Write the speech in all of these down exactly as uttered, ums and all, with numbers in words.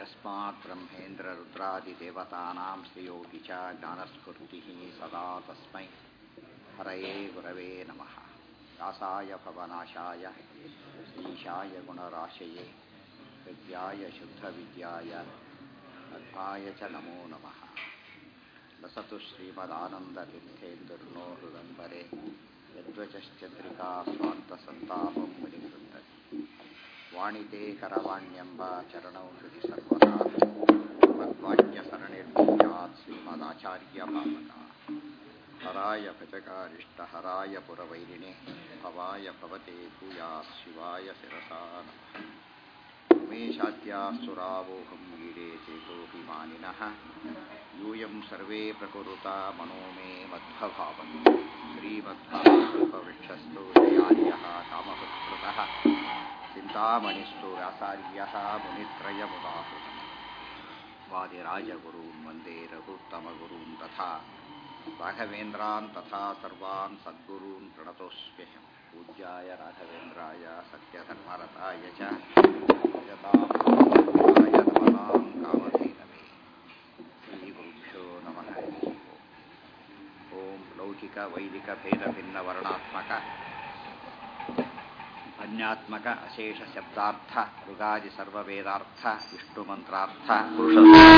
यस्मात् ब्रह्मेन्द्ररुद्रादिदेवतानां श्रेयोऽपि च ज्ञानस्फूर्तिः सदा तस्मै हरये गुरवे नमः। व्यासाय भवनाशाय श्रीशाय गुणराशये विद्याय शुद्धविद्याय अध्याय च नमो नमः। लसतु श्रीमदानन्दतीर्थेन्दुर्नो हृदम्बरे यद्वचश्चन्द्रिका स्वान्तसन्तापं मुनिवृन्दति। वाणिते करवाण्यंब चरणौ श्रुति सर्वदा मद्वाक्यसरणिर्भूयात् श्रीमदाचार्यभावका। हराय भजकारिष्टहराय पुरवैरिणे भवाय भवते भूयात् शिवाय शिरसा नमः। उमेशाद्यास्तुरावोहं वीडे चेतोऽभिमानिनः यूयं सर्वे प्रकुरुता मनो मे मध्वभावन्तु। श्रीमध्ववृक्षस्तु जयार्यः कामसुत्कृतः चिन्तामणिस्तु व्यासार्यः मुनित्रयमुदाहृतम्। वादिराजगुरून् वन्दे रघुत्तमगुरून् तथा राघवेन्द्रान् तथा सर्वान् सद्गुरून् प्रणतोऽस्म्यहम्। पूज्याय राघवेन्द्राय सत्यधर्मरताय च भजतां नमतां कामधेनवे। श्रीगुरुभ्यो नमः। ओं लौकिकवैदिकभेदभिन्नवर्णात्मक अन्यात्मक अशेष शब्दार्थ ऋगादि सर्ववेदार्थ विष्णुमंत्रार्थ पुरुष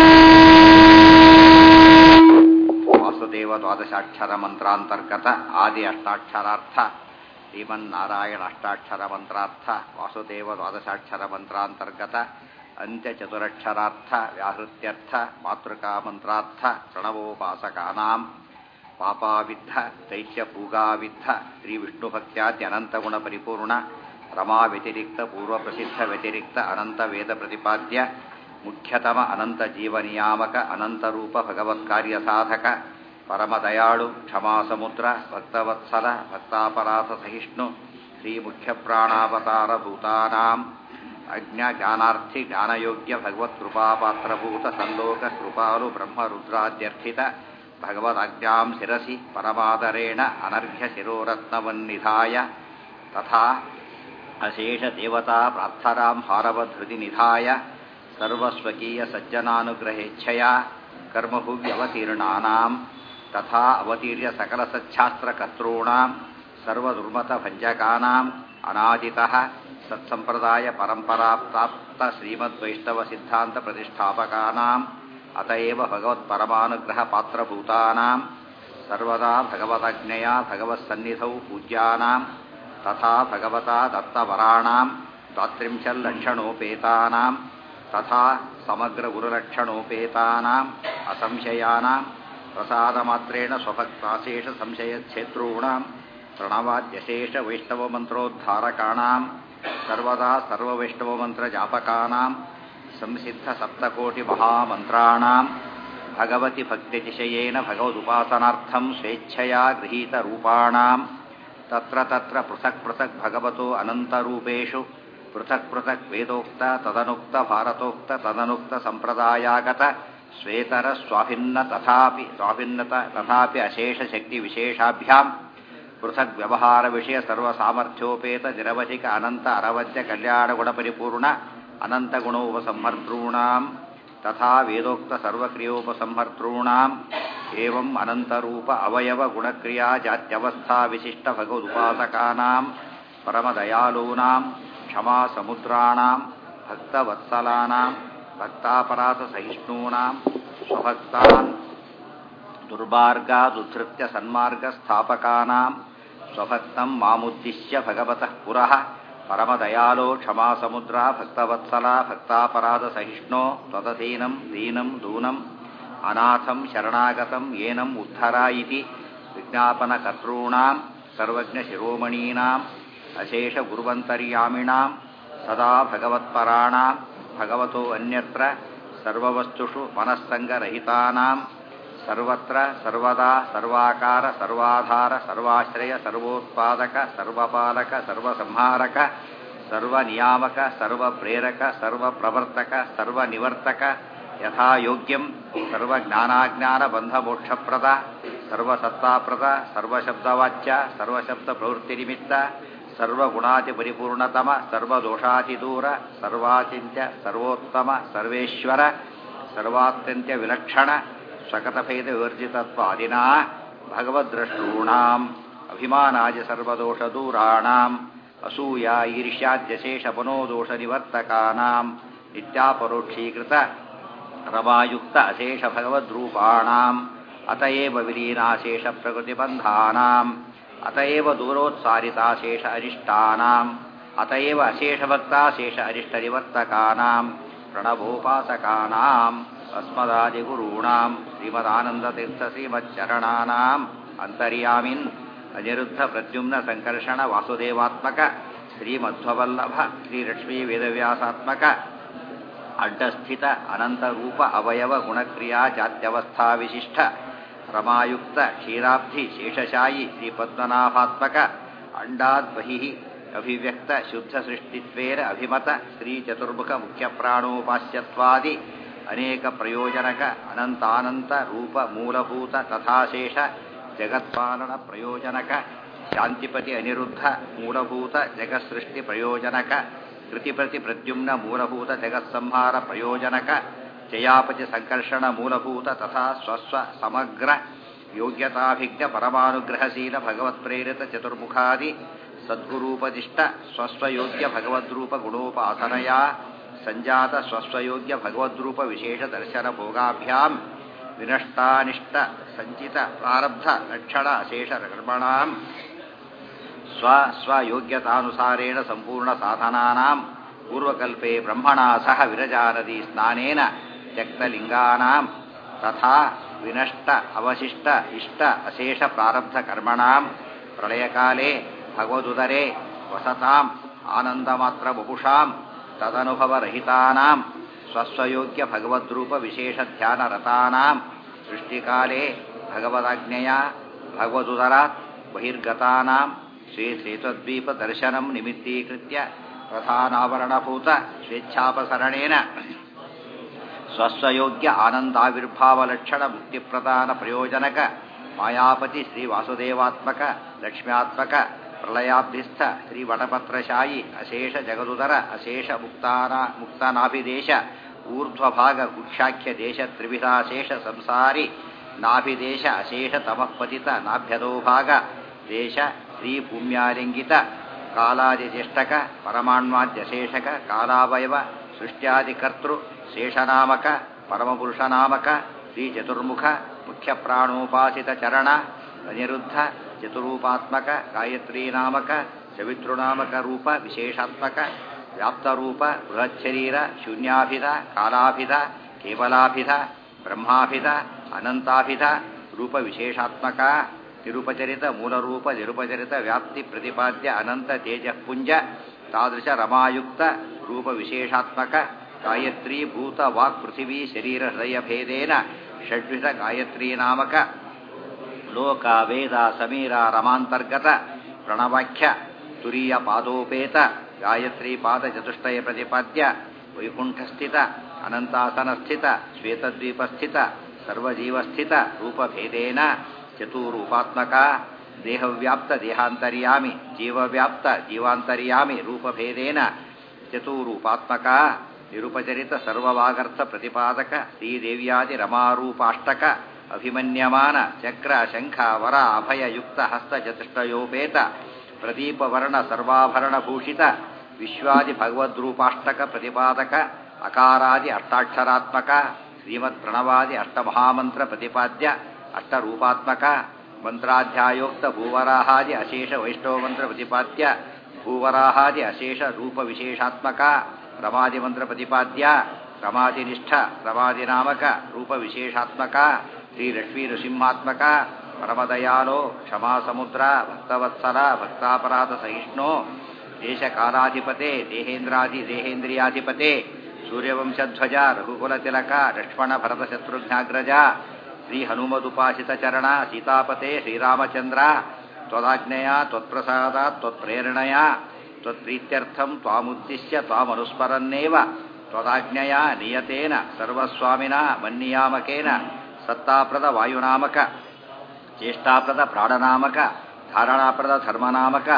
वासुदेव द्वादशाक्षर मंत्रांतर्गत आदि अष्टाक्षरार्थ श्रीमन्नारायण अष्टाक्षर मंत्रार्थ वासुदेव द्वादशाक्षर मंत्रांतर्गत अंत्य चतुरक्षरार्थ व्याहृत्यर्थ मातृका मंत्रार्थ प्रणवोपासकानां पापाविद्ध दैत्यपूगाविद्ध श्री विष्णुभक्त्यादि अनंत गुण परिपूर्ण रमा व्यतिरिक्त पूर्व प्रसिद्ध व्यतिरिक्त अनंत वेद प्रतिपाद्य मुख्यतम अनंत जीव नियामक अनंत रूप भगवತ್ कार्य साधक परम दयाळु क्षमा समुद्र भक्तवत्सल भक्तापराध सहिष्णु श्री मुख्य प्राणावतार भूतानां अज्ञ ज्ञानार्थी ज्ञानयोग्य भगवत् कृपापात्रभूत संलोक कृपालु ब्रह्म रुद्राद्यर्थित भगवदाज्ञां शिरसि परमादरेण अनर्घ्य शिरोरत्नवन्निधाय तथा अशेष देवता प्रार्थनां हारवधृति निधाय सर्वस्वकीय सज्जनानुग्रहेच्छया कर्मभुव्यवतीर्णानां तथा अवतीर्य सकल सच्छास्त्रकर्तॄणां सर्वदुर्मतभञ्जकानाम् अनादितः सत्संप्रदाय परंपरा प्राप्त श्रीमद्वैष्णव सिद्धांत प्रतिष्ठापकानां अतएव भगवत्परमानुग्रह पात्रभूतानां सर्वदा भगवदज्ञया भगवत्सन्निधौ पूज्यानां तथा भगवता दत्तवराणां द्वात्रिंशल्लक्षणोपेतानां तथा समग्र गुरुलक्षणोपेतानाम् असंशयानां प्रसादमात्रेण स्वभक्ताशेष संशयच्छेत्रूणां प्रणवाद्यशेष वैष्णवमन्त्रोद्धारकाणां सर्वदा सर्ववैष्णवमन्त्रजापकानां संसिद्ध सप्तकोटि महामन्त्राणां भगवति भक्तितिशयेन भगवदुपासनार्थं स्वेच्छया गृहीत रूपाणां तत्र तत्र पृथक् पृथक् भगवतो अनन्तरूपेषु पृथक् पृथक् वेदोक्त तदनुक्त भारतोक्त तदनुक्त संप्रदायागत स्वेतर स्वाभिन्न तथापि स्वाभिन्नत तथापि अशेष शक्ति विशेषाभ्यां पृथक् व्यवहार विषय सर्वसामर्थ्योपेत निरवधिक अनंत अरवद्य कल्याण गुण परिपूर्ण अनंत गुणोपसंहर्तॄणां तथा वेदोक्त सर्वक्रियोपसंहर्तॄणां एवं अनंत रूप अवयव गुणक्रिया जात्यवस्था विशिष्ट भगवदुपासकानां परमदयालूनां क्षमा समुद्राणां भक्तवत्सलानां भक्तापराध सहिष्णूनां स्वभक्तान् दुर्मार्गादुद्धृत्य सन्मार्ग स्थापकानां स्वभक्तं मामुद्दिश्य भगवतः पुरः परमदयालो क्षमा समुद्रा भक्तवत्सला भक्तापराध सहिष्णो त्वदधीनं दीनं दूनं अनाथं शरणागतं येनम् उद्धरा इति विज्ञापनकर्तॄणां सर्वज्ञशिरोमणीनाम् अशेष गुरुवन्तर्यामिणां सदा भगवत्पराणां भगवतो अन्यत्र सर्ववस्तुषु मनस्संगरहितानां सर्वत्र सर्वदा सर्वाकार सर्वाधार सर्वाश्रय सर्वोत्पादक सर्वपालक सर्वसंहारक सर्वनियामक सर्वप्रेरक सर्वप्रवर्तक सर्वनिवर्तक यथा योग्यं सर्वज्ञानाज्ञानबन्धमोक्षप्रद सर्वसत्ताप्रद सर्वशब्दवाच्य सर्वशब्दप्रवृत्तिनिमित्त ಸರ್ವಗುಣಾತಿ ಪರಿಪೂರ್ಣತಮ ಸರ್ವದೋಷಾತಿ ದೂರ ಸರ್ವಾಚಿಂತ್ಯ ಸರ್ವೋತ್ತಮ ಸರ್ವೇಶ್ವರ ಸರ್ವಾತ್ಯಂತ್ಯ ವಿಲಕ್ಷಣ ಸ್ವಕತಭೇದ ವಿವರ್ಜಿತತ್ವಾದಿನಾ ಭಗವದ್ದ್ರಷ್ಟॄಣಾಂ ಅಭಿಮಾನಾದಿ ಸರ್ವದೋಷದೂರಾಣಾಂ ಅಸೂಯ ಈರ್ಷ್ಯಾದ್ಯಶೇಷಪನೋದೋಷನಿವರ್ತಕಾನಾಂ ನಿತ್ಯಾಪರೋಕ್ಷೀಕೃತ ರಮಾಯುಕ್ತ ಅಶೇಷ ಭಗವದ್ರೂಪಾಣಾಂ ಅತಯೇವ ವಿಲೀನಾಶೇಷ ಪ್ರಕೃತಿಬಂಧಾನಾಂ ಅತಯೇವ ದೂರೋತ್ಸಾರಿತಾಶೇಷ ಅರಿಷ್ಟಾನಾಂ ಅತಯೇವ ಅಶೇಷಭಕ್ತಾಶೇಷ ಅರಿಷ್ಟನಿವರ್ತಕಾನಾಂ ಪ್ರಣವೋಪಾಸಕಾನಾಂ ಅಸ್ಮದಾದಿಗುರುಣಾಂ ಶ್ರೀಮದಾನಂದತೀರ್ಥ ಶ್ರೀಮಚ್ಚರಣಾನಾಂ ಅಂತರ್ಯಾಮಿನ್ ಅನಿರುದ್ಧ ಪ್ರದ್ಯುಮ್ನ ಸಂಕರ್ಷಣ ವಾಸುದೇವಾತ್ಮಕ ಶ್ರೀಮಧ್ವವಲ್ಲಭ ಶ್ರೀಲಕ್ಷ್ಮೀ ವೇದವ್ಯಾಸಾತ್ಮಕ ಅಡ್ಡಸ್ಥಿತ ಅನಂತರೂಪ ಅವಯವ ಗುಣಕ್ರಿಯಾ ಜಾತ್ಯವಸ್ಥಾ ವಿಶಿಷ್ಟ ರಮಾಯುಕ್ತ ಕ್ಷೀರಾಬ್ಧಿ ಶೇಷಶಾಯಿ ಶ್ರೀಪದ್ಮನಾಭಾತ್ಮಕ ಅಂಡಾದ್ ಬಹಿಃ ಅಭಿವ್ಯಕ್ತ ಶುದ್ಧ ಸೃಷ್ಟಿತ್ವೇನ ಅಭಿಮತ ಶ್ರೀ ಚತುರ್ಮುಖ ಮುಖ್ಯಪ್ರಾಣೋಪಾಸ್ಯತ್ವಾದಿ ಅನೇಕ ಪ್ರಯೋಜನಕ ಅನಂತಾನಂತ ರೂಪ ಮೂಲಭೂತ ತಥಾಶೇಷ ಜಗತ್ಪಾಲನ ಪ್ರಯೋಜನಕ ಶಾಂತಿಪತಿ ಅನಿರುದ್ಧ ಮೂಲಭೂತ ಜಗತ್ಸೃಷ್ಟಿ ಪ್ರಯೋಜನಕ ಕೃತಿಪ್ರತಿ ಪ್ರದ್ಯುಮ್ನ ಮೂಲಭೂತ ಜಗತ್ಸಂಹಾರ ಪ್ರಯೋಜನಕ ಜಯಾಪತಿ ಸಂಕರ್ಷಣ ಮೂಲಭೂತ ತಥಾ ಸ್ವಸ್ವ ಸಮಗ್ರ ಯೋಗ್ಯತಾಭಿಜ್ಞ ಪರಮಾನುಗ್ರಹಶೀಲ ಭಗವತ್ಪ್ರೇರಿತ ಚತುರ್ಮುಖಾದಿ ಸದ್ಗುರೂಪದಿಷ್ಟ ಸ್ವಸ್ವಯೋಗ್ಯ ಭಗವದ್ರೂಪ ಗುಣೋಪಾಸನಯ ಸಂಜಾತ ಸ್ವಸ್ವಯೋಗ್ಯ ಭಗವದ್ರೂಪ ವಿಶೇಷ ದರ್ಶನ ಭೋಗಾಭ್ಯಾಂ ವಿನಷ್ಟಾನಿಷ್ಟ ಸಂಚಿತ ಪ್ರಾರಬ್ಧ ಲಕ್ಷಣ ಅಶೇಷ ಕರ್ಮಣಾಂ ಸ್ವ ಸ್ವಯೋಗ್ಯತಾನುಸಾರೇಣ ಸಂಪೂರ್ಣ ಸಾಧನಾನಾಂ ಪೂರ್ವಕಲ್ಪೆ ಬ್ರಹ್ಮಣಾ ಸಹ ವಿರಜಾನದಿ ಸ್ನಾನೇನ ತ್ಯಕ್ತಲಿಂಗಾನಾಂ ತಥಾ ವಿನಷ್ಟ ಅವಶಿಷ್ಟ ಇಷ್ಟ ಅಶೇಷ ಪ್ರಾರಬ್ಧ ಕರ್ಮಣಾಂ ಪ್ರಳಯಕಾಲೇ ಭಗವದುದರೇ ವಸತಾಂ ಆನಂದಮಾತ್ರ ವಪುಷಾಂ ತದನುಭವರಹಿತಾನಾಂ ಸ್ವಸ್ವಯೋಗ್ಯ ಭಗವದ್ರೂಪ ವಿಶೇಷ ಧ್ಯಾನರತಾನಾಂ ಸೃಷ್ಟಿಕಾಲೇ ಭಗವದಾಜ್ಞೆಯ ಭಗವದುದರಾತ್ ಬಹಿರ್ಗತಾನಾಂ ಶ್ರೀ ಶ್ರೀತ್ವದ್ವೀಪ ದರ್ಶನಂ ನಿಮಿತ್ತೀಕೃತ್ಯ ಪ್ರಧಾನಾವರಣಭೂತ ಸ್ವೇಚ್ಛಾಪಸರಣೇನ ಸ್ವಸ್ವಯೋಗ್ಯ ಆನಂದಾವಿರ್ಭಾವಲಕ್ಷಣ ಮುಕ್ತಿಪ್ರದಾನ ಪ್ರಯೋಜನಕ ಮಾಯಾಪತಿ ಶ್ರೀ ವಾಸುದೇವಾತ್ಮಕ ಲಕ್ಷ್ಮ್ಯಾತ್ಮಕ ಪ್ರಳಯಾಬ್ಧಿಸ್ಥ ಶ್ರೀ ವಟಪತ್ರಶಾಯಿ ಅಶೇಷ ಜಗದುದರ ಅಶೇಷ ಮುಕ್ತಾನ ಮುಕ್ತನಾಭಿದೇಶ ಊರ್ಧ್ವಭಾಗ ಗುಕ್ಷಾಖ್ಯ ದೇಶ ತ್ರಿವಿಧಾಶೇಷ ಸಂಸಾರಿ ನಾಭಿದೇಶ ಅಶೇಷ ತಮಃಪತಿತ ನಾಭ್ಯದೋಭಾಗ ದೇಶ ಶ್ರೀ ಭೂಮ್ಯಾಲಿಂಗಿತ ಕಾಲಾದಿಜ್ಯಷ್ಟಕ ಪರಮಾಣ್ವಾದ್ಯಶೇಷಕ ಕಾಲಾವಯವ ಸೃಷ್ಟ್ಯಾದಿಕರ್ತೃ ಶೇಷನಾಮಕ ಪರಮಪುರುಷನಾಮಕ ಶ್ರೀ ಚತುರ್ಮುಖ ಮುಖ್ಯಪ್ರಾಣೋಪಾಸಿತ ಚರಣ ಅನಿರುದ್ಧ ಚತುರೂಪಾತ್ಮಕ ಗಾಯತ್ರೀನಾಮಕ ಸವಿತೃನಾಮಕ ರೂಪ ವಿಶೇಷಾತ್ಮಕ ವ್ಯಾಪ್ತರೂಪ ಬೃಹಚ್ಛರೀರ ಶೂನ್ಯಾಭಿಧ ಕಾಲಾಭಿಧ ಕೇವಲಾಭಿಧ ಬ್ರಹ್ಮಾಭಿಧ ಅನಂತಾಭಿಧ ರೂಪ ವಿಶೇಷಾತ್ಮಕ ತಿರುಪಚರಿತ ಮೂಲರೂಪ ನಿರುಪಚರಿತ ವ್ಯಾಪ್ತಿ ಪ್ರತಿಪಾದ್ಯ ಅನಂತ ತೇಜಃಪುಂಜ ತಾದೃಶ ರಮಾಯುಕ್ತ ರೂಪ ವಿಶೇಷಾತ್ಮಕ ಗಾಯತ್ರಿ ಭೂತ ವಾಕ್ ಪೃಥಿವೀ ಶರೀರ ಹೃದಯ ಭೇದೇನ ಷಡ್ವಿಧ ಗಾಯತ್ರೀನಾಮಕ ಲೋಕ ವೇದ ಸಮೀರ ರಮಾಂತರ್ಗತ ಪ್ರಣವಾಖ್ಯ ತುರೀಯ ಪಾದೋಪೇತ ಗಾಯತ್ರಿ ಪಾದ ಚತುಷ್ಟಯ ಪ್ರತಿಪಾದ್ಯ ವೈಕುಂಠಸ್ಥಿತ ಅನಂತಾಸನಸ್ಥಿತ ಶ್ವೇತದ್ವೀಪಸ್ಥಿತ ಸರ್ವಜೀವಸ್ಥಿತ ರೂಪಭೇದೇನ ಚತುರೂಪಾತ್ಮಕ ದೇಹವ್ಯಾಪ್ತ ದೇಹಾಂತರ್ಯಾಮಿ ಜೀವವ್ಯಾಪ್ತ ಜೀವಾಂತರ್ಯಾಮಿ ರೂಪಭೇದೇನ ಚತುರೂಪಾತ್ಮಕ ನಿರುಪಚರಿತ ಸರ್ವವಾಗರ್ಥ ಪ್ರತಿಪಾದಕ ಶ್ರೀದೇವ್ಯಾದಿ ರಮಾರೂಪಾಷ್ಟಕ ಅಭಿಮನ್ಯಮಾನ ಚಕ್ರ ಶಂಖ ವರ ಅಭಯಯುಕ್ತ ಹಸ್ತ ಚತುಷ್ಟಯೋಪೇತ ಪ್ರದೀಪವರ್ಣ ಸರ್ವಾಭರಣ ಭೂಷಿತ ವಿಶ್ವಾದಿ ಭಗವದ್ರೂಪಾಷ್ಟಕ ಪ್ರತಿಪಾದಕ ಅಕಾರಾದಿ ಅಷ್ಟಾಕ್ಷರಾತ್ಮಕ ಶ್ರೀಮತ್ ಪ್ರಣವಾದಿ ಅಷ್ಟಮಹಾಮಂತ್ರ ಪ್ರತಿಪಾದ್ಯ ಅಷ್ಟರೂಪಾತ್ಮಕ ಮಂತ್ರಾಧ್ಯಾಯೋಕ್ತ ಭೂವರಾಹಾದಿ ಅಶೇಷ ವೈಷ್ಣವಮಂತ್ರ ಪ್ರತಿಪಾದ್ಯ ಭೂವರಾಹಾದಿ ಅಶೇಷ ರೂಪ ವಿಶೇಷಾತ್ಮಕ ರಮಾದಿಮಂತ್ರ ಪ್ರತಿಪಾದ್ಯ ರಮಾದಿನಿಷ್ಠ ರಮಾದಿನಾಮಕ ರೂಪ ವಿಶೇಷಾತ್ಮಕ ಶ್ರೀ ಲಕ್ಷ್ಮೀ ನೃಸಿಂಹಾತ್ಮಕ ಪರಮದಯಾಲೋ ಕ್ಷಮಾ ಸಮುದ್ರ ಭಕ್ತವತ್ಸಲ ಭಕ್ತಾಪರಾಧ ಸಹಿಷ್ಣೋ ದೇಶಕಾಲಾಧಿಪತೆ ದೇಹೇಂದ್ರಾದಿ ದೇಹೇಂದ್ರಿಯಾಧಿಪತೆ ಸೂರ್ಯವಂಶಧ್ವಜ ರಘುಕುಲತಿಲಕ ಲಕ್ಷ್ಮಣ ಭರತ ಶತ್ರುಘ್ನಾಗ್ರಜ ಶ್ರೀ ಹನುಮದುಪಾಸಿತ ಚರಣ ಸೀತಾಪತೆ ಶ್ರೀರಾಮಚಂದ್ರ ತ್ವದಾಜ್ಞೆಯ ತ್ವತ್ಪ್ರಸಾದ ತ್ವತ್ಪ್ರೇರಣೆಯ ತ್ವತ್ಪ್ರೀತ್ಯರ್ಥಂ ತ್ವಾಮುದ್ದಿಶ್ಯ ತ್ವಾಮನುಸ್ಮರನ್ನೇವ ತ್ವದಾಜ್ಞೆಯ ನಿಯತೇನ ಸರ್ವಸ್ವಾಮಿನ ಮನ್ನಿಯಾಮಕೇನ ಸತ್ತಾಪ್ರದ ವಾಯುನಾಮಕ ಚೇಷ್ಟಾಪ್ರದ ಪ್ರಾಣನಾಮಕ ಧಾರಣಾಪ್ರದ ಧರ್ಮನಾಮಕ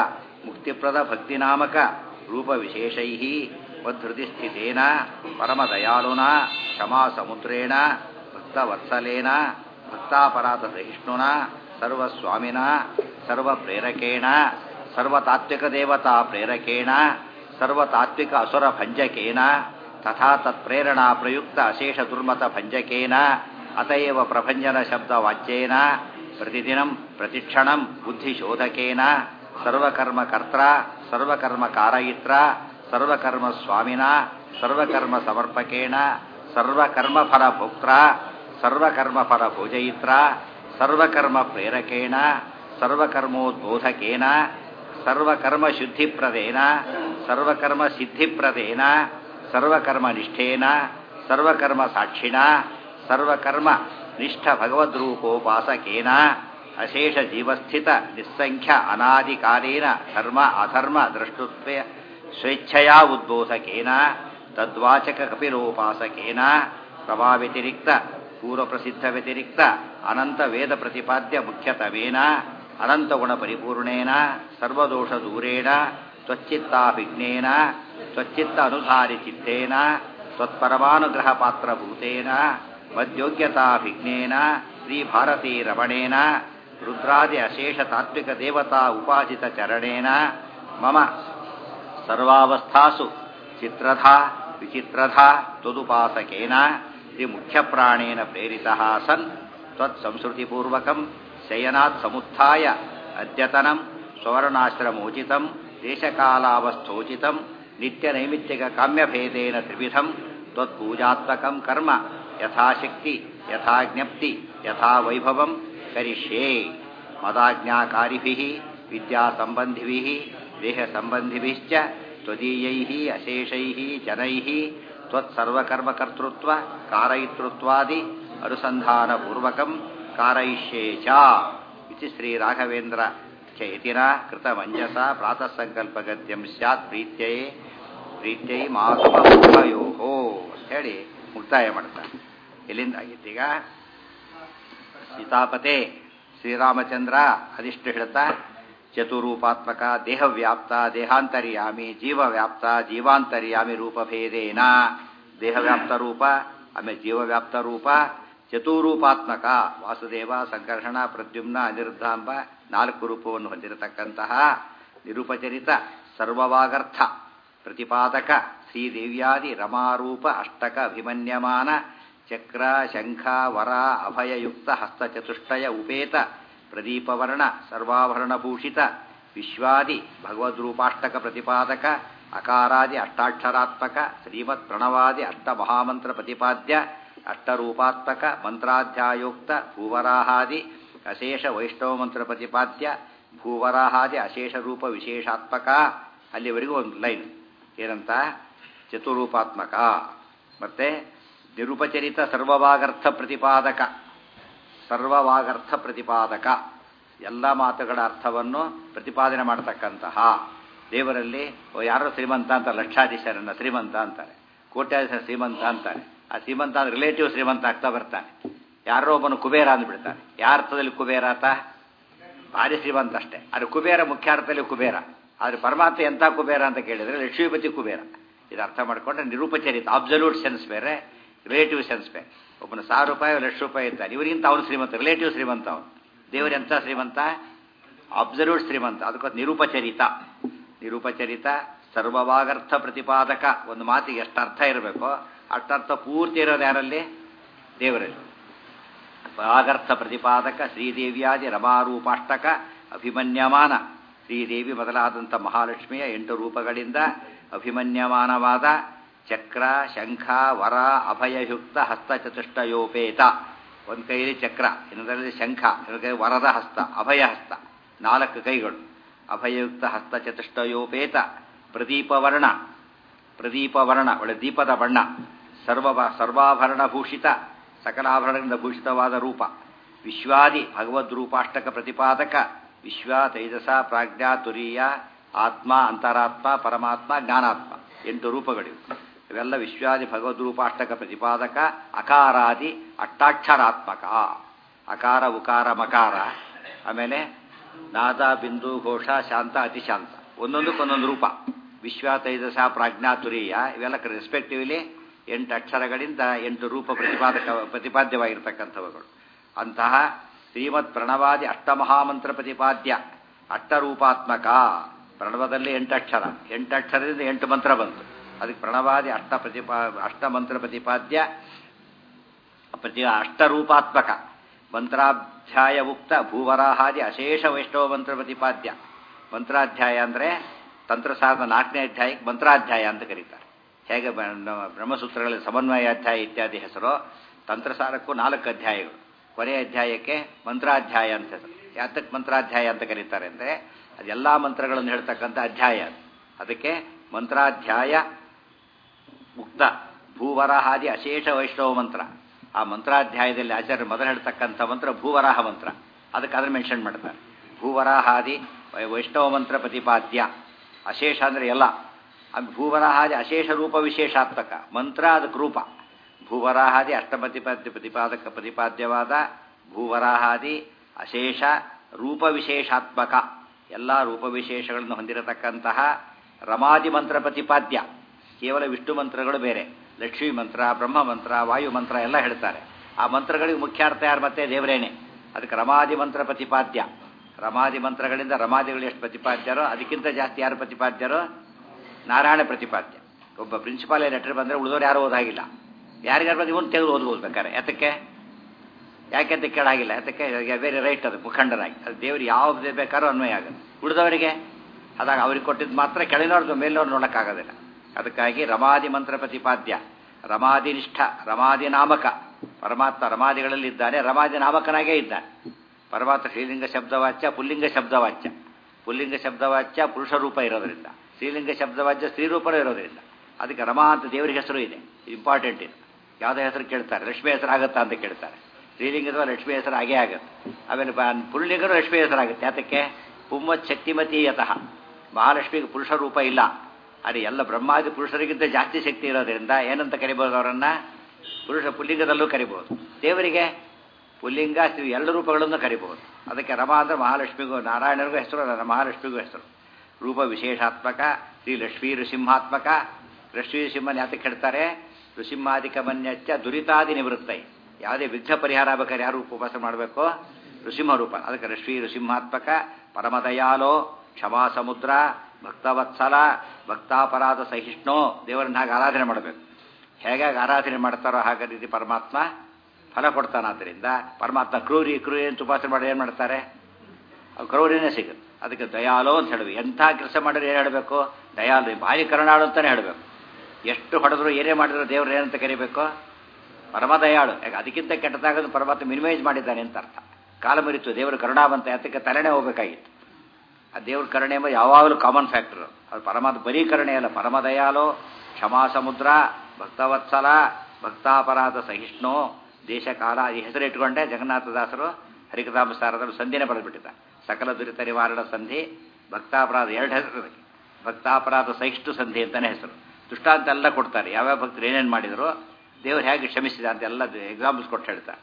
ಮುಕ್ತಿಪ್ರದ ಭಕ್ತಿನಾಮಕ ರೂಪವಿಶೇಷೈ ಮದ್ಹೃತಿಸ್ಥಿತೇನ ಪರಮದಯಾಳುನಾ ಕ್ಷಮಾಸಮುದ್ರೇಣ ಭಕ್ತವತ್ಸಲೇನ ಭಕ್ತಾಪರಾಧಸಹಿಷ್ಣುನಾ ಸರ್ವಸ್ವಾಮಿನಾ ಸರ್ವಪ್ರೇರಕೇಣ ಸರ್ವತಾತ್ವಿಕದೇವತಾ ಪ್ರೇರಕೇಣ ಸರ್ವತಾತ್ವಿಕ ಅಸುರ ಭಂಜಕೇನ ತಥಾ ತತ್ಪ್ರೇರಣಾ ಪ್ರಯುಕ್ತ ಅಶೇಷ ದುರ್ಮತ ಭಂಜಕೇನ ಅತಯೇವ ಪ್ರಭಂಜನ ಶಬ್ದವಾಚ್ಯೇನ ಪ್ರತಿದಿನಂ ಪ್ರತಿಕ್ಷಣಂ ಬುದ್ಧಿಶೋಧಕೇನ ಸರ್ವಕರ್ಮಕರ್ತ್ರ ಸರ್ವಕರ್ಮಕಾರಯಿತ್ರ ಸರ್ವಕರ್ಮ ಸ್ವಾಮಿನ ಸರ್ವಕರ್ಮ ಸಮರ್ಪಕೇಣ ಸರ್ವಕರ್ಮಫಲ ಭೋಕ್ತ್ರ ಸರ್ವಕರ್ಮಫಲ ಭೋಜಯಿತ್ರ ಸರ್ವಕರ್ಮ ಪ್ರೇರಕೇಣ ಸರ್ವಕರ್ಮೋದ್ಬೋಧಕೇನ ಸರ್ವಕರ್ಮ ಶುದ್ಧಿಪ್ರದೇನ ಸರ್ವಕರ್ಮ ಸಿದ್ಧಿಪ್ರದೇನ ಸರ್ವಕರ್ಮ ನಿಷ್ಠೇನ ಸರ್ವಕರ್ಮ ಸಾಕ್ಷಿಣ ಸರ್ವಕರ್ಮ ನಿಷ್ಠ ಭಗವದ್ರೂಪೋಪಾಸಕೇನ ಅಶೇಷ ಜೀವಸ್ಥಿತ ನಿಸ್ಸಂಖ್ಯ ಅನಾದಿಕಾಲೇನ ಧರ್ಮ ಅಧರ್ಮ ದ್ರಷ್ಟುತ್ವ ಸ್ವೇಚ್ಛಯಾ ಉದ್ಬೋಧಕೇನ ತದ್ವಾಚಕ ಕಪಿಲೋಪಾಸಕೇನ ಪ್ರಭಾವ್ಯತಿರಿಕ್ತ ಪೂರ್ವಪ್ರಸಿದ್ಧ ವ್ಯತಿರಿಕ್ತ ಅನಂತ ವೇದ ಪ್ರತಿಪಾದ್ಯ ಮುಖ್ಯತಮೇನ ಅನಂತ ಗುಣ ಪರಿಪೂರ್ಣೇನ ಸರ್ವದೋಷ ದೂರೇಣ ತ್ವಚ್ಚಿತ್ತಾಭಿಜ್ಞೇನ ತ್ವಚ್ಚಿತ್ತ ಅನುಧಾರಿ ಚಿತ್ತೇನ ತ್ವತ್ಪರಮಾನುಗ್ರಹ ಪಾತ್ರಭೂತೇನ ಮದ್ಯೋಗ್ಯತಾಭಿಜ್ಞೇನ ಶ್ರೀ ಭಾರತೀ ರಮಣೇನ ರುದ್ರಾದಿ ಅಶೇಷ ತಾತ್ವಿಕ ದೇವತಾ ಉಪಾಸಿತ ಚರಣೇನ ಮಮ ಸರ್ವಾವಸ್ಥಾಸು ಚಿತ್ರಧಾ ವಿಚಿತ್ರಧಾ ತ್ವದುಪಾಸಕೇನ ಶ್ರೀ ಮುಖ್ಯಪ್ರಾಣೇನ ಪ್ರೇರಿತಃ ಸನ್ ತ್ವತ್ಸಂಸ್ಕೃತಿಪೂರ್ವಕಂ ಶಯನಾತ್ ಸಮುತ್ಥಾಯ ಅದ್ಯತನಂ ಸ್ವರ್ಣಾಶ್ರಮೋಚಿತಂ ದೇಶಕಾಲಾವಸ್ಥೋಚಿತಂ ನಿತ್ಯನೈಮಿತ್ತಿಕ ಕಾಮ್ಯಭೇದೇನ ತ್ರಿವಿಧಂ ತ್ವತ್ಪೂಜಾತ್ಮಕಂ ಕರ್ಮ ಯಥಾಶಕ್ತಿ ಯಥಾಜ್ಞಪ್ತಿ ಯಥಾ ವೈಭವಂ ಕರಿಷ್ಯೇ ಮದಾಜ್ಞಾಕಾರಿಭಿಃ ವಿದ್ಯಾಸಂಬಂಧಿಭಿಃ ದೇಹಸಂಬಂಧಿಭಿಶ್ಚ ತ್ವದೀಯೈಃ ಅಶೇಷೈಃ ಜನೈಃ ತ್ವತ್ಸರ್ವಕರ್ಮಕರ್ತೃತ್ವ ಕಾರಯಿತೃತ್ವಾದಿ ಅನುಸಂಧಾನಪೂರ್ವಕಂ ಕಾರಯಿಷ್ಯೇ ಚ ಇತಿ ಶ್ರೀ ರಾಘವೇಂದ್ರ ಚೇತಿನ ಕೃತಮಂಜಸ ಪ್ರಾತಃ ಸಂಕಲ್ಪಗದ್ಯಂ ಸ್ಯಾತ್ ಪ್ರೀತ್ಯೈ ಪ್ರೀತ್ಯೈ ಮಾಸುಮಯೋಹೋ ಅಂತ ಹೇಳಿ ಮುಕ್ತಾಯ ಮಾಡ್ತಾರೆ. ಎಲ್ಲಿಂದ ಆಗಿದ್ದೀಗ ಸೀತಾಪತೆ ಶ್ರೀರಾಮಚಂದ್ರ ಅದಿಷ್ಟು ಹೇಳ್ತಾ ಚತುರೂಪಾತ್ಮಕ ದೇಹವ್ಯಾಪ್ತ ದೇಹಾಂತರ್ಯಾಮಿ ಜೀವವ್ಯಾಪ್ತ ಜೀವಾಂತರ್ಯಾಮಿ ರೂಪಭೇದೇನ ದೇಹವ್ಯಾಪ್ತ ರೂಪ ಆಮೇಲೆ ಜೀವವ್ಯಾಪ್ತ ರೂಪ ಚತುರೂಪಾತ್ಮಕ ವಾಸುದೇವ ಸಂಕರ್ಷಣ ಪ್ರದ್ಯುಮ್ನ ಅನಿರುದ್ಧ ಎಂಬ ನಾಲ್ಕು ರೂಪವನ್ನು ಹೊಂದಿರತಕ್ಕಂತಹ ನಿರುಪಚರಿತ ಸರ್ವವಾಗರ್ಥ ಪ್ರತಿಪಾದಕ ಶ್ರೀದೇವ್ಯಾದಿ ರಮಾರೂಪ ಅಷ್ಟಕ ಅಭಿಮನ್ಯಮಾನ ಚಕ್ರ ಶಂಖ ವರ ಅಭಯಯುಕ್ತ ಹಸ್ತಚತುಷ್ಟಯ ಉಪೇತ ಪ್ರದೀಪವರ್ಣ ಸರ್ವಾಭರಣಭೂಷಿತ ವಿಶ್ವಾದಿ ಭಗವದ್ರೂಪಾಷ್ಟಕ ಪ್ರತಿಪಾದಕ ಅಕಾರಾದಿ ಅಷ್ಟಾಕ್ಷರಾತ್ಮಕ ಶ್ರೀಮತ್ ಪ್ರಣವಾದಿ ಅಷ್ಟಮಹಾಮಂತ್ರ ಪ್ರತಿಪಾದ್ಯ ಅಷ್ಟರೂಪಾತ್ಮಕ ಮಂತ್ರಾಧ್ಯಾಯೋಕ್ತ ಭೂವರಾಹಾದಿ ಅಶೇಷ ವೈಷ್ಣವ ಮಂತ್ರ ಪ್ರತಿಪಾದ್ಯ ಭೂವರಾಹಾದಿ ಅಶೇಷ ರೂಪ ವಿಶೇಷಾತ್ಮಕ ಅಲ್ಲಿವರೆಗೂ ಒಂದು ಲೈನ್ ಏನಂತ ಚತುರೂಪಾತ್ಮಕ ಮತ್ತೆ ನಿರುಪಚರಿತ ಸರ್ವವಾಗರ್ಥ ಪ್ರತಿಪಾದಕ ಸರ್ವವಾಗರ್ಥ ಪ್ರತಿಪಾದಕ ಎಲ್ಲ ಮಾತುಗಳ ಅರ್ಥವನ್ನು ಪ್ರತಿಪಾದನೆ ಮಾಡತಕ್ಕಂತಹ ದೇವರಲ್ಲಿ ಯಾರೋ ಶ್ರೀಮಂತ ಅಂತ ಲಕ್ಷಾಧೀಶರನ್ನ ಶ್ರೀಮಂತ ಅಂತಾರೆ, ಕೋಟ್ಯಾಧೀಶ ಶ್ರೀಮಂತ ಅಂತಾರೆ. ಆ ಶ್ರೀಮಂತ ಅಂದ್ರೆ ರಿಲೇಟಿವ್ ಶ್ರೀಮಂತ ಆಗ್ತಾ ಬರ್ತಾನೆ. ಯಾರೋ ಒಬ್ಬನು ಕುಬೇರ ಅಂದ್ಬಿಡ್ತಾನೆ. ಯಾವ ಅರ್ಥದಲ್ಲಿ ಕುಬೇರ ಆತ? ಭಾರಿ ಶ್ರೀಮಂತ ಅಷ್ಟೇ. ಅದು ಕುಬೇರ ಮುಖ್ಯ ಅರ್ಥದಲ್ಲಿ ಕುಬೇರ. ಆದ್ರೆ ಪರಮಾತ್ಮ ಎಂಥ ಕುಬೇರ ಅಂತ ಕೇಳಿದ್ರೆ ಲಕ್ಷ್ಮೀಪತಿ ಕುಬೇರ. ಇದು ಅರ್ಥ ಮಾಡ್ಕೊಂಡ್ರೆ ನಿರೂಪಚರಿತ ಅಬ್ಸಲ್ಯೂಟ್ ಸೆನ್ಸ್ ಬೇರೆ, ರಿಲೇಟಿವ್ ಸೆನ್ಸ್ ಬೇರೆ. ಒಬ್ಬನ ಸಾವಿರ ರೂಪಾಯಿ ಲಕ್ಷ ರೂಪಾಯಿ ಇರ್ತಾನೆ, ಇವರಿಗಿಂತ ಅವನು ಶ್ರೀಮಂತ, ರಿಲೇಟಿವ್ ಶ್ರೀಮಂತ ಅವನು. ದೇವರು ಎಂಥ ಶ್ರೀಮಂತ? ಅಬ್ಸಲ್ಯೂಟ್ ಶ್ರೀಮಂತ. ಅದಕ್ಕೊಂದು ನಿರೂಪಚರಿತ. ನಿರೂಪಚರಿತ ಸರ್ವವಾಗರ್ಥ ಪ್ರತಿಪಾದಕ. ಒಂದು ಮಾತಿಗೆ ಎಷ್ಟು ಅರ್ಥ ಇರಬೇಕೋ ಅಷ್ಟರ್ಥ ಪೂರ್ತಿ ಇರೋದು ಯಾರಲ್ಲಿ? ದೇವರಲ್ಲಿ. ವಾಗರ್ಥ ಪ್ರತಿಪಾದಕ ಶ್ರೀದೇವಿಯಾದಿ ರಮಾರೂಪಾಷ್ಟಕ ಅಭಿಮನ್ಯಮಾನ. ಶ್ರೀದೇವಿ ಮೊದಲಾದಂಥ ಮಹಾಲಕ್ಷ್ಮಿಯ ಎಂಟು ರೂಪಗಳಿಂದ ಅಭಿಮನ್ಯಮಾನವಾದ ಚಕ್ರ ಶಂಖ ವರ ಅಭಯಯುಕ್ತ ಹಸ್ತಚತುಷ್ಟಯೋಪೇತ. ಒಂದು ಕೈಯಲ್ಲಿ ಚಕ್ರ, ಇನ್ನೊಂದರಲ್ಲಿ ಶಂಖ, ಇನ್ನೊಂದು ಕೈ ವರದ ಹಸ್ತ, ಅಭಯ ಹಸ್ತ, ನಾಲ್ಕು ಕೈಗಳು. ಅಭಯಯುಕ್ತ ಹಸ್ತಚತುಷ್ಟಯೋಪೇತ ಪ್ರದೀಪವರ್ಣ. ಪ್ರದೀಪವರ್ಣ ಒಳ್ಳೆ ದೀಪದ ಬಣ್ಣ. ಸರ್ವ ಸರ್ವಾಭರಣ ಭೂಷಿತ, ಸಕಲಾಭರಣಗಳಿಂದ ಭೂಷಿತವಾದ ರೂಪ. ವಿಶ್ವಾದಿ ಭಗವದ್ರೂಪಾಷ್ಟಕ ಪ್ರತಿಪಾದಕ. ವಿಶ್ವ ತೈಜಸ ಪ್ರಾಜ್ಞಾ ತುರೀಯ ಆತ್ಮ ಅಂತರಾತ್ಮ ಪರಮಾತ್ಮ ಜ್ಞಾನಾತ್ಮ ಎಂಟು ರೂಪಗಳಿವೆ. ಇವೆಲ್ಲ ವಿಶ್ವಾದಿ ಭಗವದ್ರೂಪಾಷ್ಟಕ ಪ್ರತಿಪಾದಕ. ಅಕಾರಾದಿ ಅಷ್ಟಾಕ್ಷರಾತ್ಮಕ. ಅಕಾರ ಉಕಾರ ಮಕಾರ, ಆಮೇಲೆ ನಾದ ಬಿಂದು ಘೋಷ ಶಾಂತ ಅತಿಶಾಂತ ಒಂದೊಂದಕ್ಕೊಂದೊಂದು ರೂಪ. ವಿಶ್ವ ತೈಜಸ ಪ್ರಾಜ್ಞಾ ತುರೀಯ ಇವೆಲ್ಲ ರೆಸ್ಪೆಕ್ಟಿವ್ಲಿ ಎಂಟು ಅಕ್ಷರಗಳಿಂದ ಎಂಟು ರೂಪ ಪ್ರತಿಪಾದಕ ಪ್ರತಿಪಾದ್ಯವಾಗಿರ್ತಕ್ಕಂಥವುಗಳು. ಅಂತಹ ಶ್ರೀಮತ್ ಪ್ರಣವಾದಿ ಅಷ್ಟಮಹಾಮಂತ್ರ ಪ್ರತಿಪಾದ್ಯ ಅಷ್ಟರೂಪಾತ್ಮಕ. ಪ್ರಣವದಲ್ಲಿ ಎಂಟು ಅಕ್ಷರ, ಎಂಟು ಅಕ್ಷರದಿಂದ ಎಂಟು ಮಂತ್ರ ಬಂತು. ಅದಕ್ಕೆ ಪ್ರಣವಾದಿ ಅಷ್ಟ ಪ್ರತಿಪಾ ಅಷ್ಟಮಂತ್ರ ಪ್ರತಿಪಾದ್ಯ ಪ್ರತಿ ಅಷ್ಟರೂಪಾತ್ಮಕ ಮಂತ್ರಾಧ್ಯಾಯ ಉಕ್ತ ಭೂವರಾಹಾದಿ ಅಶೇಷ ವೈಷ್ಣವ ಮಂತ್ರ ಪ್ರತಿಪಾದ್ಯ. ಮಂತ್ರಾಧ್ಯಾಯ ಅಂದರೆ ತಂತ್ರಸಾರದ ನಾಲ್ಕನೇ ಅಧ್ಯಾಯಕ್ಕೆ ಮಂತ್ರಾಧ್ಯಾಯ ಅಂತ ಕರೀತಾರೆ. ಹೇಗೆ ಬ್ರಹ್ಮಸೂತ್ರಗಳಲ್ಲಿ ಸಮನ್ವಯಾಧ್ಯಾಯ ಇತ್ಯಾದಿ ಹೆಸರು, ತಂತ್ರಸಾರಕ್ಕೂ ನಾಲ್ಕು ಅಧ್ಯಾಯಗಳು, ಕೊನೆಯ ಅಧ್ಯಾಯಕ್ಕೆ ಮಂತ್ರಾಧ್ಯಾಯ ಅಂತ ಹೆಸರು. ಯಾತಕ್ಕೆ ಮಂತ್ರಾಧ್ಯಾಯ ಅಂತ ಕರೀತಾರೆ ಅಂದರೆ ಅದೆಲ್ಲ ಮಂತ್ರಗಳನ್ನು ಹೇಳ್ತಕ್ಕಂಥ ಅಧ್ಯಾಯ. ಅದಕ್ಕೆ ಮಂತ್ರಾಧ್ಯಾಯ ಮುಕ್ತ ಭೂವರಾಹಾದಿ ಅಶೇಷ ವೈಷ್ಣವ ಮಂತ್ರ. ಆ ಮಂತ್ರಾಧ್ಯಾಯದಲ್ಲಿ ಆಚಾರ್ಯರು ಮೊದಲು ಹೇಳ್ತಕ್ಕಂಥ ಮಂತ್ರ ಭೂವರಾಹ ಮಂತ್ರ. ಅದಕ್ಕೆ ಅದನ್ನು ಮೆನ್ಷನ್ ಮಾಡ್ತಾರೆ. ಭೂವರಾಹಾದಿ ವೈಷ್ಣವ ಮಂತ್ರ ಪ್ರತಿಪಾದ್ಯ. ಅಶೇಷ ಅಂದರೆ ಎಲ್ಲ. ಭೂವರಾಹಾದಿ ಅಶೇಷ ರೂಪ ವಿಶೇಷಾತ್ಮಕ ಮಂತ್ರ, ಅದಕ್ಕೆ ರೂಪ. ಭೂವರಾಹಾದಿ ಅಷ್ಟಪ್ರತಿಪಾದ್ಯ ಪ್ರತಿಪಾದಕ ಪ್ರತಿಪಾದ್ಯವಾದ ಭೂವರಾಹಾದಿ ಅಶೇಷ ರೂಪ ವಿಶೇಷಾತ್ಮಕ ಎಲ್ಲ ರೂಪವಿಶೇಷಗಳನ್ನು ಹೊಂದಿರತಕ್ಕಂತಹ ರಮಾದಿ ಮಂತ್ರ ಪ್ರತಿಪಾದ್ಯ. ಕೇವಲ ವಿಷ್ಣು ಮಂತ್ರಗಳು ಬೇರೆ, ಲಕ್ಷ್ಮೀ ಮಂತ್ರ, ಬ್ರಹ್ಮ ಮಂತ್ರ, ವಾಯು ಮಂತ್ರ ಎಲ್ಲ ಹೇಳ್ತಾರೆ. ಆ ಮಂತ್ರಗಳಿಗೆ ಮುಖ್ಯಾರ್ಥ ಯಾರು ಮತ್ತೆ ದೇವರೇನೆ. ಅದಕ್ಕೆ ರಮಾದಿ ಮಂತ್ರ ಪ್ರತಿಪಾದ್ಯ. ರಮಾದಿ ಮಂತ್ರಗಳಿಂದ ರಮಾದಿಗಳು ಎಷ್ಟು ಪ್ರತಿಪಾದ್ಯರೋ ಅದಕ್ಕಿಂತ ಜಾಸ್ತಿ ಯಾರು ಪ್ರತಿಪಾದ್ಯರೋ ನಾರಾಯಣ ಪ್ರತಿಪಾದ್ಯ. ಒಬ್ಬ ಪ್ರಿನ್ಸಿಪಾಲ್ ಲೆಟರ್ ಬಂದರೆ ಉಳಿದವ್ರು ಯಾರು ಓದಾಗಿಲ್ಲ. ಯಾರಿಗಾರು ಬಂದು ಇವನು ತೆಗೆದು ಓದ್ಬೋದು ಬೇಕಾರೆ. ಯಾತಕ್ಕೆ ಯಾಕೆ ಅಂತ ಕೇಳಾಗಿಲ್ಲ. ಯಾತಕ್ಕೆ ಬೇರೆ ರೈಟ್ ಅದು ಮುಖಂಡರಾಗಿ ಅದು ದೇವರು ಯಾವ್ದು ಬೇಕಾದ್ರೂ ಅನ್ವಯ ಆಗುತ್ತೆ. ಉಳಿದವರಿಗೆ ಅದಾಗ ಅವ್ರಿಗೆ ಕೊಟ್ಟಿದ್ದು ಮಾತ್ರ ಕೆಳನವ್ರದ್ದು ಮೇಲಿನವ್ರು ನೋಡೋಕ್ಕಾಗೋದಿಲ್ಲ. ಅದಕ್ಕಾಗಿ ರಮಾದಿ ಮಂತ್ರ ಪ್ರತಿಪಾದ್ಯ, ರಮಾದಿ ನಿಷ್ಠ, ರಮಾದಿ ನಾಮಕ. ಪರಮಾತ್ಮ ರಮಾದಿಗಳಲ್ಲಿ ಇದ್ದಾನೆ, ರಮಾದಿ ನಾಮಕನಾಗೇ ಇದ್ದಾನೆ. ಪರಮಾತ್ಮ ಶ್ರೀಲಿಂಗ ಶಬ್ದವಾಚ್ಯ, ಪುಲ್ಲಿಂಗ ಶಬ್ದವಾಚ್ಯ. ಪುಲ್ಲಿಂಗ ಶಬ್ದವಾಚ್ಯ ಪುರುಷ ರೂಪ ಇರೋದರಿಂದ, ಶ್ರೀಲಿಂಗ ಶಬ್ದವಾಚ್ಯ ಸ್ತ್ರೀರೂಪನೂ ಇರೋದರಿಂದ ಅದಕ್ಕೆ ರಮಾ ಅಂತ ದೇವರಿಗೆ ಹೆಸರು ಇದೆ. ಇಂಪಾರ್ಟೆಂಟ್ ಇದು. ಯಾವುದೇ ಹೆಸರು ಕೇಳ್ತಾರೆ, ಲಕ್ಷ್ಮೀ ಹೆಸರು ಆಗುತ್ತಾ ಅಂತ ಕೇಳ್ತಾರೆ. ಶ್ರೀಲಿಂಗದ ಲಕ್ಷ್ಮೀ ಹೆಸರು ಆಗೇ ಆಗುತ್ತೆ. ಆಮೇಲೆ ಪುಲ್ಲಿಂಗನೂ ಲಕ್ಷ್ಮೀ ಹೆಸರಾಗುತ್ತೆ. ಯಾತಕ್ಕೆ ಪುಮ್ಮತ್ ಶಕ್ತಿಮತಿ ಯತಃ. ಮಹಾಲಕ್ಷ್ಮಿಗೆ ಪುರುಷ ರೂಪ ಇಲ್ಲ. ಅದು ಎಲ್ಲ ಬ್ರಹ್ಮಾದಿ ಪುರುಷರಿಗಿಂತ ಜಾಸ್ತಿ ಶಕ್ತಿ ಇರೋದ್ರಿಂದ ಏನಂತ ಕರಿಬೋದು ಅವರನ್ನು? ಪುರುಷ ಪುಲ್ಲಿಂಗದಲ್ಲೂ ಕರಿಬಹುದು. ದೇವರಿಗೆ ಪುಲ್ಲಿಂಗ ಸ್ತ್ರೀ ಎರಡು ರೂಪಗಳನ್ನು ಕರಿಬಹುದು. ಅದಕ್ಕೆ ರಮಾ ಅಂದರೆ ಮಹಾಲಕ್ಷ್ಮಿಗೂ ನಾರಾಯಣರಿಗೂ ಹೆಸರು, ಮಹಾಲಕ್ಷ್ಮಿಗೂ ಹೆಸರು. ರೂಪ ವಿಶೇಷಾತ್ಮಕ ಶ್ರೀ ಲಕ್ಷ್ಮೀ ಋಸಿಂಹಾತ್ಮಕ. ಲಕ್ಷ್ಮೀ ಋಸಿಂಹನ ಯಾತಕ್ಕೆ ಹೇಳ್ತಾರೆ? ಋಸಿಂಹಾದಿಕ ಮನ್ಯಚ್ಚ ದುರಿತಾದಿ ನಿವೃತ್ತೈ. ಯಾವುದೇ ವಿಘ್ನ ಪರಿಹಾರ ಬೇಕಾದ್ರೆ ಯಾರು ಉಪವಾಸ ಮಾಡಬೇಕು? ಋಸಿಂಹ ರೂಪ. ಅದಕ್ಕೆ ಲಕ್ಷ್ಮೀ ಋಸಿಂಹಾತ್ಮಕ ಪರಮದಯಾಲೋ ಕ್ಷಮಾ ಸಮುದ್ರ ಭಕ್ತವತ್ಸಲ ಭಕ್ತಾಪರಾಧ ಸಹಿಷ್ಣು. ದೇವರನ್ನ ಹಾಗೆ ಆರಾಧನೆ ಮಾಡಬೇಕು. ಹೇಗಾಗಿ ಆರಾಧನೆ ಮಾಡ್ತಾರೋ ಹಾಗೆ ರೀತಿ ಪರಮಾತ್ಮ ಫಲ ಕೊಡ್ತಾನಾದ್ದರಿಂದ ಪರಮಾತ್ಮ ಕ್ರೂರಿ ಕ್ರೂರಿ ಅಂತ ಉಪಾಸನೆ ಮಾಡಿ ಏನು ಮಾಡ್ತಾರೆ? ಅದು ಕ್ರೌರ್ಯನೇ ಸಿಗುತ್ತೆ. ಅದಕ್ಕೆ ದಯಾಲೋ ಅಂತ ಹೇಳಬೇಕು. ಎಂಥ ಕೆಲಸ ಮಾಡಿದ್ರೆ ಏನು ಹೇಳಬೇಕು? ದಯಾಲು, ಭಾರಿ ಕರುಣಾಳು ಅಂತಲೇ ಹೇಳಬೇಕು. ಎಷ್ಟು ಹೊಡೆದ್ರು ಏನೇ ಮಾಡಿದ್ರು ದೇವರು ಏನಂತ ಕರಿಬೇಕು? ಪರಮದಯಾಳು. ಯಾಕೆ ಅದಕ್ಕಿಂತ ಕೆಟ್ಟದಾಗೋದು ಪರಮಾತ್ಮ ಮಿನಿಮೈಸ್ ಮಾಡಿದ್ದಾನೆ ಅಂತ ಅರ್ಥ. ಕಾಲ ಮರಿತು ದೇವರು ಕರುಣಾವಂತ. ಯಾತಕ್ಕೆ ತಲೆನೇ ಹೋಗಬೇಕಾಗಿತ್ತು. ಆ ದೇವ್ರ ಕರುಣೆ ಎಂಬ ಯಾವಾಗಲೂ ಕಾಮನ್ ಫ್ಯಾಕ್ಟರ್. ಅದು ಪರಮಾತ್ಮ ಬರೀ ಕರುಣೆ ಅಲ್ಲ. ಪರಮದಯಾಲೋ ಕ್ಷಮಾ ಸಮುದ್ರ ಭಕ್ತವತ್ಸಲ ಭಕ್ತಾಪರಾಧ ಸಹಿಷ್ಣು ದೇಶ ಕಾಲ. ಈ ಹೆಸರು ಇಟ್ಕೊಂಡೆ ಜಗನ್ನಾಥದಾಸರು ಹರಿಕಥಾಮಸಾರದಲ್ಲಿ ಸಂಧಿನೇ ಬರೆದ್ಬಿಟ್ಟಿದ್ದ. ಸಕಲ ದುರಿತ ನಿವಾರಣ ಸಂಧಿ, ಭಕ್ತಾಪರಾಧ ಎರಡು ಹೆಸರು. ಭಕ್ತಾಪರಾಧ ಸಹಿಷ್ಣು ಸಂಧಿ ಅಂತಲೇ ಹೆಸರು. ದೃಷ್ಟಾಂತ ಎಲ್ಲ ಕೊಡ್ತಾರೆ. ಯಾವ್ಯಾವ ಭಕ್ತರು ಏನೇನು ಮಾಡಿದ್ರು, ದೇವರು ಹೇಗೆ ಕ್ಷಮಿಸಿದ ಅಂತ ಎಲ್ಲ ಎಕ್ಸಾಂಪಲ್ಸ್ ಕೊಟ್ಟು ಹೇಳ್ತಾರೆ.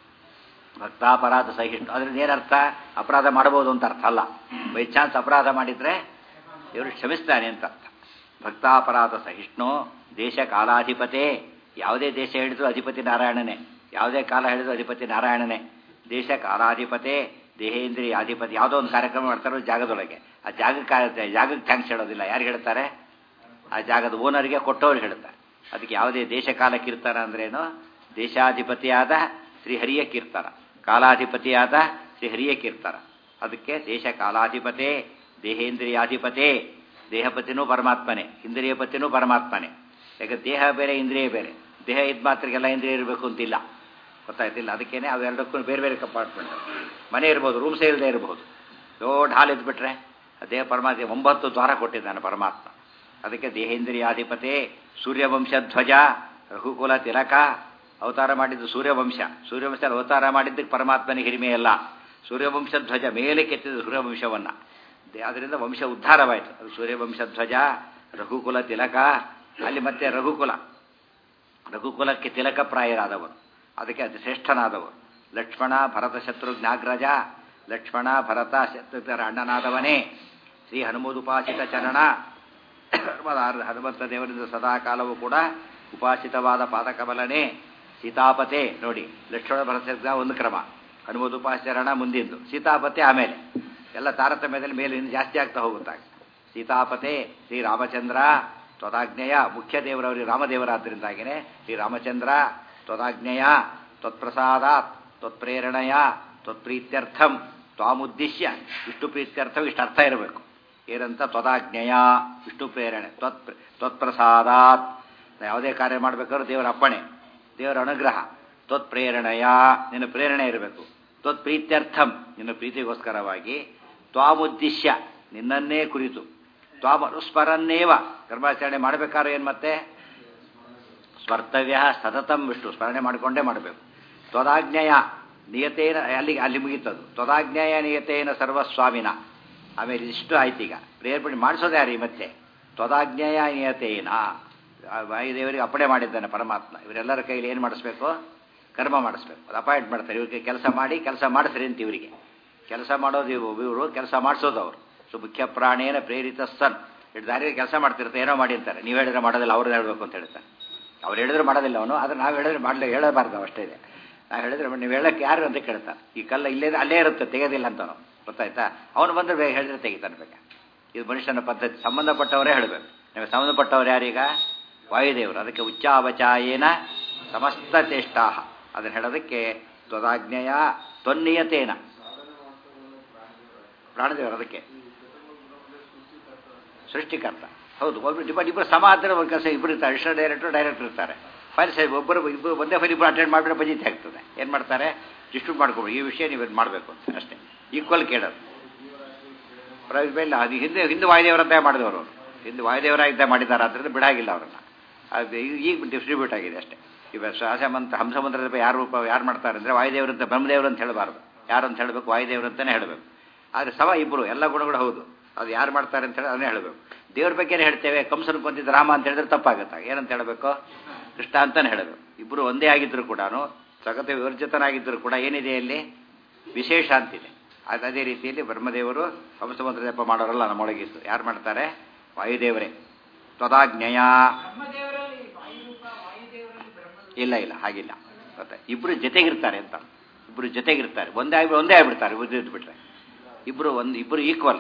ಭಕ್ತಾಪರಾಧ ಸಹಿಷ್ಣು ಅದರಿಂದ ಏನರ್ಥ? ಅಪರಾಧ ಮಾಡಬಹುದು ಅಂತ ಅರ್ಥ ಅಲ್ಲ. ಬೈ ಚಾನ್ಸ್ ಅಪರಾಧ ಮಾಡಿದರೆ ದೇವರು ಕ್ಷಮಿಸ್ತಾನೆ ಅಂತ ಅರ್ಥ. ಭಕ್ತಾಪರಾಧ ಸಹಿಷ್ಣು ದೇಶ ಕಾಲಾಧಿಪತೆ. ಯಾವುದೇ ದೇಶ ಹೇಳಿದ್ರು ಅಧಿಪತಿ ನಾರಾಯಣನೇ. ಯಾವುದೇ ಕಾಲ ಹೇಳಿದ್ರು ಅಧಿಪತಿ ನಾರಾಯಣನೇ. ದೇಶ ಕಾಲಾಧಿಪತೆ ದೇಹೇಂದ್ರಿಯ ಅಧಿಪತಿ. ಯಾವುದೋ ಒಂದು ಕಾರ್ಯಕ್ರಮ ಮಾಡ್ತಾರೋ ಜಾಗದೊಳಗೆ, ಆ ಜಾಗಕ್ಕೆ ಜಾಗಕ್ಕೆ ಥ್ಯಾಂಕ್ಸ್ ಹೇಳೋದಿಲ್ಲ. ಯಾರಿಗೆ ಹೇಳ್ತಾರೆ? ಆ ಜಾಗದ ಓನರ್ಗೆ ಕೊಟ್ಟವ್ರಿಗೆ ಹೇಳ್ತಾರೆ. ಅದಕ್ಕೆ ಯಾವುದೇ ದೇಶ ಕಾಲ ಕೀರ್ತಾರ ಅಂದ್ರೇನು? ದೇಶಾಧಿಪತಿಯಾದ ಶ್ರೀಹರಿಯ ಕೀರ್ತಾರ, ಕಾಲಾಧಿಪತಿಯಾದ ಶ್ರೀಹರಿಯ ಕೀರ್ತಾರ. ಅದಕ್ಕೆ ದೇಶ ಕಾಲಾಧಿಪತೆ ದೇಹೇಂದ್ರಿಯಾಧಿಪತೆ. ದೇಹಪತಿನೂ ಪರಮಾತ್ಮನೇ, ಇಂದ್ರಿಯ ಪತಿನೂ ಪರಮಾತ್ಮನೇ. ಯಾಕೆ ದೇಹ ಬೇರೆ ಇಂದ್ರಿಯ ಬೇರೆ. ದೇಹ ಇದ್ ಮಾತ್ರಕ್ಕೆಲ್ಲ ಇಂದ್ರಿಯ ಇರಬೇಕು ಅಂತಿಲ್ಲ. ಗೊತ್ತಾಯ್ತಿಲ್ಲ? ಅದಕ್ಕೇನೆ ಅವೆರಡಕ್ಕೂ ಬೇರೆ ಬೇರೆ ಕಂಪಾರ್ಟ್ಮೆಂಟ್. ಮನೆ ಇರ್ಬೋದು, ರೂಮ್ಸ್ ಇಲ್ಲದೆ ಇರಬಹುದು. ದೊಡ್ಡ ಹಾಲ್ ಇದ್ಬಿಟ್ರೆ ದೇಹ ಪರಮಾತ್ಮ ಒಂಬತ್ತು ದ್ವಾರ ಕೊಟ್ಟಿದ್ದಾನೆ ಪರಮಾತ್ಮ. ಅದಕ್ಕೆ ದೇಹೇಂದ್ರಿಯಾಧಿಪತೆ ಸೂರ್ಯವಂಶಧ್ವಜ ರಘುಕುಲ ತಿಲಕ. ಅವತಾರ ಮಾಡಿದ್ದು ಸೂರ್ಯವಂಶ. ಸೂರ್ಯವಂಶ ಅವತಾರ ಮಾಡಿದ್ದಕ್ಕೆ ಪರಮಾತ್ಮನಿಗೆ ಹಿರಿಮೆಯಲ್ಲ. ಸೂರ್ಯವಂಶಧ್ವಜ ಮೇಲೆ ಕೆತ್ತಿದ ಸೂರ್ಯವಂಶವನ್ನು. ಅದರಿಂದ ವಂಶ ಉದ್ಧಾರವಾಯಿತು. ಅದು ಸೂರ್ಯವಂಶಧ್ವಜ ರಘುಕುಲ ತಿಲಕ. ಅಲ್ಲಿ ಮತ್ತೆ ರಘುಕುಲ, ರಘುಕುಲಕ್ಕೆ ತಿಲಕ ಪ್ರಾಯರಾದವರು. ಅದಕ್ಕೆ ಅತಿ ಶ್ರೇಷ್ಠನಾದವರು. ಲಕ್ಷ್ಮಣ ಭರತ ಶತ್ರುಘ್ನಾಗ್ರಜ. ಲಕ್ಷ್ಮಣ ಭರತ ಶತ್ರುಘ್ನರ ಅಣ್ಣನಾದವನೇ ಶ್ರೀ ಹನುಮದುಪಾಸಿತ ಚರಣ ಹನುಮಂತ ದೇವರಿಂದ ಸದಾಕಾಲವೂ ಕೂಡ ಉಪಾಸಿತವಾದ ಪಾದಕಮಲನೇ ಸೀತಾಪತೆ. ನೋಡಿ, ಲಕ್ಷ್ಮಣ ಭರತ ಒಂದು ಕ್ರಮ, ಹನುಮದುಪಾಚರಣ ಮುಂದಿಂದು, ಸೀತಾಪತೆ ಆಮೇಲೆ. ಎಲ್ಲ ತಾರತಮ್ಯದಲ್ಲಿ ಮೇಲೆ ಇನ್ನು ಜಾಸ್ತಿ ಆಗ್ತಾ ಹೋಗುತ್ತಾಗ. ಸೀತಾಪತೆ ಶ್ರೀರಾಮಚಂದ್ರ ತ್ವದಾಜ್ಞೆಯ, ಮುಖ್ಯ ದೇವರವರಿಗೆ ರಾಮದೇವರಾದ್ದರಿಂದಾಗಿಯೇ ಶ್ರೀರಾಮಚಂದ್ರ ತ್ವದಾಜ್ಞೆಯ ತ್ವತ್ಪ್ರಸಾದಾತ್ ತ್ವತ್ಪ್ರೇರಣೆಯ ತ್ವತ್ಪ್ರೀತ್ಯರ್ಥಂ ತ್ವಾಮುದ್ದೇಶ್ಯ. ವಿಷ್ಣು ಪ್ರೀತ್ಯರ್ಥವು ಇಷ್ಟು ಅರ್ಥ ಇರಬೇಕು. ಏನಂತ? ತ್ವದಾಜ್ಞೆಯ ವಿಷ್ಣು ಪ್ರೇರಣೆ, ತ್ವತ್ ತ್ವತ್ಪ್ರಸಾದಾತ್ ಯಾವುದೇ ಕಾರ್ಯ ಮಾಡಬೇಕಾದ್ರೂ ದೇವರ ಅಪ್ಪಣೆ, ದೇವರ ಅನುಗ್ರಹ. ತ್ವತ್ಪ್ರೇರಣೆಯ ನಿನ್ನ ಪ್ರೇರಣೆ ಇರಬೇಕು. ತ್ವತ್ಪ್ರೀತ್ಯರ್ಥಂ ನಿನ್ನ ಪ್ರೀತಿಗೋಸ್ಕರವಾಗಿ. ತ್ವಾಮುದ್ದೇಶ್ಯ ನಿನ್ನನ್ನೇ ಕುರಿತು. ತ್ವಾಮನುಸ್ಮರನ್ನೇವ ಕರ್ಮಾಚರಣೆ ಮಾಡಬೇಕಾದ್ರೆ ಏನು ಮತ್ತೆ? ಸ್ಮರ್ತವ್ಯ ಸತತಂ ವಿಷ್ಣು, ಸ್ಮರಣೆ ಮಾಡಿಕೊಂಡೇ ಮಾಡಬೇಕು. ತ್ವದಾಜ್ಞೆಯ ನಿಯತೇನ, ಅಲ್ಲಿಗೆ ಅಲ್ಲಿ ಮುಗೀತದು. ತ್ವದಾಜ್ಞೆಯ ನಿಯತೇನ ಸರ್ವಸ್ವಾಮಿನ. ಆಮೇಲೆ ಇಷ್ಟು ಆಯ್ತೀಗ. ಪ್ರೇರಣೆ ಮಾಡಿಸೋದು ಯಾರು ಮತ್ತೆ? ತ್ವದಾಜ್ಞೆಯ ನಿಯತೇನ, ವಾಯುದೇವರಿಗೆ ಅಪ್ಪಣೆ ಮಾಡಿದ್ದಾನೆ ಪರಮಾತ್ಮ. ಇವರೆಲ್ಲರ ಕೈಲಿ ಏನು ಮಾಡಿಸ್ಬೇಕು? ಕರ್ಮ ಮಾಡಿಸ್ಬೇಕು. ಅದು ಅಪಾಯಿಂಟ್ ಮಾಡ್ತಾರೆ. ಇವರಿಗೆ ಕೆಲಸ ಮಾಡಿ ಕೆಲಸ ಮಾಡಿಸ್ರಿ ಅಂತ. ಇವರಿಗೆ ಕೆಲಸ ಮಾಡೋದು ಇವರು, ಕೆಲಸ ಮಾಡಿಸೋದು ಅವರು. ಸೊ ಮುಖ್ಯ ಪ್ರಾಣೇನ ಪ್ರೇರಿತ ಸನ್. ಇಟ್ಟು ದಾರಿಗೆ ಕೆಲಸ ಮಾಡ್ತಿರ್ತಾರೆ, ಏನೋ ಮಾಡಿ ಅಂತಾರೆ. ನೀವು ಹೇಳಿದ್ರೆ ಮಾಡೋದಿಲ್ಲ, ಅವ್ರು ಹೇಳಬೇಕು ಅಂತ ಹೇಳ್ತಾರೆ. ಅವ್ರು ಹೇಳಿದ್ರೆ ಮಾಡೋದಿಲ್ಲ ಅವನು, ಆದರೆ ನಾವು ಹೇಳಿದ್ರೆ ಮಾಡಲಿ ಹೇಳಬಾರ್ದು, ಅಷ್ಟೇ ಇದೆ. ನಾವು ಹೇಳಿದ್ರೆ ನೀವು ಹೇಳಕ್ಕೆ ಯಾರು ಅಂತ ಕೇಳ್ತಾರೆ. ಈ ಕಲ್ಲ ಇಲ್ಲೇ ಅಲ್ಲೇ ಇರುತ್ತೆ, ತೆಗೆಯೋದಿಲ್ಲ ಅಂತ ನಾವು, ಗೊತ್ತಾಯ್ತಾ? ಅವನು ಬಂದರೆ ಬೇಗ ಹೇಳಿದ್ರೆ ತೆಗಿತಾನೆ ಬೇಕಾ. ಇದು ಮನುಷ್ಯನ ಪದ್ಧತಿ. ಸಂಬಂಧಪಟ್ಟವರೇ ಹೇಳಬೇಕು. ನಿಮಗೆ ಸಂಬಂಧಪಟ್ಟವ್ರು ಯಾರೀಗ? ವಾಯುದೇವರು. ಅದಕ್ಕೆ ಉಚ್ಚಾವಚಾಯೇನ ಸಮಸ್ತ ಚೇಷ್ಟಾ, ಅದನ್ನು ಹೇಳೋದಕ್ಕೆ ತ್ವದಾಜ್ಞೆಯ ತ್ವನ್ನಿಯತೇನ ಪ್ರಾಣದೇವರು. ಅದಕ್ಕೆ ಸೃಷ್ಟಿಕರ್ತ. ಹೌದು, ಒಬ್ಬರು ಡಿಪಾರ್ಟ್ ಇಬ್ಬರು ಸಮ ಆದರೆ ಒಂದು ಕೆಲಸ ಇಬ್ಬರು ಇರ್ತಾರೆ. ಅಡಿಷನಲ್ ಡೈರೆಕ್ಟರ್ ಡೈರೆಕ್ಟರ್ ಇರ್ತಾರೆ. ಫೈಲ್ ಸಾಹೇಬ್ ಒಬ್ಬರು ಇಬ್ಬರು ಒಂದೇ ಫೈಲ್ ಇಬ್ಬರು ಅಟೆಂಡ್ ಮಾಡಿಬಿಟ್ರೆ ಬಜಿತಿ ಆಗ್ತದೆ. ಏನು ಮಾಡ್ತಾರೆ? ಡಿಸ್ಟ್ರಿಬ್ಯೂಟ್ ಮಾಡ್ಕೊಂಡು ಈ ವಿಷಯ ನೀವು ಮಾಡಬೇಕು ಅಂತ ಅಷ್ಟೇ. ಈಕ್ವಲ್ ಕೇಳೋದು ಪ್ರೈವೇಟ್. ಅದು ಹಿಂದೆ ಹಿಂದೆ ವಾಯುದೇವರಂತ ಮಾಡಿದವರು ಅವರು. ಹಿಂದೆ ವಾಯುದೇವರಾಗಿದ್ದ ಮಾಡಿದ್ದಾರೆ, ಅದರಿಂದ ಬಿಡಾಗಿಲ್ಲ ಅವರನ್ನು. ಅದು ಈಗ ಡಿಸ್ಟ್ರಿಬ್ಯೂಟ್ ಆಗಿದೆ ಅಷ್ಟೇ. ಇವಾಗ ಶ್ವಾಸಮಂತ ಹಂಸಮಂತ್ರದ ಯಾರು ರೂಪ ಯಾರು ಮಾಡ್ತಾರೆ ಅಂದರೆ ವಾಯುದೇವರಂತ, ಬ್ರಹ್ಮದೇವರು ಅಂತ ಹೇಳಬಾರ್ದು. ಯಾರು ಅಂತ ಹೇಳಬೇಕು? ವಾಯುದೇವರು ಅಂತಲೇ ಹೇಳಬೇಕು. ಆದರೆ ಸವ ಇಬ್ಬರು, ಎಲ್ಲ ಗುಣಗಳು ಹೌದು. ಅದು ಯಾರು ಮಾಡ್ತಾರೆ ಅಂತ ಹೇಳಿ ಅದನ್ನೇ ಹೇಳಬೇಕು. ದೇವ್ರ ಬಗ್ಗೆನೇ ಹೇಳ್ತೇವೆ. ಕಂಸನ ಕೊಂದಿದ್ದ ರಾಮ ಅಂತ ಹೇಳಿದ್ರೆ ತಪ್ಪಾಗುತ್ತೆ. ಏನಂತ ಹೇಳಬೇಕು? ಕೃಷ್ಣ ಅಂತಲೇ ಹೇಳಬೇಕು. ಇಬ್ಬರು ಒಂದೇ ಆಗಿದ್ದರೂ ಕೂಡ, ಸಗತ ವಿವರ್ಜಿತನಾಗಿದ್ದರೂ ಕೂಡ ಏನಿದೆ ಅಲ್ಲಿ? ವಿಶೇಷ ಅಂತಿದೆ. ಅದು ಅದೇ ರೀತಿಯಲ್ಲಿ ಬ್ರಹ್ಮದೇವರು ಹಂಸಮಂತ್ರ ಜಪ ಮಾಡೋರಲ್ಲ ನಮ್ಮೊಳಗಿತ್ತು. ಯಾರು ಮಾಡ್ತಾರೆ? ವಾಯುದೇವರೇ. ತ್ವದಾಜ್ಞೆಯ. ಇಲ್ಲ ಇಲ್ಲ ಹಾಗಿಲ್ಲ. ಗೊತ್ತಾ? ಇಬ್ಬರು ಜೊತೆಗಿರ್ತಾರೆ ಅಂತ. ಇಬ್ಬರು ಜೊತೆಗಿರ್ತಾರೆ. ಒಂದೇ ಆಗಿ ಒಂದೇ ಆಗಿಬಿಡ್ತಾರೆ. ಇದ್ದು ಬಿಟ್ರೆ ಇಬ್ಬರು ಒಂದು ಇಬ್ಬರು ಈಕ್ವಲ್.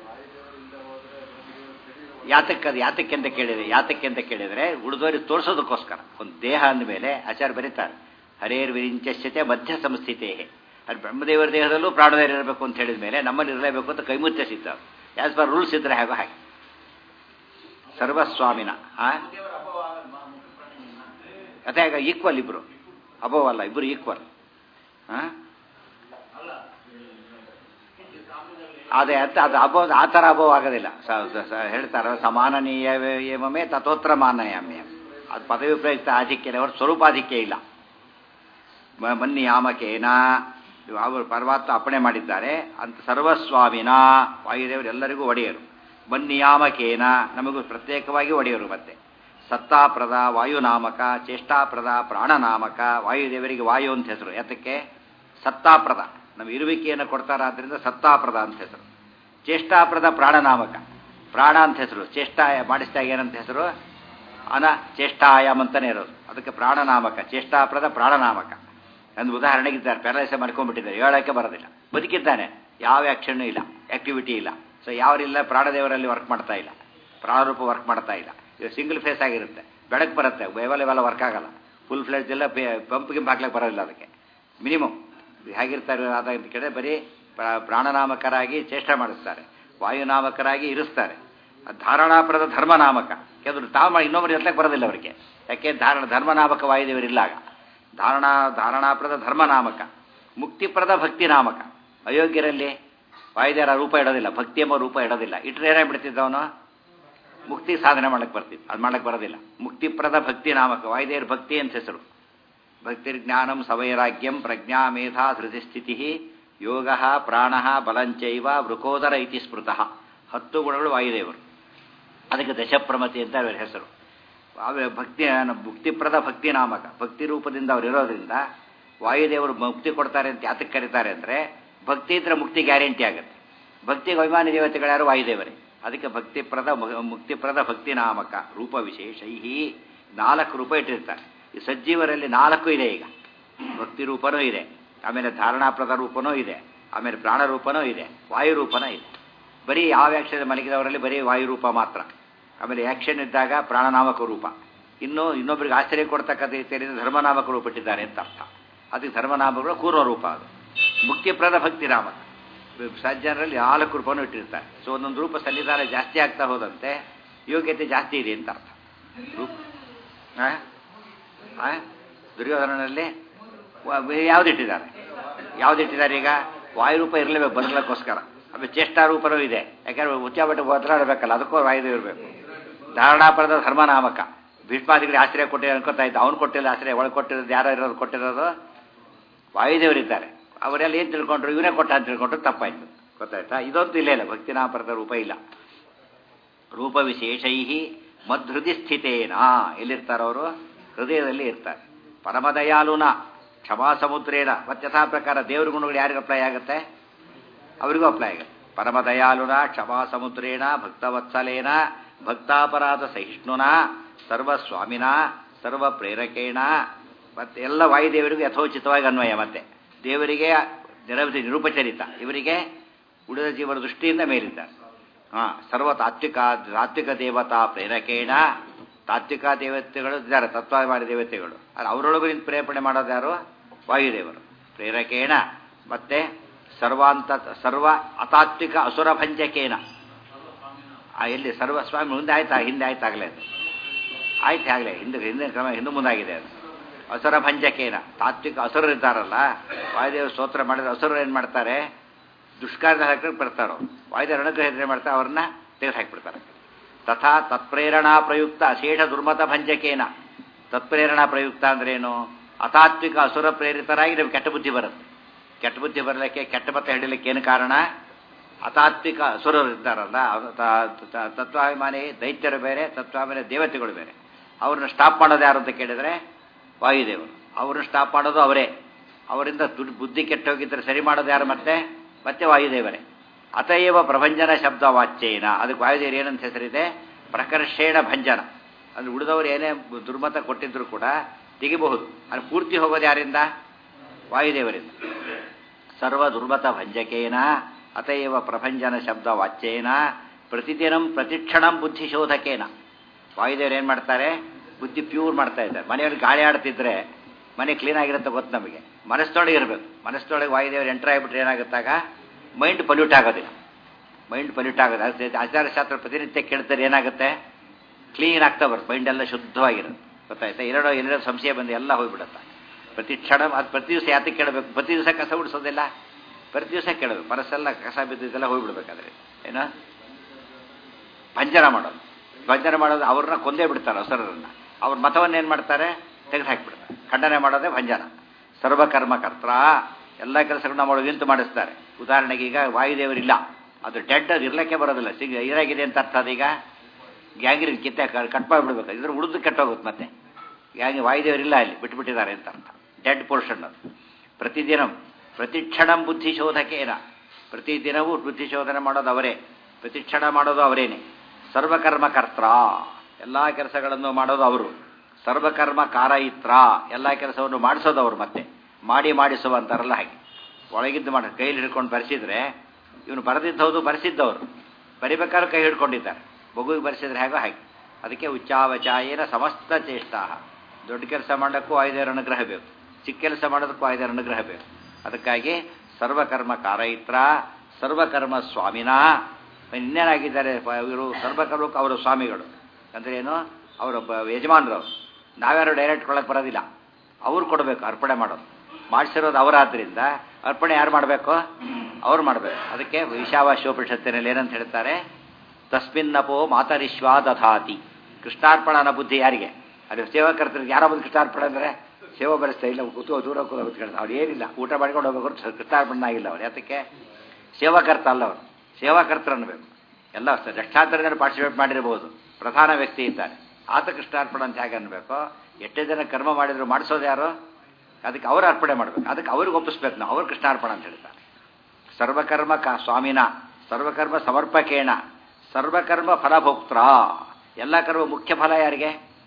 ಯಾತಕ್ಕೆ ಅದು ಯಾತಕ್ಕೆ ಅಂತ ಕೇಳಿದರೆ ಯಾತಕ್ಕೆ ಅಂತ ಕೇಳಿದರೆ ಉಳಿದವರಿಗೆ ತೋರಿಸೋದಕ್ಕೋಸ್ಕರ. ಒಂದು ದೇಹ ಅಂದಮೇಲೆ ಆಚಾರ್ಯ ಬರೀತಾರೆ, ಹರೇರ್ ವಿರಿಂಚಸ್ಯತೆ ಮಧ್ಯ ಸಂಸ್ಥಿತೇ. ಅದು ಬ್ರಹ್ಮದೇವರ ದೇಹದಲ್ಲೂ ಪ್ರಾಣದೇವರು ಇರಬೇಕು ಅಂತ ಹೇಳಿದ ಮೇಲೆ ನಮ್ಮಲ್ಲಿ ಇರಲೇಬೇಕು ಅಂತ ಕೈಮುತ್ಯ ಸಿದ್ಧ. ಆಸ್ ಪರ್ ರೂಲ್ಸ್ ಇದ್ರೆ ಹಾಗೋ ಹಾಗೆ ಸರ್ವಸ್ವಾಮಿನ. ಅದೇ ಈಗ ಈಕ್ವಲ್ ಇಬ್ಬರು, ಅಬೋವ್ ಅಲ್ಲ, ಇಬ್ಬರು ಈಕ್ವಲ್. ಹಾಂ ಅದೇ ಅಂತ ಅದು ಅಬೋವ್, ಆ ಥರ ಅಬೋವ್ ಆಗೋದಿಲ್ಲ. ಹೇಳ್ತಾರೆ ಸಮಾನನೀಯ ಏಮೇ ತಥೋತ್ರ ಮಾನಯಾಮ್ಯ. ಅದು ಪದವಿ ಪ್ರಯುಕ್ತ ಆಧಿಕ್ಯನೇ ಹೊರತು ಸ್ವರೂಪಾಧಿಕ್ಯ ಇಲ್ಲ. ಮನ್ನಿಯಾಮಕೇನ ಅವರು ಪರಮಾತ್ಮ ಅಪ್ಪಣೆ ಮಾಡಿದ್ದಾರೆ ಅಂತ. ಸರ್ವಸ್ವಾಮಿನ ವಾಯುದೇವರು ಎಲ್ಲರಿಗೂ ಒಡೆಯರು. ಮನ್ನಿಯಾಮಕೇನ ನಮಗೂ ಪ್ರತ್ಯೇಕವಾಗಿ ಒಡೆಯರು. ಮತ್ತೆ ಸತ್ತಾಪ್ರದ ವಾಯುನಾಮಕ, ಚೇಷ್ಟಾಪ್ರದ ಪ್ರಾಣನಾಮಕ. ವಾಯುದೇವರಿಗೆ ವಾಯು ಅಂತ ಹೆಸರು. ಯಾತಕ್ಕೆ? ಸತ್ತಾಪ್ರದ, ನಮ್ಮ ಇರುವಿಕೆಯನ್ನು ಕೊಡ್ತಾರ, ಆದ್ದರಿಂದ ಸತ್ತಾಪ್ರದ ಅಂತ ಹೆಸರು. ಚೇಷ್ಟಾಪ್ರದ ಪ್ರಾಣನಾಮಕ, ಪ್ರಾಣ ಅಂತ ಹೆಸರು. ಚೇಷ್ಟಾಯ ಮಾಡಿಸಿದಾಗ ಏನಂತ ಹೆಸರು? ಅನ ಚೇಷ್ಟಾಯಾಮ್ ಅಂತಲೇ ಇರೋದು. ಅದಕ್ಕೆ ಪ್ರಾಣನಾಮಕ, ಚೇಷ್ಟಾಪ್ರದ ಪ್ರಾಣನಾಮಕ. ಒಂದು ಉದಾಹರಣೆಗಿದ್ದಾರೆ, ಪ್ಯಾರಲೈಸ್ ಮಾಡ್ಕೊಂಡ್ಬಿಟ್ಟಿದ್ದಾರೆ, ಹೇಳೋಕ್ಕೆ ಬರೋದಿಲ್ಲ. ಬದುಕಿದ್ದಾನೆ, ಯಾವ ಆ್ಯಕ್ಷನ್ನೂ ಇಲ್ಲ, ಆ್ಯಕ್ಟಿವಿಟಿ ಇಲ್ಲ. ಸೊ ಯಾವರಿಲ್ಲ ಪ್ರಾಣದೇವರಲ್ಲಿ ವರ್ಕ್ ಮಾಡ್ತಾ ಇಲ್ಲ, ಪ್ರಾಣರೂಪ ವರ್ಕ್ ಮಾಡ್ತಾ ಇಲ್ಲ. ಇದು ಸಿಂಗಲ್ ಫೇಸ್ ಆಗಿರುತ್ತೆ. ಬೆಳಕು ಬರುತ್ತೆ, ವೆವೆಲ್ಲ ಇವೆಲ್ಲ ವರ್ಕ್ ಆಗಲ್ಲ. ಫುಲ್ ಫ್ಲೆಡ್ಜ್ ಎಲ್ಲ ಪಂಪ್ ಗಿಂಪ್ ಹಾಕ್ಲಿಕ್ಕೆ ಬರೋದಿಲ್ಲ. ಅದಕ್ಕೆ ಮಿನಿಮಮ್ ಹೇಗಿರ್ತಾರೆ ಆದ ಅಂತ ಕೇಳಿದ್ರೆ ಬರೀ ಪ್ರಾಣನಾಮಕರಾಗಿ ಚೇಷ್ಟೆ ಮಾಡಿಸ್ತಾರೆ, ವಾಯುನಾಮಕರಾಗಿ ಇರಿಸ್ತಾರೆ. ಧಾರಣಾಪರದ ಧರ್ಮನಾಮಕ, ಯಾಕಂದ್ರೆ ತಾವು ಇನ್ನೊಬ್ಬರು ಇರ್ಲಕ್ಕೆ ಬರೋದಿಲ್ಲ ಅವರಿಗೆ. ಯಾಕೆ? ಧಾರಣ ಧರ್ಮನಾಮಕ ವಾಯುದೇವರಿಲ್ಲಾಗ. ಧಾರಣಾ ಧಾರಣಾಪ್ರದ ಧರ್ಮನಾಮಕ. ಮುಕ್ತಿಪ್ರದ ಭಕ್ತಿನಾಮಕ. ಅಯೋಗ್ಯರಲ್ಲಿ ವಾಯುದೇವರ ರೂಪ ಇಡೋದಿಲ್ಲ, ಭಕ್ತಿ ಎಂಬ ರೂಪ ಇಡೋದಿಲ್ಲ. ಇಟ್ಟರೆ ಏನಾಗ್ಬಿಡ್ತಿದ್ದವನು? ಮುಕ್ತಿ ಸಾಧನೆ ಮಾಡಕ್ಕೆ ಬರ್ತಿದ್ದು, ಅದು ಮಾಡಕ್ಕೆ ಬರೋದಿಲ್ಲ. ಮುಕ್ತಿಪ್ರದ ಭಕ್ತಿ ನಾಮಕ, ವಾಯುದೇವರ ಭಕ್ತಿ ಅಂತ ಹೆಸರು. ಭಕ್ತಿರ್ಜ್ಞಾನಂ ಸವೈರಾಗ್ಯಂ ಪ್ರಜ್ಞಾ ಮೇಧಾ ಧೃತಿಸ್ಥಿತಿ ಯೋಗ ಪ್ರಾಣ ಬಲಂಚೈವ ವೃಕೋದರ ಇತಿ ಸ್ಮೃತಃ. ಹತ್ತು ಗುಣಗಳು ವಾಯುದೇವರು. ಅದಕ್ಕೆ ದಶಪ್ರಮತಿ ಅಂತ ಅವರ ಹೆಸರು. ಭಕ್ತಿ ಮುಕ್ತಿಪ್ರದ ಭಕ್ತಿ ನಾಮಕ, ಭಕ್ತಿ ರೂಪದಿಂದ ಅವರು ಇರೋದ್ರಿಂದ ವಾಯುದೇವರು ಮುಕ್ತಿ ಕೊಡ್ತಾರೆ ಅಂತ ಯಾತಕ್ಕೆ ಕರೀತಾರೆ ಅಂದರೆ ಭಕ್ತಿ ಇದ್ರೆ ಮುಕ್ತಿ ಗ್ಯಾರಂಟಿ ಆಗುತ್ತೆ. ಭಕ್ತಿಗೆ ಅಭಿಮಾನಿ ದೇವತೆಗಳ್ಯಾರು ವಾಯುದೇವರೇ. ಅದಕ್ಕೆ ಭಕ್ತಿಪ್ರದ ಮುಕ್ತಿಪ್ರದ ಭಕ್ತಿ ನಾಮಕ ರೂಪ ವಿಶೇಷೈ ನಾಲ್ಕು ರೂಪ ಇಟ್ಟಿರ್ತಾರೆ. ಈ ಸಜ್ಜೀವರಲ್ಲಿ ನಾಲ್ಕು ಇದೆ. ಈಗ ಭಕ್ತಿ ರೂಪನೂ ಇದೆ, ಆಮೇಲೆ ಧಾರಣಾಪ್ರದ ರೂಪನೂ ಇದೆ, ಆಮೇಲೆ ಪ್ರಾಣರೂಪನೂ ಇದೆ, ವಾಯುರೂಪನೂ ಇದೆ. ಬರೀ ಯಾವ ಆ್ಯಕ್ಷನ್ ಮಲಗಿದವರಲ್ಲಿ ಬರೀ ವಾಯುರೂಪ ಮಾತ್ರ. ಆಮೇಲೆ ಆ್ಯಕ್ಷನ್ ಇದ್ದಾಗ ಪ್ರಾಣನಾಮಕ ರೂಪ. ಇನ್ನು ಇನ್ನೊಬ್ಬರಿಗೆ ಆಶ್ಚರ್ಯ ಕೊಡ್ತಕ್ಕಂಥ ರೀತಿಯಲ್ಲಿ ಧರ್ಮನಾಮಕ ರೂಪ ಇಟ್ಟಿದ್ದಾರೆ ಅಂತ ಅರ್ಥ. ಅದಕ್ಕೆ ಧರ್ಮನಾಮಗಳು ಕೂರ್ವ ರೂಪ. ಅದು ಮುಕ್ತಿಪ್ರದ ಭಕ್ತಿ ನಾಮಕ. ಸಜ್ಜನರಲ್ಲಿ ನಾಲ್ಕು ರೂಪನೂ ಇಟ್ಟಿರ್ತಾರೆ. ಸೊ ಒಂದೊಂದು ರೂಪ ಸನ್ನಿಧಾನ ಜಾಸ್ತಿ ಆಗ್ತಾ ಹೋದಂತೆ ಯೋಗ್ಯತೆ ಜಾಸ್ತಿ ಇದೆ ಅಂತ ಅರ್ಥ. ರೂಪ ದುರ್ಯೋಧನನಲ್ಲಿ ಯಾವುದಿಟ್ಟಿದ್ದಾರೆ ಯಾವುದಿಟ್ಟಿದ್ದಾರೆ ಈಗ ವಾಯುರೂಪ ಇರಲೇಬೇಕು ಬದಲಕ್ಕೋಸ್ಕರ. ಆಮೇಲೆ ಚೇಷ್ಟಾರೂಪನೂ ಇದೆ, ಯಾಕಂದ್ರೆ ಉಚ್ಚಾಬಟ್ಟೆ ಬದಲಾಡಬೇಕಲ್ಲ, ಅದಕ್ಕೂ ವಾಯುದೇವ ಇರಬೇಕು. ಧಾರಣಾಪರದ ಧರ್ಮನಾಮಕ. ಭೀಷ್ಮಾದಿಗಳಿಗೆ ಆಶ್ರಯ ಕೊಟ್ಟಿರೋ ಅನ್ಕೋತಾ ಇದ್ದ, ಅವ್ನು ಕೊಟ್ಟಿಲ್ಲ ಆಶ್ರಯ, ಒಳಗೆ ಕೊಟ್ಟಿರೋದು ಯಾರೋ ಇರೋದು ಕೊಟ್ಟಿರೋದು ವಾಯುದೇವರಿದ್ದಾರೆ. ಅವರೆಲ್ಲ ಏನು ತಿಳ್ಕೊಂಡ್ರು, ಇವನೇ ಕೊಟ್ಟ ಅಂತ ತಿಳ್ಕೊಂಡ್ರು, ತಪ್ಪಾಯ್ತು. ಗೊತ್ತಾಯ್ತಾ? ಇದೊಂದು ಇಲ್ಲ ಇಲ್ಲ, ಭಕ್ತಿನಾಮಪರದ ರೂಪ ಇಲ್ಲ. ರೂಪ ವಿಶೇಷೈ ಮಧ್ಹೃದಿ ಸ್ಥಿತೇನ. ಎಲ್ಲಿರ್ತಾರವರು? ಹೃದಯದಲ್ಲಿ ಇರ್ತಾರೆ. ಪರಮದಯಾಲುನ ಕ್ಷಮಾ ಸಮುದ್ರೇನ. ಮತ್ತೆ ಯಥಾ ಪ್ರಕಾರ ದೇವ್ರ ಗುಣಗಳು ಯಾರಿಗೂ ಅಪ್ಲೈ ಆಗುತ್ತೆ? ಅವರಿಗೂ ಅಪ್ಲೈ ಆಗುತ್ತೆ. ಪರಮದಯಾಲುನ ಕ್ಷಮಾ ಸಮುದ್ರೇನ ಭಕ್ತವತ್ಸಲೇನ ಭಕ್ತಾಪರಾಧ ಸಹಿಷ್ಣುನ ಸರ್ವಸ್ವಾಮಿನ ಸರ್ವ ಪ್ರೇರಕೇಣ. ಮತ್ತೆ ಎಲ್ಲ ವಾಯುದೇವರಿಗೂ ಯಥೋಚಿತವಾಗಿ ಅನ್ವಯ. ಮತ್ತೆ ದೇವರಿಗೆ ನಿರವಧಿ ನಿರೂಪಚರಿತ, ಇವರಿಗೆ ಉಳಿದ ಜೀವನ ದೃಷ್ಟಿಯಿಂದ ಮೇಲಿದ್ದಾರೆ. ಹಾಂ, ಸರ್ವ ತಾತ್ವಿಕ ತಾತ್ವಿಕ ದೇವತಾ ಪ್ರೇರಕೇಣ. ತಾತ್ವಿಕ ದೇವತೆಗಳು ಇದ್ದಾರೆ, ತತ್ವಾಭಿಮಾನಿ ದೇವತೆಗಳು. ಅದು ಅವರೊಳಗೂ ನಿಂತು ಪ್ರೇರಣೆ ಮಾಡೋದು ಯಾರು? ವಾಯುದೇವರು. ಪ್ರೇರಕೇಣ. ಮತ್ತೆ ಸರ್ವಾಂತ ಸರ್ವ ಅತಾತ್ವಿಕ ಅಸುರ ಭಂಜಕೇನ. ಎಲ್ಲಿ ಸರ್ವಸ್ವಾಮಿ ಮುಂದೆ ಆಯ್ತಾ? ಹಿಂದೆ ಆಯ್ತಾಗಲೇ ಅದು ಆಯ್ತು, ಆಗಲೇ ಹಿಂದೆ ಹಿಂದೆ ಕ್ರಮ ಹಿಂದೆ ಮುಂದಾಗಿದೆ ಅದು. ಅಸುರ ಭಂಜಕೇನ. ತಾತ್ವಿಕ ಅಸುರರು ಇದ್ದಾರಲ್ಲ, ವಾಯುದೇವ ಸ್ತೋತ್ರ ಮಾಡಿದ್ರೆ ಅಸುರರು ಏನು ಮಾಡ್ತಾರೆ? ದುಷ್ಕಾರ್ಯ ಹಾಕಿ ಬರ್ತಾರೋ, ವಾಯುದೇವ ಅನುಗ್ರಹ ಏನು ಮಾಡ್ತಾರೆ? ಅವ್ರನ್ನ ತೆಗೆದು ಹಾಕಿಬಿಡ್ತಾರೆ. ತಥಾ ತತ್ಪ್ರೇರಣಾ ಪ್ರಯುಕ್ತ ಅಶೇಷ ದುರ್ಮತ ಭಂಜಕೇನ. ತತ್ಪ್ರೇರಣಾ ಪ್ರಯುಕ್ತ ಅಂದ್ರೇನು? ಅತಾತ್ವಿಕ ಅಸುರ ಪ್ರೇರಿತರಾಗಿ ನಮ್ಗೆ ಕೆಟ್ಟ ಬುದ್ಧಿ ಬರುತ್ತೆ. ಕೆಟ್ಟ ಬುದ್ಧಿ ಬರಲಿಕ್ಕೆ, ಕೆಟ್ಟ ಮತ ಹಿಡಲಿಕ್ಕೆ ಏನು ಕಾರಣ? ಅತಾತ್ವಿಕ ಅಸುರರು ಇದ್ದಾರಲ್ಲ, ತತ್ವಾಭಿಮಾನಿ ದೈತ್ಯರು ಬೇರೆ, ತತ್ವಾಭಿಮಾನಿ ದೇವತೆಗಳು ಬೇರೆ. ಅವ್ರನ್ನ ಸ್ಟಾಪ್ ಮಾಡೋದು ಯಾರು ಅಂತ ಕೇಳಿದರೆ ವಾಯುದೇವರು. ಅವ್ರನ್ನ ಸ್ಟಾಪ್ ಮಾಡೋದು ಅವರೇ. ಅವರಿಂದ ದುಡ್ಡು ಬುದ್ಧಿ ಕೆಟ್ಟೋಗಿದ್ದರೆ ಸರಿ ಮಾಡೋದು ಯಾರು? ಮತ್ತೆ ಮತ್ತೆ ವಾಯುದೇವರೇ. ಅತಯವ ಪ್ರಭಂಜನ ಶಬ್ದ ವಾಚ್ಯೇನ. ಅದಕ್ಕೆ ವಾಯುದೇವರು ಏನಂತ ಹೆಸರಿದೆ? ಪ್ರಕರ್ಷೇಣ ಭಂಜನ. ಅಂದ್ರೆ ಉಳಿದವರು ಏನೇ ದುರ್ಮತ ಕೊಟ್ಟಿದ್ರು ಕೂಡ ತೆಗಿಬಹುದು. ಅದು ಪೂರ್ತಿ ಹೋಗೋದು ಯಾರಿಂದ? ವಾಯುದೇವರಿಂದ. ಸರ್ವ ದುರ್ಮತ ಭಂಜಕೇನ ಅತಯವ ಪ್ರಭಂಜನ ಶಬ್ದ ವಾಚ್ಯೇನ ಪ್ರತಿದಿನಂ ಪ್ರತಿಕ್ಷಣಂ ಬುದ್ಧಿಶೋಧಕೇನ. ವಾಯುದೇವರು ಏನು ಮಾಡ್ತಾರೆ? ಬುದ್ಧಿ ಪ್ಯೂರ್ ಮಾಡ್ತಾ ಇದ್ದಾರೆ. ಮನೆಯಲ್ಲಿ ಗಾಳಿ ಆಡ್ತಿದ್ರೆ ಮನೆ ಕ್ಲೀನ್ ಆಗಿರುತ್ತೆ ಗೊತ್ತು ನಮಗೆ. ಮನಸ್ಸೊಳಗೆ ಇರಬೇಕು. ಮನಸ್ಸೊಳಗೆ ವಾಯುದೇವರು ಎಂಟರ್ ಆಗಿಬಿಟ್ರೆ ಏನಾಗುತ್ತಾಗ ಮೈಂಡ್ ಪಲ್ಯೂಟ್ ಆಗೋದಿಲ್ಲ. ಮೈಂಡ್ ಪಲ್ಯೂಟ್ ಆಗೋದು. ಆಚಾರ್ಯಶಾಸ್ತ್ರ ಪ್ರತಿನಿತ್ಯ ಕೇಳ್ತಾರೆ, ಏನಾಗುತ್ತೆ? ಕ್ಲೀನ್ ಆಗ್ತಾ ಬರುತ್ತೆ, ಮೈಂಡೆಲ್ಲ ಶುದ್ಧವಾಗಿರುತ್ತೆ. ಗೊತ್ತಾಯ್ತಾ? ಎರಡೋ ಎರಡೋ ಸಂಶಯ ಬಂದು ಎಲ್ಲ ಹೋಗ್ಬಿಡುತ್ತೆ. ಪ್ರತಿ ಕ್ಷಣ ಅದು ಪ್ರತಿ ದಿವಸ ಯಾತಕ್ಕೆ ಕೇಳಬೇಕು? ಪ್ರತಿ ದಿವಸ ಕಸ ಉಡಿಸೋದಿಲ್ಲ, ಪ್ರತಿ ದಿವಸ ಕೇಳಬೇಕು. ಮನಸ್ಸೆಲ್ಲ ಕಸ ಬಿದ್ದಿದ್ದೆಲ್ಲ ಹೋಗ್ಬಿಡ್ಬೇಕಾದ್ರೆ ಏನೋ ಭಂಜನ ಮಾಡೋದು. ಭಂಜನ ಮಾಡೋದು ಅವ್ರನ್ನ ಕೊಂದೇ ಬಿಡ್ತಾರೆ ಅಸುರರನ್ನ. ಅವ್ರ ಮತವನ್ನು ಏನು ಮಾಡ್ತಾರೆ? ತೆಗೆದು ಹಾಕಿಬಿಡ್ತಾರೆ. ಖಂಡನೆ ಮಾಡೋದೇ ಭಂಜನ. ಸರ್ವಕರ್ಮಕರ್ತ. ಎಲ್ಲ ಕೆಲಸಗಳನ್ನ ಮಾಡೋದು ನಿಂತು ಮಾಡಿಸ್ತಾರೆ. ಉದಾಹರಣೆಗೆ ಈಗ ವಾಯುದೇವರಿಲ್ಲ, ಅದು ಡೆಡ್, ಅದು ಇರ್ಲಿಕ್ಕೆ ಬರೋದಿಲ್ಲ. ಸಿಗ ಇರಾಗಿದೆ ಅಂತ ಅರ್ಥ. ಅದೀಗ ಗ್ಯಾಂಗಿನ ಕಿತ್ತೆ ಕಟ್ ಮಾಡಿಬಿಡ್ಬೇಕು. ಇದ್ರ ಉಳಿದು ಕೆಟ್ಟೋಗುತ್ತೆ. ಮತ್ತೆ ಗ್ಯಾಂಗಿ ವಾಯುದೇವರಿಲ್ಲ, ಅಲ್ಲಿ ಬಿಟ್ಟುಬಿಟ್ಟಿದ್ದಾರೆ ಅಂತ ಅರ್ಥ. ಡೆಡ್ ಪೋರ್ಷನ್ ಅದು. ಪ್ರತಿದಿನ ಪ್ರತಿಕ್ಷಣಂ ಬುದ್ಧಿಶೋಧಕೇನ. ಪ್ರತಿದಿನವೂ ಬುದ್ಧಿಶೋಧನೆ ಮಾಡೋದು ಅವರೇ, ಪ್ರತಿಕ್ಷಣ ಮಾಡೋದು ಅವರೇನೆ. ಸರ್ವಕರ್ಮಕರ್ತ. ಎಲ್ಲ ಕೆಲಸಗಳನ್ನು ಮಾಡೋದು ಅವರು. ಸರ್ವಕರ್ಮ ಕಾರಯಿತ್ರ. ಎಲ್ಲ ಕೆಲಸವನ್ನು ಮಾಡಿಸೋದು ಅವರು. ಮತ್ತೆ ಮಾಡಿ ಮಾಡಿಸುವ ಅಂತಾರಲ್ಲ ಹಾಗೆ. ಒಳಗಿದ್ದು ಮಾಡಿ ಕೈಲಿ ಹಿಡ್ಕೊಂಡು ಬರೆಸಿದ್ರೆ, ಇವನು ಬರೆದಿದ್ದೌದು ಬರೆಸಿದ್ದವರು. ಬರಿಬೇಕಾದ್ರೆ ಕೈ ಹಿಡ್ಕೊಂಡಿದ್ದಾರೆ. ಮಗುವಿಗೆ ಬರೆಸಿದ್ರೆ ಹೇಗೋ ಹಾಗೆ. ಅದಕ್ಕೆ ಉಚ್ಚಾವಚಾಯೇನ ಸಮಸ್ತ ಚೇಷ್ಟ. ದೊಡ್ಡ ಕೆಲಸ ಮಾಡೋಕ್ಕೂ ವಾಯುದೇವರ ಅನುಗ್ರಹ ಬೇಕು, ಚಿಕ್ಕ ಕೆಲಸ ಮಾಡೋದಕ್ಕೂ ವಾಯುದೇವರ ಅನುಗ್ರಹ ಬೇಕು. ಅದಕ್ಕಾಗಿ ಸರ್ವಕರ್ಮ ಕಾರಯಿತ್ರ ಸರ್ವಕರ್ಮ ಸ್ವಾಮಿನ. ಇನ್ನೇನಾಗಿದ್ದಾರೆ ಇವರು? ಸರ್ವಕರ್ಮಕ್ಕೆ ಅವರು ಸ್ವಾಮಿಗಳು. ಅಂದರೆ ಏನು? ಅವರು ಯಜಮಾನರು. ನಾವ್ಯಾರು ಡೈರೆಕ್ಟ್ ಕೊಡೋಕ್ಕೆ ಬರೋದಿಲ್ಲ, ಅವ್ರು ಕೊಡಬೇಕು. ಅರ್ಪಣೆ ಮಾಡೋದು ಮಾಡಿಸಿರೋದು ಅವರಾದ್ರಿಂದ ಅರ್ಪಣೆ ಯಾರು ಮಾಡಬೇಕು? ಅವ್ರು ಮಾಡಬೇಕು. ಅದಕ್ಕೆ ಈಶಾವಾಸ್ಯೋಪನಿಷತ್ತಿನಲ್ಲಿ ಏನಂತ ಹೇಳ್ತಾರೆ? ತಸ್ಮಿನ್ನಪೋ ಮಾತರಿಶ್ವಾ ದಧಾತಿ. ಕೃಷ್ಣಾರ್ಪಣನ ಬುದ್ಧಿ ಯಾರಿಗೆ? ಅದು ಸೇವಾಕರ್ತರಿಗೆ. ಯಾರೋ ಬಂದು ಕೃಷ್ಣಾರ್ಪಣೆ ಅಂದರೆ ಸೇವೆ ಬರೆಸ್ತಾ ಇಲ್ಲ, ಕೂತು ದೂರ ಕೂತ ಕೂತ್ಕೊಳ್ಳೋದು. ಅವ್ರು ಏನಿಲ್ಲ, ಊಟ ಮಾಡ್ಕೊಂಡು ಹೋಗ್ಬೇಕು. ಕೃಷ್ಣಾರ್ಪಣೆ ಆಗಿಲ್ಲ ಅವ್ರು. ಯಾತಕ್ಕೆ? ಸೇವಾಕರ್ತ ಅಲ್ಲ ಅವರು, ಸೇವಾಕರ್ತರು ಅನ್ನಬೇಕು. ಎಲ್ಲ ಲಕ್ಷಾಂತರ ಜನ ಪಾರ್ಟಿಸಿಪೇಟ್ ಮಾಡಿರ್ಬೋದು, ಪ್ರಧಾನ ವ್ಯಕ್ತಿ ಇದ್ದಾರೆ. ಆತ ಕೃಷ್ಣಾರ್ಪಣೆ ಅಂತ ಹೇಗೆ ಅನ್ಬೇಕು? ಎಷ್ಟೇ ಜನ ಕರ್ಮ ಮಾಡಿದ್ರು ಮಾಡಿಸೋದು ಯಾರು? ಅದಕ್ಕೆ ಅವರು ಅರ್ಪಣೆ ಮಾಡಬೇಕು. ಅದಕ್ಕೆ ಅವ್ರಿಗೆ ಒಪ್ಪಿಸ್ಬೇಕು ನಾವು. ಅವ್ರು ಕೃಷ್ಣಾರ್ಪಣೆ ಅಂತ ಹೇಳ್ತಾರೆ. ಸರ್ವಕರ್ಮ ಕ ಸ್ವಾಮಿನ ಸರ್ವಕರ್ಮ ಸಮರ್ಪಕೇಣ ಸರ್ವಕರ್ಮ ಫಲಭೋಕ್ತ್ರ. ಎಲ್ಲ ಕರ್ಮ ಮುಖ್ಯ ಫಲ ಯಾರಿಗೆ?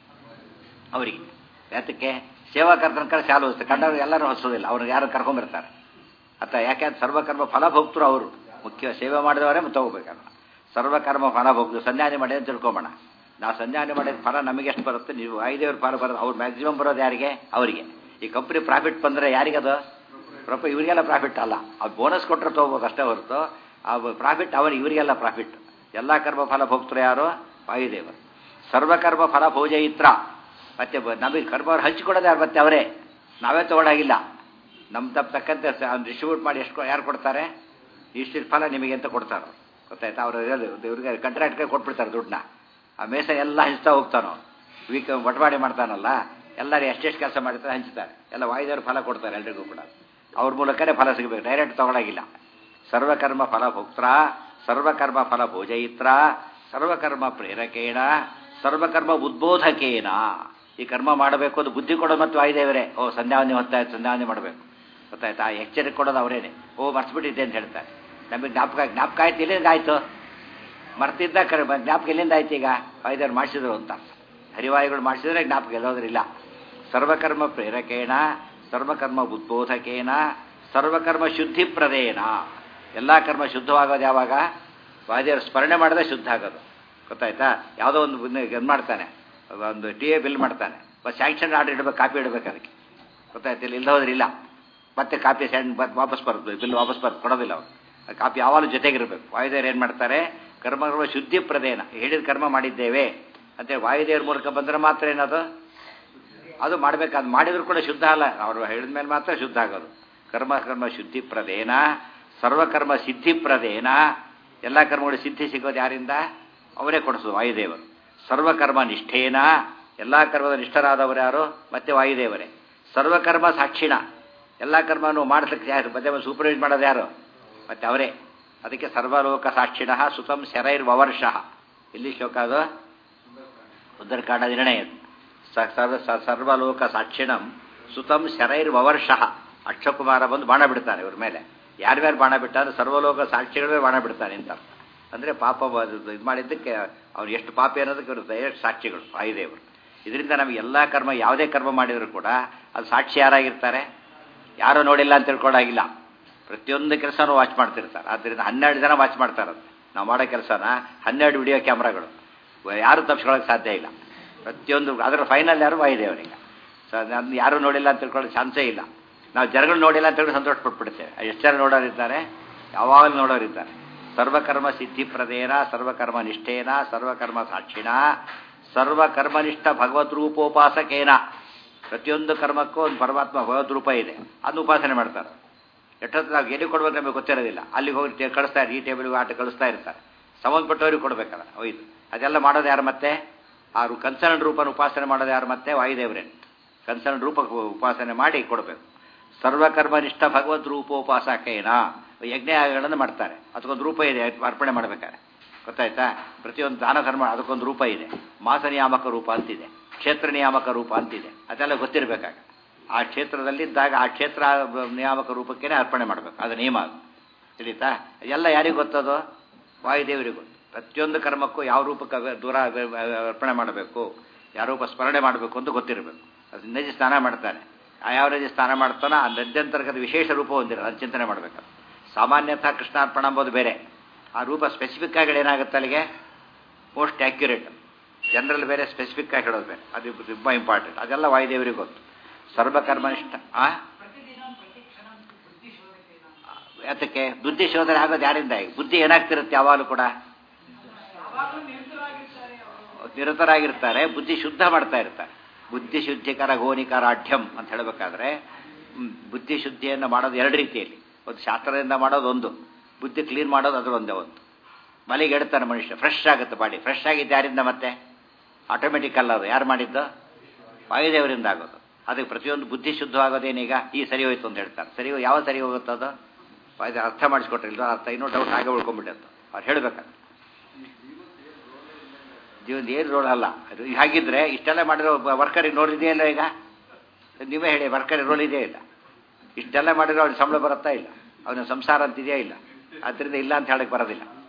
ಅವರಿಗೆ. ಯಾತಕ್ಕೆ? ಸೇವಾಕರ್ತನ ಕರೆ ಶಾಲು ಹೊಸ್ತದೆ, ಕಂಡವ್ರು ಎಲ್ಲರೂ ಹೊಸೋದಿಲ್ಲ, ಅವ್ರಿಗೆ ಯಾರು ಕರ್ಕೊಂಡ್ಬರ್ತಾರೆ ಅಥವಾ ಯಾಕೆ? ಸರ್ವಕರ್ಮ ಫಲಭೋಕ್ತರು ಅವರು ಮುಖ್ಯ. ಸೇವೆ ಮಾಡಿದವರೇ ತಗೋಬೇಕಲ್ಲ. ಸರ್ವಕರ್ಮ ಫಲಭೋಕ್ತರು. ಸಂಧ್ಯಾನೆ ಮಾಡಿ ಅಂತ ತಿಳ್ಕೊಂಬೋಣ. ನಾವು ಸಂಧ್ಯಾನೆ ಮಾಡಿದ ಫಲ ನಮಗೆ ಎಷ್ಟು ಬರುತ್ತೆ? ನೀವು ಐದೇವ್ರ ಫಲ ಬರೋದು, ಅವ್ರು ಮ್ಯಾಕ್ಸಿಮಮ್ ಬರೋದು ಯಾರಿಗೆ? ಅವರಿಗೆ. ಈ ಕಂಪ್ನಿ ಪ್ರಾಫಿಟ್ ಬಂದರೆ ಯಾರಿಗದು? ಪ್ರೊಪ ಇವರಿಗೆಲ್ಲ ಪ್ರಾಫಿಟ್ ಅಲ್ಲ, ಅವ್ರು ಬೋನಸ್ ಕೊಟ್ಟರೆ ತೊಗೋಬೋದು ಅಷ್ಟೇ ಹೊರತು ಆ ಪ್ರಾಫಿಟ್ ಅವರಿಗೆ, ಇವರಿಗೆಲ್ಲ ಪ್ರಾಫಿಟ್. ಎಲ್ಲ ಕರ್ಮ ಫಲ ಭೋಕ್ತರು ಯಾರು? ವಾಯುದೇವರು. ಸರ್ವಕರ್ಮ ಫಲ ಭೋಜಯಿತ್ರ. ಮತ್ತೆ ನಮಗೆ ಕರ್ಮ ಹಂಚಿಕೊಡೋದು ಯಾರು? ಮತ್ತೆ ಅವರೇ, ನಾವೇ ತೊಗೊಳಾಗಿಲ್ಲ. ನಮ್ಮ ತಪ್ಪು ತಕ್ಕಂತೆ ಡಿಸ್ಟ್ರಿಬ್ಯೂಟ್ ಮಾಡಿ ಎಷ್ಟು ಯಾರು ಕೊಡ್ತಾರೆ? ಇಷ್ಟಿಷ್ಟು ಫಲ ನಿಮಗೆ ಅಂತ ಕೊಡ್ತಾರೆ. ಗೊತ್ತಾಯ್ತಾ? ಅವರು ಇವ್ರಿಗೆ ಕಂಟ್ರಾಕ್ಟ್ಗೆ ಕೊಟ್ಬಿಡ್ತಾರೆ ದುಡ್ಡನ್ನ. ಆ ಮೇಸ ಎಲ್ಲ ಹಂಚ್ತಾ ಹೋಗ್ತಾನೋ, ವೀಕ್ ಒಟವಾಡಿ ಮಾಡ್ತಾನಲ್ಲ, ಎಲ್ಲರೂ ಎಷ್ಟೆಷ್ಟು ಕೆಲಸ ಮಾಡ್ತಾರೆ ಹಂಚ್ತಾರೆ. ಎಲ್ಲ ವಾಯುದೇವರು ಫಲ ಕೊಡ್ತಾರೆ ಎಲ್ರಿಗೂ ಕೂಡ. ಅವ್ರ ಮೂಲಕನೇ ಫಲ ಸಿಗಬೇಕು, ಡೈರೆಕ್ಟ್ ತೊಗೊಳಾಗಿಲ್ಲ. ಸರ್ವಕರ್ಮ ಫಲ ಭೋಕ್ತ್ರ ಸರ್ವಕರ್ಮ ಫಲ ಭೋಜಯಿತ್ರ ಸರ್ವಕರ್ಮ ಪ್ರೇರಕೇಣ ಸರ್ವಕರ್ಮ ಉದ್ಬೋಧಕೇನ. ಈ ಕರ್ಮ ಮಾಡಬೇಕು ಅದು ಬುದ್ಧಿ ಕೊಡೋದು ಮತ್ತು ವಾಯುದೇವರೇ. ಓ ಸಂಧ್ಯಾವಂದನೆ ಹೊತ್ತಾಯ್ತು, ಸಂಧ್ಯಾವಂದನೆ ಮಾಡಬೇಕು. ಗೊತ್ತಾಯ್ತಾ? ಎಚ್ಚರಿಕೆ ಕೊಡೋದು ಅವರೇನೆ. ಓ ಮರ್ಸ್ಬಿಟ್ಟಿದ್ದೆ ಅಂತ ಹೇಳ್ತಾರೆ. ನಮಗೆ ಜ್ಞಾಪಕ ಜ್ಞಾಪಕ ಆಯ್ತು, ಎಲ್ಲಿಂದ ಆಯಿತು? ಮರ್ತಿದ್ದ ಕರೆ ಜ್ಞಾಪಕ ಎಲ್ಲಿಂದ ಆಯ್ತು? ಈಗ ವಾಯುದೇವರು ಮಾಡಿಸಿದ್ರು ಅಂತ. ಹರಿವಾಯುಗಳು ಮಾಡಿಸಿದ್ರೆ ಜ್ಞಾಪಕ ಎಲ್ಲೋದ್ರಿಲ್ಲ. ಸರ್ವಕರ್ಮ ಪ್ರೇರಕೇಣ ಸರ್ವಕರ್ಮ ಉದ್ಬೋಧಕೇನ ಸರ್ವಕರ್ಮ ಶುದ್ಧಿಪ್ರದೇನ. ಎಲ್ಲ ಕರ್ಮ ಶುದ್ಧವಾಗೋದು ಯಾವಾಗ? ವಾಯುದೇವರು ಸ್ಮರಣೆ ಮಾಡಿದ್ರೆ ಶುದ್ಧ ಆಗೋದು. ಗೊತ್ತಾಯ್ತಾ? ಯಾವುದೋ ಒಂದು ಇದು ಮಾಡ್ತಾನೆ, ಒಂದು ಟಿ ಎ ಬಿಲ್ ಮಾಡ್ತಾನೆ, ಬಸ್ ಸ್ಯಾಂಕ್ಷನ್ ಆರ್ಡರ್ ಇಡಬೇಕು, ಕಾಪಿ ಇಡಬೇಕು ಅದಕ್ಕೆ. ಗೊತ್ತಾಯ್ತು? ಇಲ್ಲಿ ಇಲ್ಲದ ಹೋದ್ರಿಲ್ಲ, ಮತ್ತೆ ಕಾಪಿ ಸ್ಯಾಂಡ್ ವಾಪಸ್ ಬರುತ್ತೆ, ಬಿಲ್ ವಾಪಸ್ ಬರುತ್ತೆ, ಕೊಡೋದಿಲ್ಲ ಅವರು. ಆ ಕಾಪಿ ಯಾವಾಗಲೂ ಜೊತೆಗಿರಬೇಕು. ವಾಯುದೇವರು ಏನು ಮಾಡ್ತಾರೆ? ಕರ್ಮ ಶುದ್ಧಿ ಪ್ರದೇನ, ಹೇಳಿದ ಕರ್ಮ ಮಾಡಿದ್ದೇವೆ ಅಂತೇಳಿ ವಾಯುದೇವ್ರ ಮೂಲಕ ಬಂದರೆ ಮಾತ್ರ ಏನದು ಅದು ಮಾಡಬೇಕು. ಅದು ಮಾಡಿದ್ರು ಕೂಡ ಶುದ್ಧ ಅಲ್ಲ, ಅವರು ಹೇಳಿದ ಮೇಲೆ ಮಾತ್ರ ಶುದ್ಧ ಆಗೋದು. ಕರ್ಮ ಕರ್ಮ ಶುದ್ಧಿ ಪ್ರದೇನ ಸರ್ವಕರ್ಮ ಸಿದ್ಧಿ ಪ್ರದೇನ. ಎಲ್ಲ ಕರ್ಮಗಳು ಸಿದ್ಧಿ ಸಿಗೋದು ಯಾರಿಂದ? ಅವರೇ ಕೊಡಿಸೋದು, ವಾಯುದೇವರು. ಸರ್ವಕರ್ಮ ನಿಷ್ಠೇನ, ಎಲ್ಲ ಕರ್ಮದ ನಿಷ್ಠರಾದವರು ಯಾರು? ಮತ್ತೆ ವಾಯುದೇವರೇ. ಸರ್ವಕರ್ಮ ಸಾಕ್ಷಿಣ, ಎಲ್ಲ ಕರ್ಮವನ್ನು ಮಾಡಿಸ್ಲಿಕ್ಕೆ ಯಾರು? ಮತ್ತೆ ಸೂಪರ್ವೈಸ್ ಮಾಡೋದು ಯಾರು? ಮತ್ತೆ ಅವರೇ. ಅದಕ್ಕೆ ಸರ್ವಲೋಕ ಸಾಕ್ಷಿಣ ಸುತಂ ಶರೈರ್ ವವರ್ಷ. ಇಲ್ಲಿ ಶ್ಲೋಕ ಅದು ಉತ್ತರಕಾಂಡ ನಿರ್ಣಯ. ಸರ್ವಲೋಕ ಸಾಕ್ಷಿಣಂ ಸುತಂ ಶರೈರ್ ವವರ್ಷ. ಅಕ್ಷಕುಮಾರ ಬಂದು ಬಾಣ ಬಿಡ್ತಾನೆ ಇವ್ರ ಮೇಲೆ. ಯಾರ್ಯಾರು ಬಾಣ ಬಿಟ್ಟಾದ್ರೆ ಸರ್ವಲೋಕ ಸಾಕ್ಷಿಗಳೇ ಬಾಣ ಬಿಡ್ತಾನೆ ಅಂತ. ಅಂದರೆ ಪಾಪ ಇದು ಮಾಡಿದ್ದಕ್ಕೆ ಅವ್ರು ಎಷ್ಟು ಪಾಪಿ ಅನ್ನೋದಕ್ಕೆ ಇರುತ್ತೆ ಎಷ್ಟು ಸಾಕ್ಷಿಗಳು ವಾಯುದೇವರು. ಇದರಿಂದ ನಮಗೆ ಎಲ್ಲ ಕರ್ಮ, ಯಾವುದೇ ಕರ್ಮ ಮಾಡಿದರೂ ಕೂಡ ಅದು ಸಾಕ್ಷಿ ಯಾರಾಗಿರ್ತಾರೆ? ಯಾರೂ ನೋಡಿಲ್ಲ ಅಂತ ತಿಳ್ಕೊಳ್ಳಾಗಿಲ್ಲ. ಪ್ರತಿಯೊಂದು ಕೆಲಸನೂ ವಾಚ್ ಮಾಡ್ತಿರ್ತಾರೆ. ಆದ್ದರಿಂದ ಹನ್ನೆರಡು ಜನ ವಾಚ್ ಮಾಡ್ತಾರಂತೆ ನಾವು ಮಾಡೋ ಕೆಲಸನ. ಹನ್ನೆರಡು ವಿಡಿಯೋ ಕ್ಯಾಮ್ರಾಗಳು, ಯಾರೂ ತಪ್ಪಿಸ್ಕೊಳ್ಳೋಕೆ ಸಾಧ್ಯ ಇಲ್ಲ. ಪ್ರತಿಯೊಂದು ಅದರ ಫೈನಲ್ ಯಾರು? ವಾಯುದೇವರಿಗೆ. ಸೊ ಅದನ್ನು ಯಾರೂ ನೋಡಿಲ್ಲ ಅಂತ ತಿಳ್ಕೊಳ್ಳೋಕೆ ಚಾನ್ಸೇ ಇಲ್ಲ. ನಾವು ಜನಗಳು ನೋಡಿಲ್ಲ ಅಂತ ಹೇಳಿ ಸಂತೋಷ ಪಟ್ಬಿಡ್ತೇವೆ. ಎಷ್ಟು ಜನ ನೋಡೋರಿದ್ದಾರೆ? ಯಾವಾಗಲೂ ನೋಡೋರಿದ್ದಾರೆ. ಸರ್ವಕರ್ಮ ಸಿದ್ಧಿ ಪ್ರದೇನ ಸರ್ವಕರ್ಮ ನಿಷ್ಠೇನ ಸರ್ವಕರ್ಮ ಸಾಕ್ಷಿಣ ಸರ್ವಕರ್ಮನಿಷ್ಠ ಭಗವದ್ ರೂಪೋಪಾಸಕೇನ. ಪ್ರತಿಯೊಂದು ಕರ್ಮಕ್ಕೂ ಒಂದು ಪರಮಾತ್ಮ ಭಗವದ್ ರೂಪ ಇದೆ, ಅದನ್ನು ಉಪಾಸನೆ ಮಾಡ್ತಾರೆ. ಎಷ್ಟೊತ್ತು ನಾವು ಎಲ್ಲಿ ಕೊಡ್ಬೇಕು ನಮಗೆ ಗೊತ್ತಿರೋದಿಲ್ಲ. ಅಲ್ಲಿಗೆ ಹೋಗಿ ಕಳಿಸ್ತಾ ಇರ್ತಾರೆ, ಈ ಟೇಬಲ್ಗೆ ಆಟ ಕಳಿಸ್ತಾ ಇರ್ತಾರೆ. ಸಂಬಂಧಪಟ್ಟವ್ರಿಗೆ ಕೊಡ್ಬೇಕಲ್ಲ ಹೋಯ್ತು. ಅದೆಲ್ಲ ಮಾಡೋದು ಯಾರು? ಮತ್ತೆ ಆ ಕನ್ಸರ್ನ್ ರೂಪನ ಉಪಾಸನೆ ಮಾಡೋದು ಯಾರು? ಮತ್ತೆ ವಾಯುದೇವರೇ. ಕನ್ಸರ್ನ್ ರೂಪ ಉಪಾಸನೆ ಮಾಡಿ ಕೊಡಬೇಕು. ಸರ್ವಕರ್ಮನಿಷ್ಠ ಭಗವದ್ ರೂಪೋಪಾಸಕೇನ. ಯಜ್ಞಗಳನ್ನು ಮಾಡ್ತಾರೆ, ಅದಕ್ಕೊಂದು ರೂಪ ಇದೆ ಅರ್ಪಣೆ ಮಾಡಬೇಕಾದ್ರೆ. ಗೊತ್ತಾಯ್ತಾ? ಪ್ರತಿಯೊಂದು ದಾನ ಧರ್ಮ ಅದಕ್ಕೊಂದು ರೂಪ ಇದೆ. ಮಾಸ ನಿಯಾಮಕ ರೂಪ ಅಂತಿದೆ, ಕ್ಷೇತ್ರ ನಿಯಾಮಕ ರೂಪ ಅಂತಿದೆ. ಅದೆಲ್ಲ ಗೊತ್ತಿರಬೇಕಾಗ. ಆ ಕ್ಷೇತ್ರದಲ್ಲಿದ್ದಾಗ ಆ ಕ್ಷೇತ್ರ ನಿಯಾಮಕ ರೂಪಕ್ಕೇನೆ ಅರ್ಪಣೆ ಮಾಡಬೇಕು, ಅದು ನಿಯಮ. ಅದು ತಿಳಿತಾ? ಎಲ್ಲ ಯಾರಿಗೂ ಗೊತ್ತದು? ವಾಯುದೇವರಿಗೂ ಗೊತ್ತು. ಪ್ರತಿಯೊಂದು ಕರ್ಮಕ್ಕೂ ಯಾವ ರೂಪಕ್ಕೆ ದೂರ ಅರ್ಪಣೆ ಮಾಡಬೇಕು, ಯಾವ ರೂಪ ಸ್ಮರಣೆ ಮಾಡಬೇಕು ಅಂತ ಗೊತ್ತಿರಬೇಕು. ಅದು ನದಿ ಸ್ನಾನ ಮಾಡ್ತಾನೆ, ಆ ಯಾವ ನದಿ ಸ್ನಾನ ಮಾಡ್ತಾನೋ ಆ ನದ್ಯಂತರ್ಗತ ವಿಶೇಷ ರೂಪ ಹೊಂದಿರೋ ಅದು ಚಿಂತನೆ ಮಾಡಬೇಕು. ಸಾಮಾನ್ಯತಃ ಕೃಷ್ಣಾರ್ಪಣ ಅಂಬೋದು ಬೇರೆ, ಆ ರೂಪ ಸ್ಪೆಸಿಫಿಕ್ ಆಗಿ ಏನಾಗುತ್ತೆ ಅಲ್ಲಿಗೆ ಮೋಸ್ಟ್ ಆ್ಯಕ್ಯುರೇಟ್. ಜನರಲ್ ಬೇರೆ, ಸ್ಪೆಸಿಫಿಕ್ ಆಗಿ ಹೇಳೋದು ಬೇರೆ. ಅದು ತುಂಬ ಇಂಪಾರ್ಟೆಂಟ್. ಅದೆಲ್ಲ ವಾಯುದೇವರಿಗೆ ಗೊತ್ತು. ಸರ್ವಕರ್ಮನಿಷ್ಠ. ಆ ಯಾತಕ್ಕೆ ಬುದ್ಧಿ ಶೋಧನೆ ಆಗೋದು ಯಾರಿಂದ? ಈಗ ಬುದ್ಧಿ ಏನಾಗ್ತಿರುತ್ತೆ ಯಾವಾಗಲೂ ಕೂಡ ನಿರತರಾಗಿರ್ತಾರೆ, ಬುದ್ಧಿ ಶುದ್ಧ ಮಾಡ್ತಾ ಇರ್ತಾರೆ. ಬುದ್ಧಿ ಶುದ್ಧಿಕರ ಗೋನಿಕರಾಢ್ಯಂ ಅಂತ ಹೇಳಬೇಕಾದ್ರೆ ಬುದ್ಧಿ ಶುದ್ಧಿಯನ್ನು ಮಾಡೋದು ಎರಡು ರೀತಿಯಲ್ಲಿ. ಒಂದು ಶಾಸ್ತ್ರದಿಂದ ಮಾಡೋದು ಒಂದು, ಬುದ್ಧಿ ಕ್ಲೀನ್ ಮಾಡೋದು ಅದ್ರ ಒಂದೇ ಒಂದು. ಮಲೆಗೆ ಎಡ್ತಾನೆ ಮನುಷ್ಯ, ಫ್ರೆಶ್ ಆಗುತ್ತೆ ಬಾಡಿ. ಫ್ರೆಶ್ ಆಗಿದ್ದು ಯಾರಿಂದ? ಮತ್ತೆ ಆಟೋಮೆಟಿಕ್ ಅಲ್ಲ, ಅದು ಯಾರು ಮಾಡಿದ್ದು? ವಾಯುದೇವರಿಂದ ಆಗೋದು. ಅದಕ್ಕೆ ಪ್ರತಿಯೊಂದು ಬುದ್ಧಿ ಶುದ್ಧವಾಗೋದೇನೀಗ ಈ ಸರಿ ಹೋಯ್ತು ಅಂತ ಹೇಳ್ತಾರೆ. ಸರಿ ಯಾವ ಸರಿ ಹೋಗುತ್ತದು? ಅದು ಅರ್ಥ ಮಾಡಿಸ್ಕೊಟ್ರಿಲ್ಲ, ಅರ್ಥ ಇನ್ನೂ ಡೌಟ್ ಹಾಗೆ ಉಳ್ಕೊಂಡ್ಬಿಟ್ಟದ್ದು. ಅವ್ರು ಹೇಳ್ಬೇಕಾದ್ರೆ ಜೀವನದ ಏನು ರೋಲ್ ಅಲ್ಲ ಅದು. ಹಾಗಿದ್ರೆ ಇಷ್ಟೆಲ್ಲ ಮಾಡಿರೋ ವರ್ಕರಿಗೆ ನೋಡಿದೆಯೇ ಇಲ್ಲ? ಈಗ ನೀವೇ ಹೇಳಿ, ವರ್ಕರಿಗೆ ರೋಲ್ ಇದೆಯೇ ಇಲ್ಲ? ಇಷ್ಟೆಲ್ಲ ಮಾಡಿರೋ ಅವ್ರಿಗೆ ಸಂಬಳ ಬರುತ್ತಾ ಇಲ್ಲ? ಅವನ ಸಂಸಾರ ಅಂತಿದೆಯಾ ಇಲ್ಲ? ಆದ್ದರಿಂದ ಇಲ್ಲ ಅಂತ ಹೇಳಕ್ಕೆ ಬರೋದಿಲ್ಲ.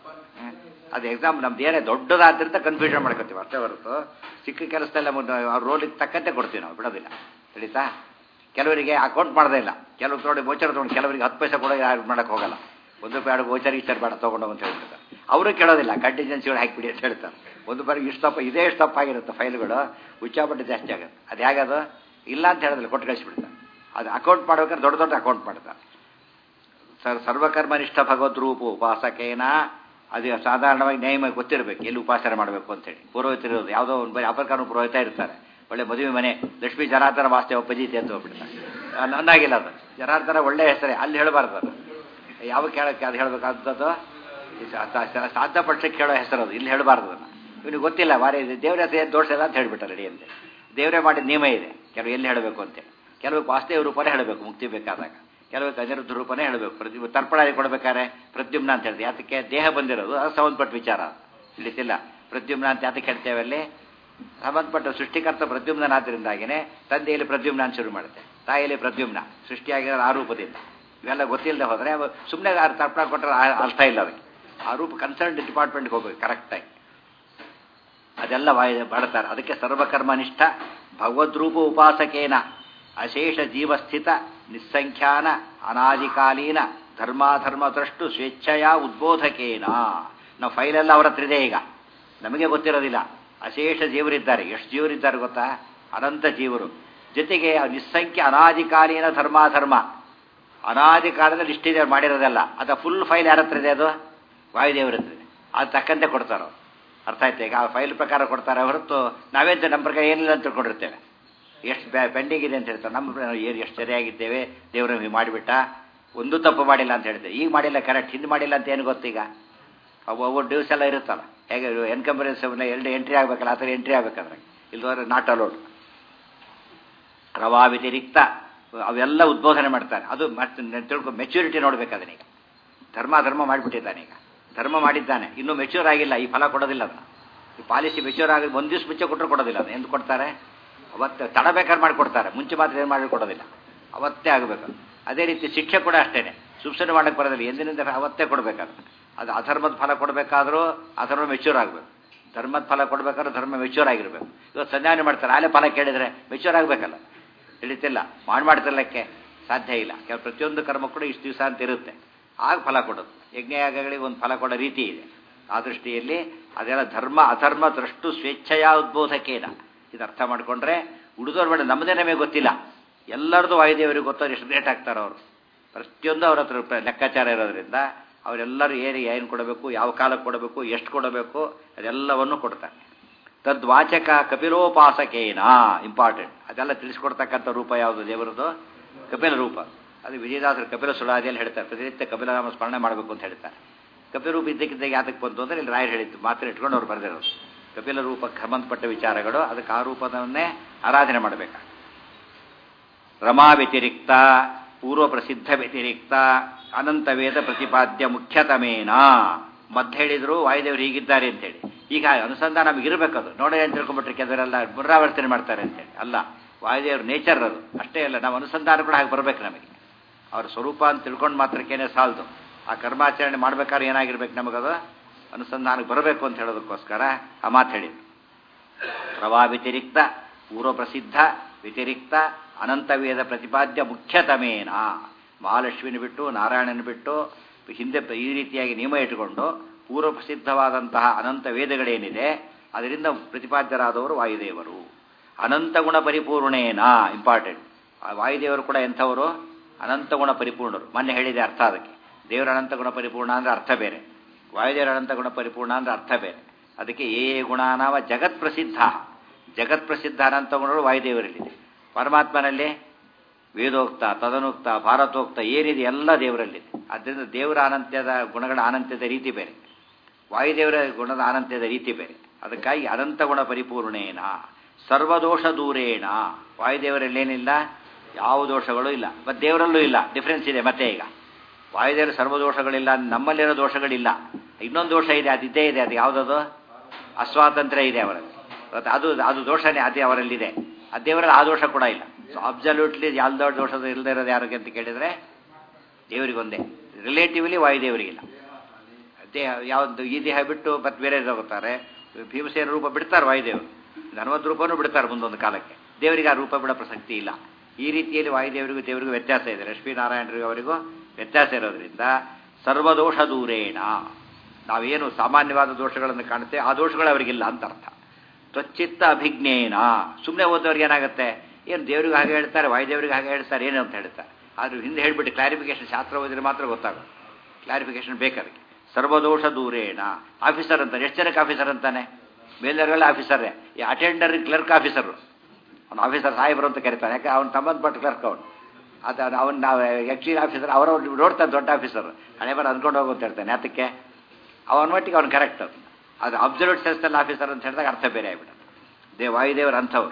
ಅದು ಎಕ್ಸಾಮ್ ನಮ್ದು ಏನೇ ದೊಡ್ಡದಾದ್ರಿಂದ ಕನ್ಫ್ಯೂಷನ್ ಮಾಡ್ಕೊತೀವಿ ಅಷ್ಟೇ ಹೊರತು ಚಿಕ್ಕ ಕೆಲಸದಲ್ಲ ಅವ್ರ ರೋಲಿಗೆ ತಕ್ಕಂತೆ ಕೊಡ್ತೀವಿ ನಾವು, ಬಿಡೋದಿಲ್ಲ. ತಿಳಿತಾ? ಕೆಲವರಿಗೆ ಅಕೌಂಟ್ ಮಾಡೋದೇ ಇಲ್ಲ, ಕೆಲವ್ರು ನೋಡಿ ಗೋಚರ ತೊಗೊಂಡು ಕೆಲವರಿಗೆ ಹತ್ತು ಪೈಸೆ ಕೂಡ ಯಾರು ಮಾಡೋಕ್ಕೆ ಹೋಗಲ್ಲ. ಒಂದು ರೂಪಾಯಿ ಎರಡು ಗೋಚರ ಇಷ್ಟು ಬೇಡ ತೊಗೊಂಡು ಅಂತ ಹೇಳ್ಬಿಡ್ತಾರೆ. ಅವರು ಕೇಳೋದಿಲ್ಲ, ಕಂಟಿಜೆನ್ಸಿಗಳು ಹಾಕಿಬಿಡಿ ಅಂತ ಹೇಳ್ತಾರೆ. ಒಂದು ಬಾರಿಗೆ ಇಷ್ಟಪ್ಪ ಇದೇ ಇಷ್ಟಪ್ಪ ಆಗಿರುತ್ತೆ ಫೈಲ್ಗಳು, ಉಚ್ಚಾಪಟ್ಟು ಜಾಸ್ತಿ ಆಗುತ್ತೆ. ಅದು ಹೇಗದು ಇಲ್ಲ ಅಂತ ಹೇಳಿದ್ರೆ ಕೊಟ್ಟು ಕಳಿಸ್ಬಿಡ್ತಾರೆ. ಅದು ಅಕೌಂಟ್ ಮಾಡ್ಬೇಕಾದ್ರೆ ದೊಡ್ಡ ದೊಡ್ಡ ಅಕೌಂಟ್ ಮಾಡ್ತಾರೆ. ಸರ್ ಸರ್ವಕರ್ಮನಿಷ್ಠ ಭಗವದ್ರೂಪ ಉಪಾಸಕೇನ, ಅದು ಸಾಧಾರಣವಾಗಿ ನ್ಯಾಯ ಗೊತ್ತಿರಬೇಕು ಎಲ್ಲಿ ಉಪಾಸನೆ ಮಾಡಬೇಕು ಅಂತೇಳಿ. ಪುರೋಹಿತರಿರೋದು ಯಾವುದೋ ಒಂದು ಬರೀ ಅಪರಕಾರಣ ಪುರೋಹಿತ ಇರ್ತಾರೆ, ಒಳ್ಳೆ ಮದುವೆ ಮನೆ ಲಕ್ಷ್ಮೀ ಜನಾರ್ದನ ವಾಸ್ತವ ಪಜಿತಿ ಅಂತ ಹೋಗ್ಬಿಡ್ತಾರೆ. ನನ್ನಾಗಿಲ್ಲ ಅದು ಜನಾರ್ದನ ಒಳ್ಳೆ ಹೆಸರೇ, ಅಲ್ಲಿ ಹೇಳಬಾರ್ದು ಅದು. ಯಾವ ಕೇಳಕ್ಕೆ ಅದು ಹೇಳಬೇಕಾದದ್ದು ಸಾಧ್ಯ ಪಕ್ಷಕ್ಕೆ ಹೇಳೋ ಹೆಸರು ಅದು, ಇಲ್ಲಿ ಹೇಳಬಾರ್ದು ಅದನ್ನು. ಇವನಿಗೆ ಗೊತ್ತಿಲ್ಲ ವಾರೇ ದೇವ್ರ ಹೆಸರು ಏನು ದೋಷ ಇಲ್ಲ ಅಂತ ಹೇಳ್ಬಿಟ್ಟಾರೆ ರೆಡಿ ಅಂತೆ. ದೇವರೇ ಮಾಡಿದ ನಿಯಮ ಇದೆ, ಕೆಲವು ಎಲ್ಲಿ ಹೇಳಬೇಕು ಅಂತೇಳಿ. ಕೆಲವು ವಾಸ್ತವ ರೂಪನೇ ಹೇಳಬೇಕು ಮುಕ್ತಿ ಬೇಕಾದಾಗ, ಕೆಲವು ಅನಿರುದ್ಧ ರೂಪನೇ ಹೇಳಬೇಕು. ಪ್ರತಿ ತರ್ಪಣ ಕೊಡಬೇಕಾದ್ರೆ ಪ್ರದ್ಯುಮ್ನ ಅಂತ ಹೇಳಿದೆ. ಯಾತಕ್ಕೆ ದೇಹ ಬಂದಿರೋದು ಅದು ಸಂಬಂಧಪಟ್ಟ ವಿಚಾರ, ತಿಳಿತಿಲ್ಲ. ಪ್ರದ್ಯುಮ್ನ ಅಂತ ಯಾತಕ್ಕೆ ಹೇಳ್ತೇವೆ ಅಲ್ಲಿ, ಸಂಬಂಧಪಟ್ಟ ಸೃಷ್ಟಿಕರ್ತ ಪ್ರದ್ಯುಮ್ನಾದ್ರಿಂದಾಗಿನೇ ತಂದೆಯಲ್ಲಿ ಪ್ರದ್ಯುಮ್ನ ಅಂತ ಶುರು ಮಾಡುತ್ತೆ, ತಾಯಿಯಲ್ಲಿ ಪ್ರದ್ಯುಮ್ನ ಸೃಷ್ಟಿಯಾಗಿರೋ ಆ ರೂಪದಿಂದ. ಇವೆಲ್ಲ ಗೊತ್ತಿಲ್ಲದೆ ಹೋದರೆ ಸುಮ್ಮನೆ ತರ್ಪಣ ಕೊಟ್ಟರೆ ಅರ್ಥ ಇಲ್ಲ ಅದಕ್ಕೆ. ಆ ರೂಪ ಕನ್ಸರ್ನ್ ಡಿಪಾರ್ಟ್ಮೆಂಟ್ಗೆ ಹೋಗ್ಬೇಕು ಕರೆಕ್ಟಾಗಿ, ಅದೆಲ್ಲ ಮಾಡ್ತಾರೆ. ಅದಕ್ಕೆ ಸರ್ವಕರ್ಮನಿಷ್ಠ ಭಗವದ್ರೂಪ ಉಪಾಸಕೇನ ಅಶೇಷ ಜೀವಸ್ಥಿತ ನಿಸ್ಸಂಖ್ಯಾನ ಅನಾದಿಕಾಲೀನ ಧರ್ಮಾಧರ್ಮ ದ್ರಷ್ಟು ಸ್ವೇಚ್ಛೆಯ ಉದ್ಬೋಧಕೇನ. ನಾವು ಫೈಲೆಲ್ಲ ಅವರ ಹತ್ರ ಇದೆ ಈಗ, ನಮಗೆ ಗೊತ್ತಿರೋದಿಲ್ಲ. ಅಶೇಷ ಜೀವರಿದ್ದಾರೆ, ಎಷ್ಟು ಜೀವರಿದ್ದಾರೆ ಗೊತ್ತಾ, ಅನಂತ ಜೀವರು. ಜೊತೆಗೆ ನಿಸ್ಸಂಖ್ಯ ಅನಾದಿಕಾಲೀನ ಧರ್ಮಾಧರ್ಮ, ಅನಾದಿ ಕಾಲದಲ್ಲಿ ಇಷ್ಟಿದೆ ಮಾಡಿರೋದಲ್ಲ. ಅದು ಫುಲ್ ಫೈಲ್ ಯಾರ ಹತ್ರ ಇದೆ, ಅದು ವಾಯುದೇವ್ರ ಹತ್ರ ಇದೆ. ಅದು ತಕ್ಕಂತೆ ಕೊಡ್ತಾರೋ, ಅರ್ಥ ಆಯ್ತು. ಈಗ ಆ ಫೈಲ್ ಪ್ರಕಾರ ಕೊಡ್ತಾರೆ ಹೊರತು ನಾವೇಂತ ನಮ್ಮ ಪ್ರಕಾರ ಏನಿಲ್ಲ ಅಂತ ತಿಳ್ಕೊಂಡಿರ್ತೇವೆ. ಎಷ್ಟು ಪೆಂಡಿಂಗ್ ಇದೆ ಅಂತ ಹೇಳ್ತಾರೆ. ನಮ್ಮ ಏನು ಎಷ್ಟು ಸರಿಯಾಗಿದ್ದೇವೆ, ದೇವ್ರ ನಮಗೆ ಮಾಡಿಬಿಟ್ಟ, ಒಂದು ತಪ್ಪು ಮಾಡಿಲ್ಲ ಅಂತ ಹೇಳ್ತೇವೆ. ಈಗ ಮಾಡಿಲ್ಲ ಕರೆಕ್ಟ್, ಹಿಂದೆ ಮಾಡಿಲ್ಲ ಅಂತ ಏನು ಗೊತ್ತೀಗ. ಒಬ್ಬೊಬ್ಬ ಡ್ಯೂಸ್ ಎಲ್ಲ ಇರುತ್ತಲ್ಲ, ಹೇಗೆ ಎನ್ಕಂಬರೆನ್ಸ್ ಎರಡು ಎಂಟ್ರಿ ಆಗಬೇಕಲ್ಲ, ಆ ಥರ ಎಂಟ್ರಿ ಆಗಬೇಕಂದ್ರೆ ಇಲ್ದೋದ್ರೆ ನಾಟ್ ಅಲೋಡ್. ರವಾ ವ್ಯತಿರಿಕ್ತ ಅವೆಲ್ಲ ಉದ್ಬೋಧನೆ ಮಾಡ್ತಾರೆ. ಅದು ಮತ್ತೆ ತಿಳ್ಕೊ ಮೆಚ್ಯೂರಿಟಿ ನೋಡ್ಬೇಕು ಅದನ್ನೀಗ. ಧರ್ಮ ಧರ್ಮ ಮಾಡಿಬಿಟ್ಟಿದ್ದಾನೆ, ಈಗ ಧರ್ಮ ಮಾಡಿದ್ದಾನೆ, ಇನ್ನೂ ಮೆಚ್ಯೂರ್ ಆಗಿಲ್ಲ, ಈ ಫಲ ಕೊಡೋದಿಲ್ಲ ಅದನ್ನು. ಈ ಪಾಲಿಸಿ ಮೆಚ್ಯೂರ್ ಆಗಿ ಒಂದು ದಿವಸ ಮುಂಚೆ ಕೊಟ್ಟರು ಕೊಡೋದಿಲ್ಲ. ಅದು ಎಂದು ಕೊಡ್ತಾರೆ, ಅವತ್ತು ತಡಬೇಕಾದ್ರೆ ಮಾಡಿಕೊಡ್ತಾರೆ, ಮುಂಚೆ ಮಾತ್ರ ಏನು ಮಾಡಿ ಕೊಡೋದಿಲ್ಲ, ಅವತ್ತೇ ಆಗಬೇಕು. ಅದೇ ರೀತಿ ಶಿಕ್ಷೆ ಕೂಡ ಅಷ್ಟೇ, ಸುಮ್ಸನೆ ಮಾಡೋಕ್ಕೆ ಬರೋದಿಲ್ಲ, ಎಂದಿನಿಂದ ಅವತ್ತೇ ಕೊಡಬೇಕಾದ್ರೆ. ಅದು ಅಧರ್ಮದ ಫಲ ಕೊಡಬೇಕಾದ್ರೂ ಅಧರ್ಮ ಮೆಚ್ಯೂರ್ ಆಗಬೇಕು, ಧರ್ಮದ ಫಲ ಕೊಡಬೇಕಾದ್ರೂ ಧರ್ಮ ಮೆಚ್ಯೂರ್ ಆಗಿರಬೇಕು. ಇವತ್ತು ಸಂಧಾನ ಮಾಡ್ತಾರೆ, ಆಲೇ ಫಲ ಕೇಳಿದರೆ ಮೆಚ್ಯೂರ್ ಆಗಬೇಕಲ್ಲ, ತಿಳಿತಿಲ್ಲ, ಮಾಡಿ ಮಾಡ್ತಿರ್ಲಿಕ್ಕೆ ಸಾಧ್ಯ ಇಲ್ಲ. ಕೆಲ ಪ್ರತಿಯೊಂದು ಕರ್ಮ ಕೂಡ ಇಷ್ಟು ದಿವಸ ಅಂತ ಇರುತ್ತೆ, ಆಗ ಫಲ ಕೊಡೋದು. ಯಜ್ಞಯಾಗಗಳಿಗೆ ಒಂದು ಫಲ ಕೊಡೋ ರೀತಿ ಇದೆ. ಆ ದೃಷ್ಟಿಯಲ್ಲಿ ಅದೆಲ್ಲ ಧರ್ಮ ಅಧರ್ಮ ದ್ರಷ್ಟು ಸ್ವೇಚ್ಛೆಯ ಉದ್ಬೋಧಕೇನ. ಇದು ಅರ್ಥ ಮಾಡಿಕೊಂಡ್ರೆ ಉಳಿದವ್ರು ಬೇಡ, ನಮ್ಮದೇ ನಮಗೆ ಗೊತ್ತಿಲ್ಲ, ಎಲ್ಲರದು ವಾಯುದೇವರಿಗೆ ಗೊತ್ತವ್ರು ಎಷ್ಟು ಗ್ರೇಟ್ ಆಗ್ತಾರೆ ಅವರು. ಪ್ರತಿಯೊಂದು ಅವ್ರ ಹತ್ರ ಲೆಕ್ಕಾಚಾರ ಇರೋದ್ರಿಂದ ಅವರೆಲ್ಲರೂ ಏನು ಏನು ಕೊಡಬೇಕು, ಯಾವ ಕಾಲಕ್ಕೆ ಕೊಡಬೇಕು, ಎಷ್ಟು ಕೊಡಬೇಕು, ಅದೆಲ್ಲವನ್ನು ಕೊಡ್ತಾರೆ. ತದ್ವಾಚಕ ಕಪಿಲೋಪಾಸಕೇನ, ಇಂಪಾರ್ಟೆಂಟ್. ಅದೆಲ್ಲ ತಿಳಿಸ್ಕೊಡ್ತಕ್ಕಂಥ ರೂಪ ಯಾವುದು ದೇವರದು, ಕಪಿಲ ರೂಪ. ಅದು ವಿಜಯದಾಸರು ಕಪಿಲ ಸುಳಾದಿಯಲ್ಲಿ ಹೇಳ್ತಾರೆ, ಪ್ರತಿನಿತ್ಯ ಕಪಿಲನಾಮ ಸ್ಮರಣೆ ಮಾಡಬೇಕು ಅಂತ ಹೇಳ್ತಾರೆ. ಕಪಿಲ ರೂಪ ಇದ್ದಕ್ಕಿದ್ದಾಗ ಯಾತಕ್ಕೆ ಬಂತು ಅಂದರೆ ಇಲ್ಲಿ ರಾಯರು ಹೇಳಿದ್ದು ಮಾತ್ರ ಇಟ್ಕೊಂಡು ಅವ್ರು ಬರೆದಿರೋದು. ಕಪಿಲ ರೂಪಕ್ಕೆ ಸಂಬಂಧಪಟ್ಟ ವಿಚಾರಗಳು, ಅದಕ್ಕೆ ಆ ರೂಪದನ್ನೇ ಆರಾಧನೆ ಮಾಡಬೇಕು. ರಮಾ ವ್ಯತಿರಿಕ್ತ ಪೂರ್ವ ಪ್ರಸಿದ್ಧ ವ್ಯತಿರಿಕ್ತ ಅನಂತ ವೇದ ಪ್ರತಿಪಾದ್ಯ ಮುಖ್ಯತಮೇನ. ಮದ್ದು ಹೇಳಿದ್ರು ವಾಯುದೇವರು ಹೀಗಿದ್ದಾರೆ ಅಂತೇಳಿ. ಈಗ ಅನುಸಂಧಾನ ನಮಗೆ ಇರಬೇಕದು. ನೋಡಿ ಅಂತ ತಿಳ್ಕೊಂಡ್ಬಿಟ್ರೆ ಕೆಲವರೆಲ್ಲ ಪುನರಾವರ್ತನೆ ಮಾಡ್ತಾರೆ ಅಂತೇಳಿ. ಅಲ್ಲ, ವಾಯುದೇವ್ರ ನೇಚರ್ ಅದು ಅಷ್ಟೇ. ಅಲ್ಲ, ನಾವು ಅನುಸಂಧಾನ ಕೂಡ ಹಾಗೆ ಬರಬೇಕು. ನಮಗೆ ಅವ್ರ ಸ್ವರೂಪ ಅಂತ ತಿಳ್ಕೊಂಡು ಮಾತ್ರಕ್ಕೇನೆ ಸಾಲದು. ಆ ಕರ್ಮಾಚರಣೆ ಮಾಡ್ಬೇಕಾದ್ರೆ ಏನಾಗಿರ್ಬೇಕು, ನಮಗದು ಅನುಸಂಧಾನಕ್ಕೆ ಬರಬೇಕು ಅಂತ ಹೇಳೋದಕ್ಕೋಸ್ಕರ ಆ ಮಾತು ಹೇಳಿದ್ರು. ಪ್ರವಾ ವ್ಯತಿರಿಕ್ತ ಪೂರ್ವ ಪ್ರಸಿದ್ಧ ವ್ಯತಿರಿಕ್ತ ಅನಂತ ವೇದ ಪ್ರತಿಪಾದ್ಯ ಮುಖ್ಯತಮೇನ. ಮಹಾಲಕ್ಷ್ಮಿನ ಬಿಟ್ಟು ನಾರಾಯಣನ ಬಿಟ್ಟು ಹಿಂದೆ ಈ ರೀತಿಯಾಗಿ ನಿಯಮ ಇಟ್ಟುಕೊಂಡು ಪೂರ್ವ ಪ್ರಸಿದ್ಧವಾದಂತಹ ಅನಂತ ವೇದಗಳೇನಿದೆ ಅದರಿಂದ ಪ್ರತಿಪಾದ್ಯರಾದವರು ವಾಯುದೇವರು. ಅನಂತ ಗುಣ ಪರಿಪೂರ್ಣೇನ, ಇಂಪಾರ್ಟೆಂಟ್. ವಾಯುದೇವರು ಕೂಡ ಎಂಥವರು, ಅನಂತ ಗುಣ ಪರಿಪೂರ್ಣರು. ಮೊನ್ನೆ ಹೇಳಿದೆ ಅರ್ಥ ಅದಕ್ಕೆ. ದೇವರ ಅನಂತ ಗುಣ ಪರಿಪೂರ್ಣ ಅಂದರೆ ಅರ್ಥ ಬೇರೆ, ವಾಯುದೇವರ ಅನಂತ ಗುಣ ಪರಿಪೂರ್ಣ ಅಂದರೆ ಅರ್ಥ ಬೇರೆ. ಅದಕ್ಕೆ ಏ ಗುಣಾನಾವ ಜಗತ್ ಪ್ರಸಿದ್ಧ, ಜಗತ್ ಪ್ರಸಿದ್ಧ ಅನಂತ ಗುಣಗಳು ವಾಯುದೇವರಲ್ಲಿದೆ. ಪರಮಾತ್ಮನಲ್ಲಿ ವೇದೋಕ್ತ ತದನೋಕ್ತ ಭಾರತೋಕ್ತ ಏನಿದೆ ಎಲ್ಲ ದೇವರಲ್ಲಿದೆ. ಆದ್ದರಿಂದ ದೇವರ ಅನಂತ್ಯದ ಗುಣಗಳ ಅನಂತ್ಯದ ರೀತಿ ಬೇರೆ, ವಾಯುದೇವರ ಗುಣದ ಅನಂತ್ಯದ ರೀತಿ ಬೇರೆ. ಅದಕ್ಕಾಗಿ ಅನಂತ ಗುಣ ಪರಿಪೂರ್ಣೇನ ಸರ್ವದೋಷ ದೂರೇಣ. ವಾಯುದೇವರಲ್ಲೇನಿಲ್ಲ, ಯಾವ ದೋಷಗಳು ಇಲ್ಲ, ಮತ್ತು ದೇವರಲ್ಲೂ ಇಲ್ಲ. ಡಿಫ್ರೆನ್ಸ್ ಇದೆ ಮತ್ತೆ. ಈಗ ವಾಯುದೇವರು ಸರ್ವದೋಷಗಳಿಲ್ಲ, ನಮ್ಮಲ್ಲಿರೋ ದೋಷಗಳಿಲ್ಲ. ಇನ್ನೊಂದು ದೋಷ ಇದೆ, ಅದಿದ್ದೇ ಇದೆ. ಅದು ಯಾವುದದು, ಅಸ್ವಾತಂತ್ರ್ಯ ಇದೆ ಅವರಲ್ಲಿ. ಅದು ಅದು ದೋಷನೇ ಅದೇ ಅವರಲ್ಲಿದೆ. ಆ ದೇವರಲ್ಲಿ ಆ ದೋಷ ಕೂಡ ಇಲ್ಲ. ಸೊ ಅಬ್ಸಲ್ಯೂಟ್ಲಿ ಯಾವ ದೋಷದ ಇಲ್ಲದೆ ಇರೋದು ಯಾರಿಗೆ ಅಂತ ಕೇಳಿದರೆ ದೇವರಿಗೊಂದೇ. ರಿಲೇಟಿವ್ಲಿ ವಾಯುದೇವರಿಗಿಲ್ಲ. ದೇಹ ಯಾವುದು ಈ ದೇಹ ಬಿಟ್ಟು ಮತ್ತೆ ಬೇರೆ ತಗೋತಾರೆ. ಭೀಮಸೇನ ರೂಪ ಬಿಡ್ತಾರೆ ವಾಯುದೇವರು, ಹನುಮಂತ ರೂಪನೂ ಬಿಡ್ತಾರೆ ಮುಂದೊಂದು ಕಾಲಕ್ಕೆ. ದೇವರಿಗೆ ಆ ರೂಪ ಬಿಡೋ ಪ್ರಸಕ್ತಿ ಇಲ್ಲ. ಈ ರೀತಿಯಲ್ಲಿ ವಾಯುದೇವರಿಗೂ ದೇವರಿಗೂ ವ್ಯತ್ಯಾಸ ಇದೆ. ಲಕ್ಷ್ಮೀನಾರಾಯಣರಿಗೂ ಅವರಿಗೂ ವ್ಯತ್ಯಾಸ ಇರೋದ್ರಿಂದ ಸರ್ವದೋಷ ದೂರೇಣ, ನಾವೇನು ಸಾಮಾನ್ಯವಾದ ದೋಷಗಳನ್ನು ಕಾಣುತ್ತೆ ಆ ದೋಷಗಳು ಅವರಿಗಿಲ್ಲ ಅಂತ ಅರ್ಥ. ತ್ವಚ್ಚಿತ್ತ ಅಭಿಜ್ಞೇನ, ಸುಮ್ಮನೆ ಓದೋರಿಗೆ ಏನಾಗುತ್ತೆ, ಏನು ದೇವರಿಗೆ ಹಾಗೆ ಹೇಳ್ತಾರೆ ವಾಯುದೇವರಿಗೆ ಹಾಗೆ ಹೇಳ್ತಾರೆ ಏನು ಅಂತ ಹೇಳ್ತಾರೆ. ಆದ್ರೆ ಹಿಂದೆ ಹೇಳ್ಬಿಟ್ಟು ಕ್ಲಾರಿಫಿಕೇಶನ್ ಶಾಸ್ತ್ರ ಓದಿದ್ರೆ ಮಾತ್ರ ಗೊತ್ತಾಗೋದು. ಕ್ಲಾರಿಫಿಕೇಶನ್ ಬೇಕಾದಕ್ಕೆ. ಸರ್ವದೋಷ ದೂರೇಣ ಆಫೀಸರ್ ಅಂತಾನೆ. ಎಷ್ಟು ಜನಕ್ಕೆ ಆಫೀಸರ್ ಅಂತಾನೆ? ಮೇಲರ್ಗಳ ಆಫೀಸರೇ. ಈ ಅಟೆಂಡರ್ ಕ್ಲರ್ಕ್ ಆಫೀಸರು, ಅವ್ನು ಆಫೀಸರ್ ಸಾಹೇಬರು ಅಂತ ಕರೀತಾನೆ. ಯಾಕೆ ಅವ್ನು ಸಂಬಂಧಪಟ್ಟ ಕ್ಲರ್ಕ್ ಅವನು. ಅದು ಅವ್ನು ನಾವು ಆ್ಯಕ್ಚುಲಿ ಆಫೀಸರ್ ಅವರವ್ರು ನೋಡ್ತಾನೆ ದೊಡ್ಡ ಆಫೀಸರ್. ಹಣೆ ಬರ ಅಂದ್ಕೊಂಡು ಹೋಗು ಅಂತ ಹೇಳ್ತಾನೆ. ಅದಕ್ಕೆ ಅವನ ಮಟ್ಟಿಗೆ ಅವ್ನು ಕರೆಕ್ಟ್. ಅದು ಅದು ಅಬ್ಸಲ್ಯೂಟ್ ಸೆನ್ಸ್ನಲ್ಲಿ ಆಫೀಸರ್ ಅಂತ ಹೇಳಿದಾಗ ಅರ್ಥ ಬೇರೆ ಆಗಿಬಿಡುತ್ತೆ. ದೇ ವಾಯುದೇವರು ಅಂಥವ್ರು.